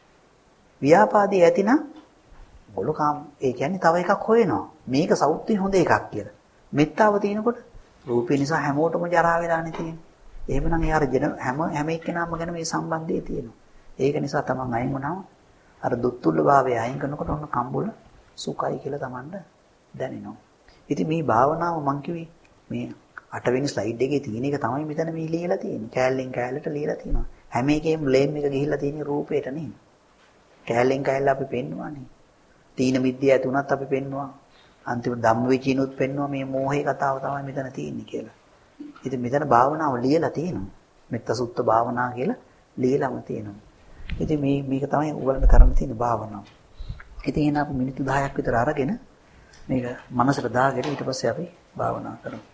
ව්‍යාපාදේ ඇතිනම් බොලකාම් ඒ කියන්නේ තව එකක් හොයනවා. මේක සෞත්වි හොඳ එකක් කියලා. මෙත්තාව තියෙනකොට රූපේ නිසා හැමෝටම ජරා වෙලානේ තියෙන්නේ. එහෙමනම් ඒ අර හැම එක්කෙනාම ගැන මේ සම්බන්ධය තියෙනවා. ඒක නිසා තමන් අයින් වුණාම අර දුක්තුල්ලභාවය අයින් කරනකොට ඔන්න කම්බුල සුඛයි කියලා තමන්ට දැනෙනවා. ඉතින් මේ භාවනාව මං කිව්වේ මේ 8 වෙනි ස්ලයිඩ් එකේ තියෙන එක තමයි මෙතන මේ ලියලා තියෙන්නේ. කෑල්ලෙන් කෑල්ලට ලියලා තියෙනවා. හැම එකේම බ්ලේම් එක ගිහිල්ලා තියෙන්නේ රූපේට නේ. කෑල්ලෙන් කෑල්ල අපි පෙන්නුවානේ. තීන මිද්‍ය ඇතුණත් අපි පෙන්නුවා. අන්තිම ධම්මවිචිනුත් පෙන්නුවා මේ මෝහේ කතාව තමයි මෙතන තියෙන්නේ කියලා. ඉතින් මෙතන භාවනාව ලියලා තියෙනවා. මෙත්ත සුත්ත භාවනා කියලා ලියලාම තියෙනවා. ඉතින් මේක තමයි උගලන්ට කරන්න තියෙන භාවනාව. ඉතින් එහෙනම් අපි මිනිත්තු 10ක් විතර අරගෙන මේක මනසට දාගෙන ඊට පස්සේ අපි භාවනා කරමු.